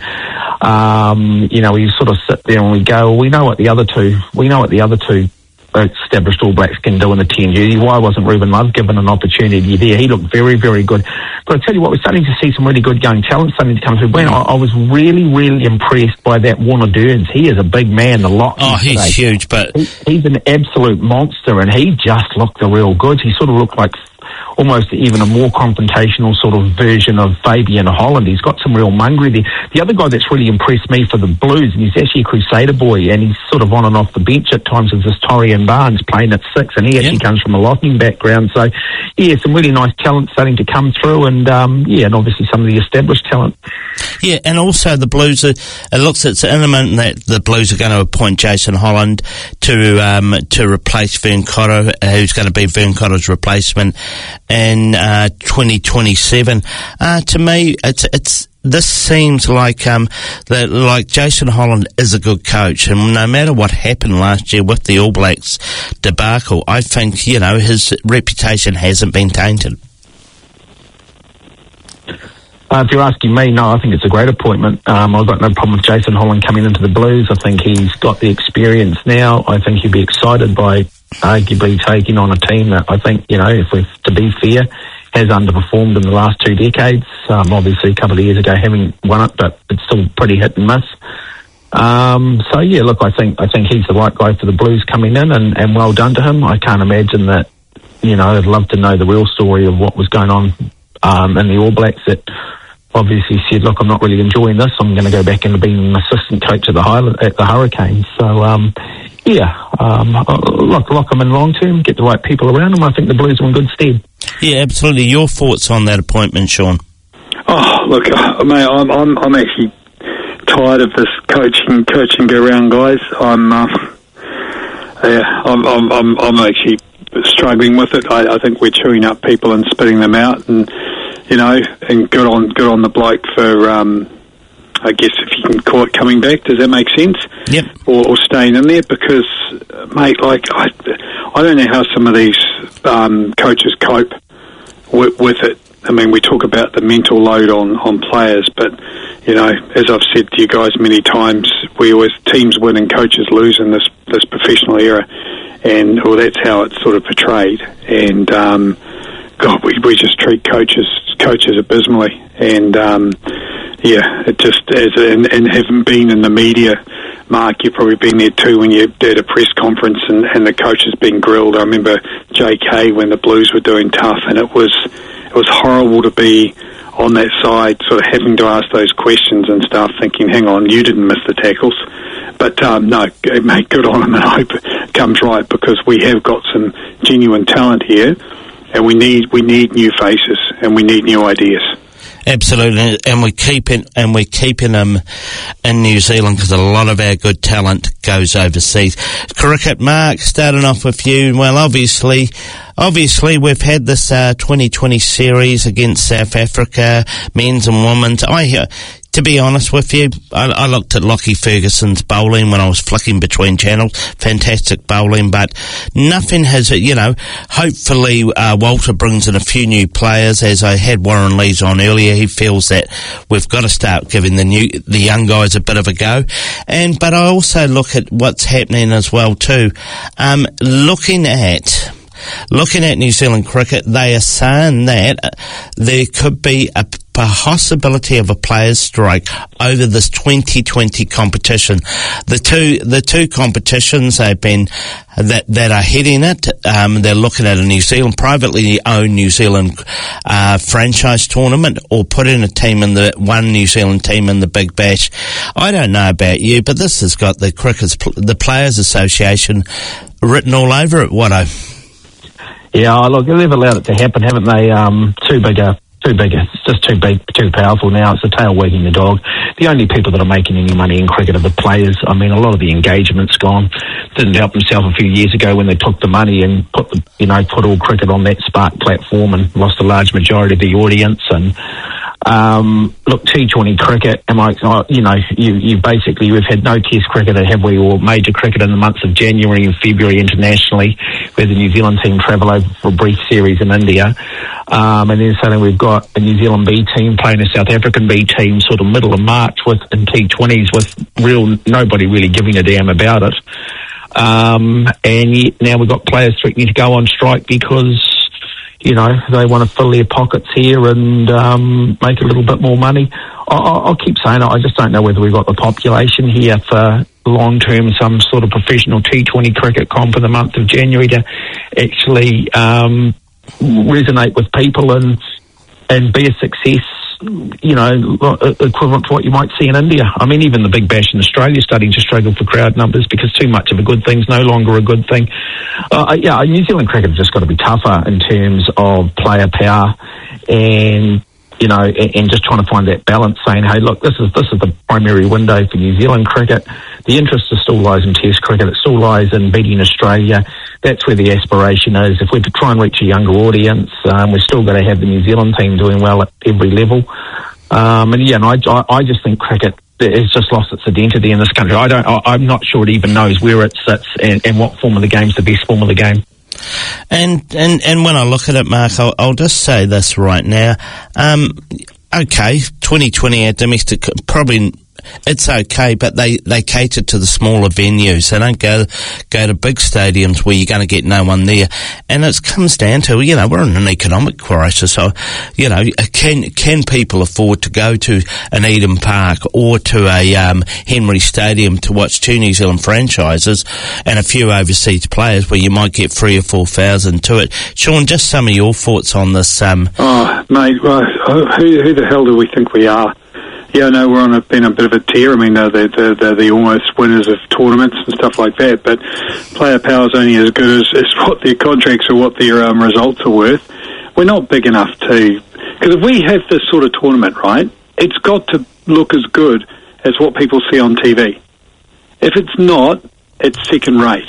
Speaker 11: Um, you know, we sort of sit there and we go, well, we know what the other two, we know what the other two established All Blacks can do in the ten jersey. Why wasn't Ruben Love given an opportunity there? He looked very, very good. But I tell you what, we're starting to see some really good young talent starting to come through. When I, I was really, really impressed by that Warner Durns. He is a big man, the lock.
Speaker 1: Oh, he's today. huge, but...
Speaker 11: He, he's an absolute monster, and he just looked the real goods. He sort of looked like almost even a more confrontational sort of version of Fabian Holland. He's got some real mongrel there. The other guy that's really impressed me for the Blues, and he's actually a Crusader boy, and he's sort of on and off the bench at times, is this Torian Barnes playing at six, and he actually yeah. comes from a Locking background. So, yeah, some really nice talent starting to come through, and, um, yeah, and obviously some of the established talent.
Speaker 1: Yeah, and also the Blues, are, it looks it's imminent that the Blues are going to appoint Jason Holland to um, to replace Vern Cotter, who's going to be Vern Cotter's replacement in uh, twenty twenty-seven. Uh, to me, it's it's this seems like um, that like Jason Holland is a good coach, and no matter what happened last year with the All Blacks debacle, I think, you know, his reputation hasn't been tainted.
Speaker 11: Uh, if you're asking me, no, I think it's a great appointment. Um, I've got no problem with Jason Holland coming into the Blues. I think he's got the experience now. I think he'd be excited by arguably taking on a team that I think, you know, if we're to be fair, has underperformed in the last two decades. Um, obviously, a couple of years ago, having won it, but it's still pretty hit and miss. Um, so yeah, look, I think I think he's the right guy for the Blues coming in, and, and well done to him. I can't imagine that, you know, I'd love to know the real story of what was going on um, in the All Blacks that obviously said, look, I'm not really enjoying this. I'm going to go back into being an assistant coach at the Highland, at the Hurricanes. So, um, yeah, um, look, lock them in long term, get the right people around them. I think the Blues are in good stead.
Speaker 1: Yeah, absolutely. Your thoughts on that appointment, Sean?
Speaker 10: Oh, look, uh, mate, I'm, I'm, I'm actually tired of this coaching, coaching go around, guys. I'm, uh, yeah, I'm, I'm, I'm, I'm actually struggling with it. I, I think we're chewing up people and spitting them out, and you know, and good on, good on the bloke for, um, I guess if you can call it coming back. Does that make sense?
Speaker 1: Yep.
Speaker 10: Or, or staying in there, because, mate, like I, I don't know how some of these um, coaches cope with, with it. I mean, we talk about the mental load on, on players, but you know, as I've said to you guys many times, we always teams win and coaches lose in this this professional era, and well, that's how it's sort of portrayed. And um, God, we we just treat coaches coaches abysmally, and um, yeah, it just as and, and having been in the media, Mark, you've probably been there too when you did a press conference and, and the coaches being grilled. I remember J K when the Blues were doing tough, and it was it was horrible to be on that side, sort of having to ask those questions and stuff, thinking, hang on, you didn't miss the tackles. But um, no, mate, good on him, and I hope it comes right, because we have got some genuine talent here, and we need we need new faces, and we need new ideas.
Speaker 1: Absolutely, and we keep it, and we're keeping them in New Zealand because a lot of our good talent goes overseas. Cricket, Mark, starting off with you. Well, obviously, obviously we've had this uh, twenty twenty series against South Africa, men's and women's. I uh, To be honest with you, I, I looked at Lockie Ferguson's bowling when I was flicking between channels. Fantastic bowling, but nothing has, you know, hopefully uh, Walter brings in a few new players. As I had Warren Lees on earlier, he feels that we've got to start giving the new, the young guys a bit of a go. And, but I also look at what's happening as well too. Um, looking at... Looking at New Zealand cricket, they are saying that there could be a possibility of a players' strike over this twenty twenty competition. The two, the two competitions they've been that that are heading it. Um, they're looking at a New Zealand privately owned New Zealand uh, franchise tournament, or put in a team in the one New Zealand team in the Big Bash. I don't know about you, but this has got the cricket's the Players Association written all over it. What I.
Speaker 11: Yeah, look, they've allowed it to happen, haven't they? Um, too big a, too big a, it's just too big, too powerful now. It's the tail wagging the dog. The only people that are making any money in cricket are the players. I mean, a lot of the engagement's gone. Didn't help themselves a few years ago when they took the money and put the, you know, put all cricket on that Spark platform and lost a large majority of the audience. And um, look, T twenty cricket, am I, you know, you, you basically, we've had no Test cricket, have we, or major cricket in the months of January and February internationally, where the New Zealand team travel over for a brief series in India. Um, and then suddenly we've got a New Zealand B team playing a South African B team sort of middle of March with in T twenties with real nobody really giving a damn about it. Um, and yet now we've got players threatening to go on strike because, you know, they want to fill their pockets here and um, make a little bit more money. I, I'll keep saying it. I just don't know whether we've got the population here for long-term, some sort of professional T twenty cricket comp in the month of January to actually um, resonate with people and and be a success, you know, equivalent to what you might see in India. I mean, even the Big Bash in Australia is starting to struggle for crowd numbers because too much of a good thing's no longer a good thing. Uh, yeah, New Zealand cricket has just got to be tougher in terms of player power and, you know, and, and just trying to find that balance, saying, hey, look, this is this is the primary window for New Zealand cricket. The interest still lies in Test cricket. It still lies in beating Australia. That's where the aspiration is. If we're to try and reach a younger audience, um, we're still going to have the New Zealand team doing well at every level. Um, and yeah, and I, I, I just think cricket has just lost its identity in this country. I don't. I, I'm not sure it even knows where it sits and, and what form of the game's the best form of the game.
Speaker 1: And and and when I look at it, Mark, I'll, I'll just say this right now. Um, okay, twenty twenty our domestic probably. It's okay, but they, they cater to the smaller venues. They don't go go to big stadiums where you're going to get no one there. And it comes down to, you know, we're in an economic crisis. So, you know, can can people afford to go to an Eden Park or to a um, Henry Stadium to watch two New Zealand franchises and a few overseas players where you might get three or four thousand to it? Sean, just some of your thoughts on this. Um,
Speaker 10: oh, mate, well, who, who the hell do we think we are? Yeah, no, we're on a, been a bit of a tear. I mean, they're, they're, they're the almost winners of tournaments and stuff like that, but player power is only as good as, as what their contracts or what their um, results are worth. We're not big enough to... Because if we have this sort of tournament, right, it's got to look as good as what people see on T V. If it's not, it's second rate.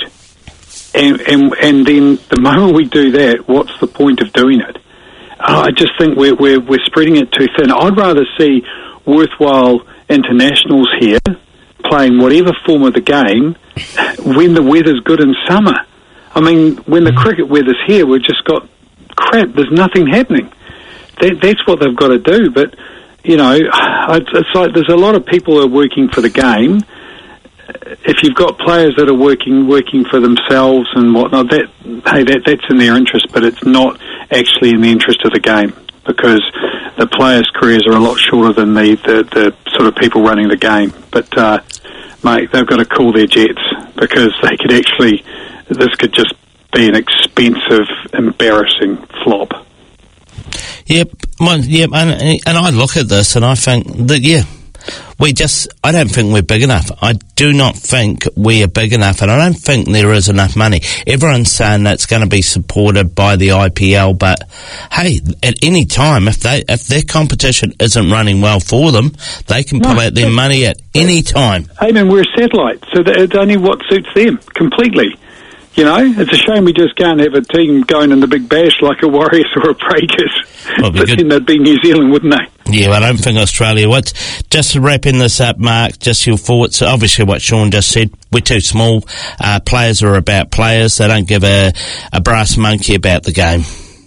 Speaker 10: And, and, and then the moment we do that, what's the point of doing it? Uh, I just think we're, we're, we're spreading it too thin. I'd rather see worthwhile internationals here playing whatever form of the game when the weather's good in summer. I mean, when the cricket weather's here, we've just got crap. There's nothing happening. That, that's what they've got to do. But, you know, it's like there's a lot of people who are working for the game. If you've got players that are working working for themselves and whatnot, that hey, that that's in their interest, but it's not actually in the interest of the game, because the players' careers are a lot shorter than the, the, the sort of people running the game. But, uh, mate, they've got to cool their jets, because they could actually, this could just be an expensive, embarrassing flop.
Speaker 1: Yep, well, yep, and, and I look at this and I think that, yeah, we just, I don't think we're big enough. I do not think we are big enough, and I don't think there is enough money. Everyone's saying that's going to be supported by the I P L, but hey, at any time, if they if their competition isn't running well for them, they can pull
Speaker 10: No,
Speaker 1: out their money at any time.
Speaker 10: Hey man, we're a satellite, so that it's only what suits them completely. You know, it's a shame we just can't have a team going in the Big Bash like a Warriors or a Breakers.
Speaker 1: Well,
Speaker 10: but
Speaker 1: good.
Speaker 10: then they'd be New Zealand, wouldn't they?
Speaker 1: Yeah, I don't think Australia would. Just wrapping this up, Mark, just your thoughts. Obviously what Sean just said, we're too small. Uh, players are about players. They don't give a, a brass monkey about the game.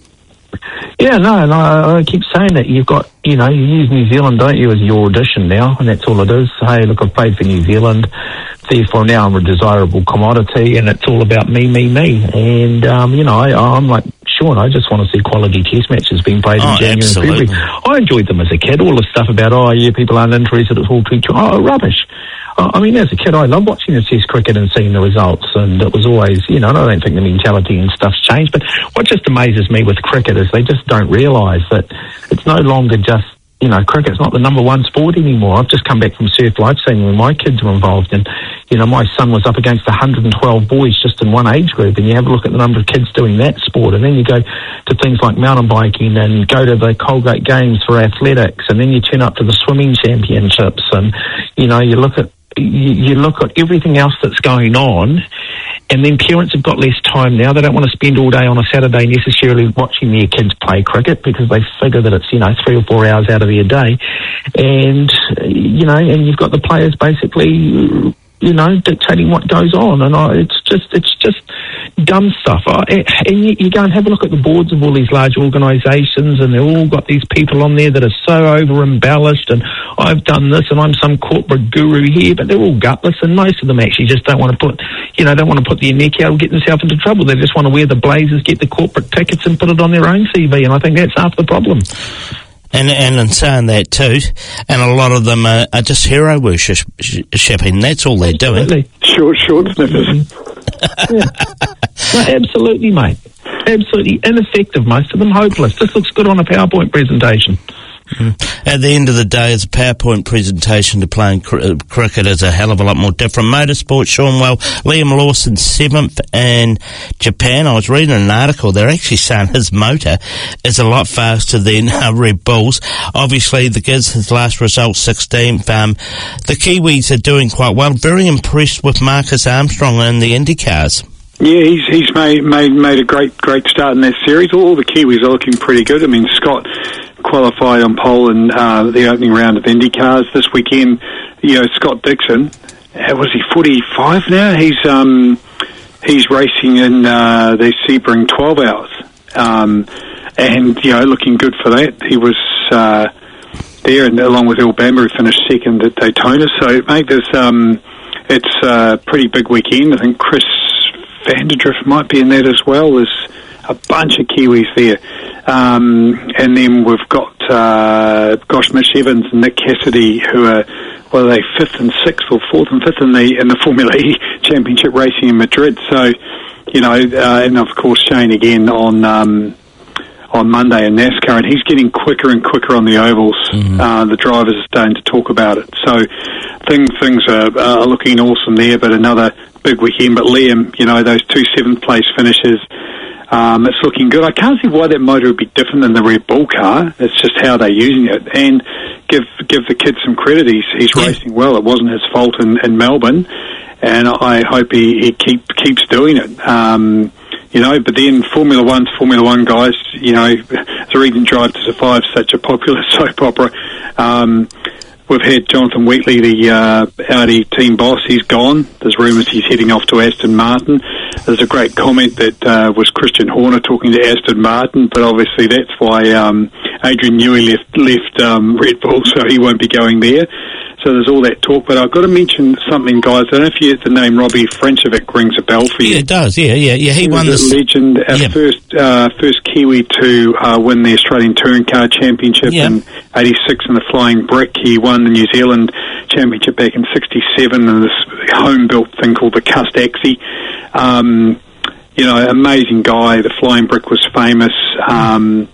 Speaker 11: Yeah, no, and I, I keep saying that you've got, you know, you use New Zealand, don't you, as your audition now, and that's all it is. Hey, look, I've played for New Zealand, therefore now I'm a desirable commodity, and it's all about me, me, me. And, um, you know, I, I'm like Sean, I just want to see quality test matches being played
Speaker 1: Oh,
Speaker 11: in January
Speaker 1: absolutely.
Speaker 11: and February. I enjoyed them as a kid, all the stuff about, oh, yeah, people aren't interested, it's all too, oh, rubbish. I mean, as a kid, I loved watching the Test cricket and seeing the results, and it was always, you know, and I don't think the mentality and stuff's changed, but what just amazes me with cricket is they just don't realise that it's no longer just, you know, cricket's not the number one sport anymore. I've just come back from surf lifesaving when my kids were involved, and, you know, my son was up against one hundred twelve boys just in one age group, and you have a look at the number of kids doing that sport, and then you go to things like mountain biking and go to the Colgate Games for athletics, and then you turn up to the swimming championships, and, you know, you look at You, you look at everything else that's going on, and then parents have got less time now. They don't want to spend all day on a Saturday necessarily watching their kids play cricket because they figure that it's, you know, three or four hours out of their day. And, you know, and you've got the players basically, you know, dictating what goes on. And I, it's just, it's just dumb stuff. I, and you, you go and have a look at the boards of all these large organisations, and they've all got these people on there that are so over-embellished, and I've done this, and I'm some corporate guru here, but they're all gutless, and most of them actually just don't want to put, you know, don't want to put their neck out and get themselves into trouble. They just want to wear the blazers, get the corporate tickets, and put it on their own C V, and I think that's half the problem.
Speaker 1: And, and in saying that too, and a lot of them are, are just hero worshipping. That's all they're doing.
Speaker 11: Absolutely.
Speaker 10: Short, short sniffers.
Speaker 11: Yeah. No, absolutely, mate. Absolutely ineffective, most of them hopeless. This looks good on a PowerPoint presentation.
Speaker 1: Mm. At the end of the day, it's a PowerPoint presentation to playing cr- cricket is a hell of a lot more different. Motorsport, Sean, well, Liam Lawson seventh in Japan. I was reading an article. They're actually saying his motor is a lot faster than uh, Red Bull's. Obviously, the Giz, his last result, sixteenth. Um, the Kiwis are doing quite well. Very impressed with Marcus Armstrong in the IndyCars.
Speaker 10: Yeah, he's he's made made made a great great start in that series. All the Kiwis are looking pretty good. I mean, Scott qualified on pole in uh, the opening round of IndyCars this weekend. You know, Scott Dixon, uh, was he forty-five now? He's um he's racing in uh, the Sebring twelve hours, um, and you know, looking good for that. He was uh, there, and along with Earl Bamber, who finished second at Daytona. So, mate, there's um, it's a pretty big weekend. I think Chris Vanderdrift might be in that as well. There's a bunch of Kiwis there. Um, and then we've got, uh, gosh, Mitch Evans and Nick Cassidy, who are, well, are they fifth and sixth or fourth and fifth in the in the Formula E Championship racing in Madrid. So, you know, uh, and of course Shane again on um, on Monday in NASCAR, and he's getting quicker and quicker on the ovals. Mm-hmm. Uh, the drivers are starting to talk about it. So things things are, are looking awesome there, but another big weekend. But Liam, you know, those two seventh place finishes, um, it's looking good. I can't see why that motor would be different than the Red Bull car. It's just how they're using it. And give give the kid some credit. He's he's yeah. racing well. It wasn't his fault in, in Melbourne, and I hope he, he keep keeps doing it. Um, you know, but then Formula One's Formula One guys, you know, the reason Drive to Survive is such a popular soap opera. Um, We've had Jonathan Wheatley, the uh, Audi team boss. He's gone. There's rumours he's heading off to Aston Martin. There's a great comment that uh, was Christian Horner talking to Aston Martin, but obviously that's why um, Adrian Newey left, left um, Red Bull, so he won't be going there. So there's all that talk. But I've got to mention something, guys. I don't know if you, the name Robbie Frenchevic rings a bell for you.
Speaker 1: Yeah, it does. Yeah, yeah, yeah. He,
Speaker 10: he
Speaker 1: won
Speaker 10: was
Speaker 1: this.
Speaker 10: a legend. Our
Speaker 1: yep.
Speaker 10: first, uh, first Kiwi to uh, win the Australian Touring Car Championship
Speaker 1: yep.
Speaker 10: in eighty-six in the Flying Brick. He won the New Zealand Championship back in sixty-seven in this home-built thing called the Custaxi. Um, you know, amazing guy. The Flying Brick was famous. Um,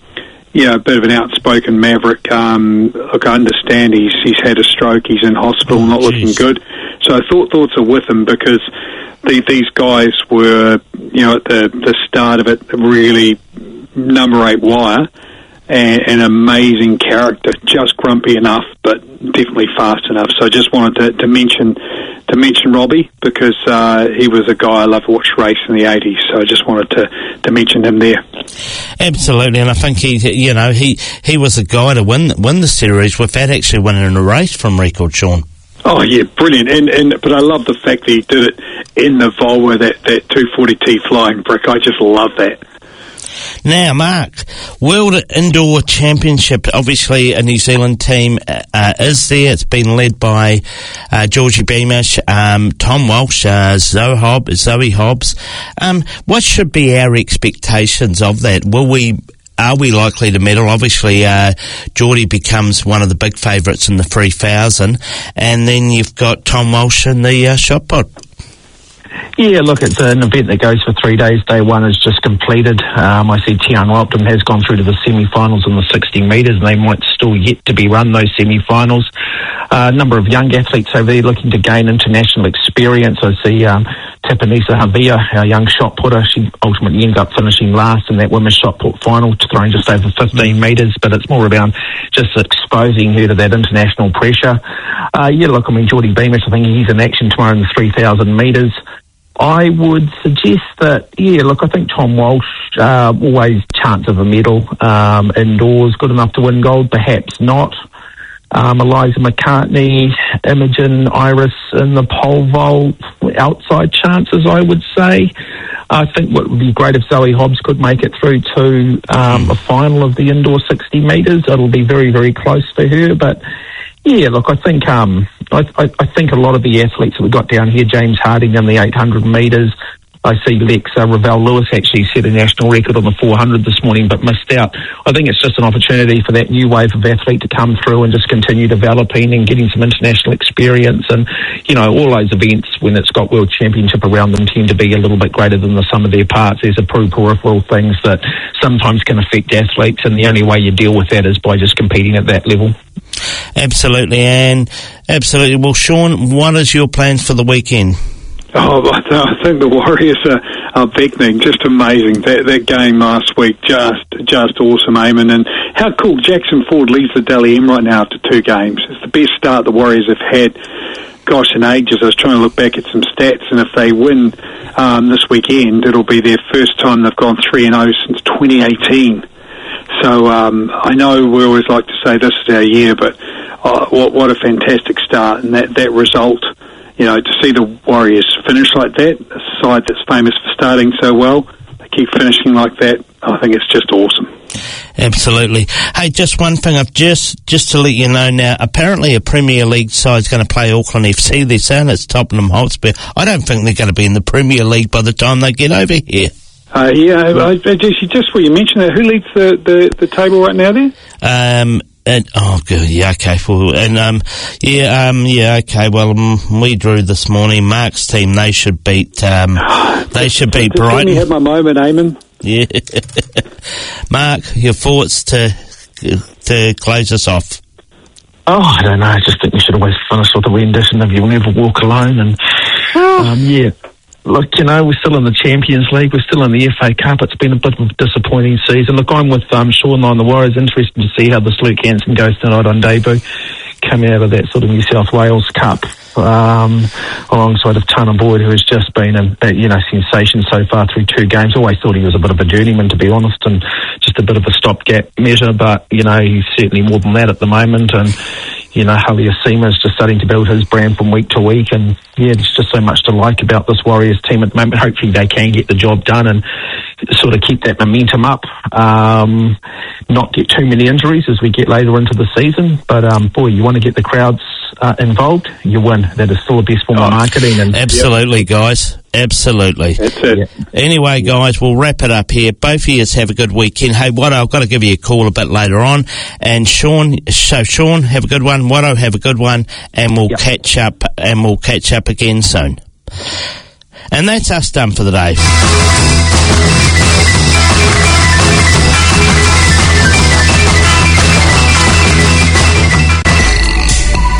Speaker 10: you know, a bit of an outspoken maverick. Um, look, I understand he's he's had a stroke, he's in hospital,
Speaker 1: Oh,
Speaker 10: not
Speaker 1: geez.
Speaker 10: looking good. So I thought thoughts are with him because the, these guys were, you know, at the, the start of it, really number eight wire, and an amazing character, just grumpy enough, but definitely fast enough. So I just wanted to, to mention to mention Robbie because uh, he was a guy I loved to watch race in the eighties. So I just wanted to, to mention him there.
Speaker 1: Absolutely, and I think he, you know, he he was a guy to win win the series without actually winning a race from record, Sean.
Speaker 10: Oh yeah, brilliant! And and but I love the fact that he did it in the Volvo, that that two forty T flying brick. I just love that.
Speaker 1: Now, Mark, World Indoor Championship, obviously a New Zealand team uh, is there. It's been led by uh, Georgie Beamish, um, Tom Walsh, uh, Zoe, Hobb, Zoe Hobbs. Um, what should be our expectations of that? Will we... Are we likely to medal? Obviously, uh, Geordie becomes one of the big favourites in the three thousand, and then you've got Tom Walsh in the uh, shot put.
Speaker 11: Yeah, look, it's an event that goes for three days. Day one is just completed. Um, I see Tian Optum has gone through to the semi-finals in the sixty metres, and they might still yet to be run, those semi-finals. A uh, number of young athletes over there looking to gain international experience. I see um, Tapanisa Havia, our young shot putter. She ultimately ends up finishing last in that women's shot put final, throwing just over fifteen metres, but it's more about just exposing her to that international pressure. Uh, yeah, look, I mean, Geordie Beamish, I think he's in action tomorrow in the three thousand metres. I would suggest that, yeah, look, I think Tom Walsh, uh, always chance of a medal, um, indoors, good enough to win gold, perhaps not. Um, Eliza McCartney, Imogen, Iris in the pole vault, outside chances, I would say. I think what would be great if Zoe Hobbs could make it through to um, a final of the indoor sixty metres. It'll be very, very close for her, but yeah, look, I think um, I, I, I think a lot of the athletes that we got down here, James Harding in the eight hundred metres, I see Lex uh, Ravel Lewis actually set a national record on the four hundred this morning, but missed out. I think it's just an opportunity for that new wave of athlete to come through and just continue developing and getting some international experience. And, you know, all those events, when it's got World Championship around them, tend to be a little bit greater than the sum of their parts. There's a peripheral things that sometimes can affect athletes, and the only way you deal with that is by just competing at that level.
Speaker 1: Absolutely, and absolutely. Well, Sean, what is your plans for the weekend?
Speaker 10: Oh, I, th- I think the Warriors are, are beckoning. Just amazing. That that game last week, just just awesome, Eamon. And how cool. Jackson Ford leads the Dally M right now after two games. It's the best start the Warriors have had, gosh, in ages. I was trying to look back at some stats, and if they win um, this weekend, it'll be their first time they've gone three and oh since twenty eighteen. So um, I know we always like to say this is our year, but uh, what, what a fantastic start. And that, that result, you know, to see the Warriors finish like that, a side that's famous for starting so well, they keep finishing like that, I think it's just awesome.
Speaker 1: Absolutely. Hey, just one thing, I've just just to let you know now, apparently a Premier League side's going to play Auckland F C. They're saying it's Tottenham Hotspur. I don't think they're going to be in the Premier League by the time they get over here.
Speaker 10: Uh, yeah, I, I, just, just what you mentioned that, who leads the, the, the table right now there?
Speaker 1: Um, and, oh, good, yeah, okay, well, and, um, yeah, um, yeah, okay, well, um, we drew this morning. Mark's team, they should beat, um, they should beat
Speaker 10: Just
Speaker 1: Brighton.
Speaker 10: Let me have my moment, Eamon.
Speaker 1: Yeah. Mark, your thoughts to, to close us off?
Speaker 11: Oh, I don't know, I just think we should always finish with a rendition of You'll Never Walk Alone, and, um, yeah. Look, you know, we're still in the Champions League. We're still in the F A Cup. It's been a bit of a disappointing season. Look, I'm with um, Sean on the Warriors. Interesting to see how this Luke Hansen goes tonight on debut, coming out of that sort of New South Wales Cup, um, alongside of Tana Boyd, who has just been a, a you know sensation so far through two games. Always thought he was a bit of a journeyman, to be honest, and just a bit of a stopgap measure. But you know, he's certainly more than that at the moment. And you know, Haliasima is just starting to build his brand from week to week, and yeah, there's just so much to like about this Warriors team at the moment. Hopefully they can get the job done and sort of keep that momentum up, um, not get too many injuries as we get later into the season. But um, boy, you want to get the crowds uh, involved, you win. That is still the best form of marketing. And
Speaker 1: absolutely, yep. Guys. Absolutely.
Speaker 10: That's it.
Speaker 11: Yeah.
Speaker 1: Anyway, guys, we'll wrap it up here. Both of you have a good weekend. Hey, Watto, I've got to give you a call a bit later on. And Sean, so Sean, have a good one. Watto, have a good one. And we'll yep. catch up, and we'll catch up again soon. And that's us done for the day.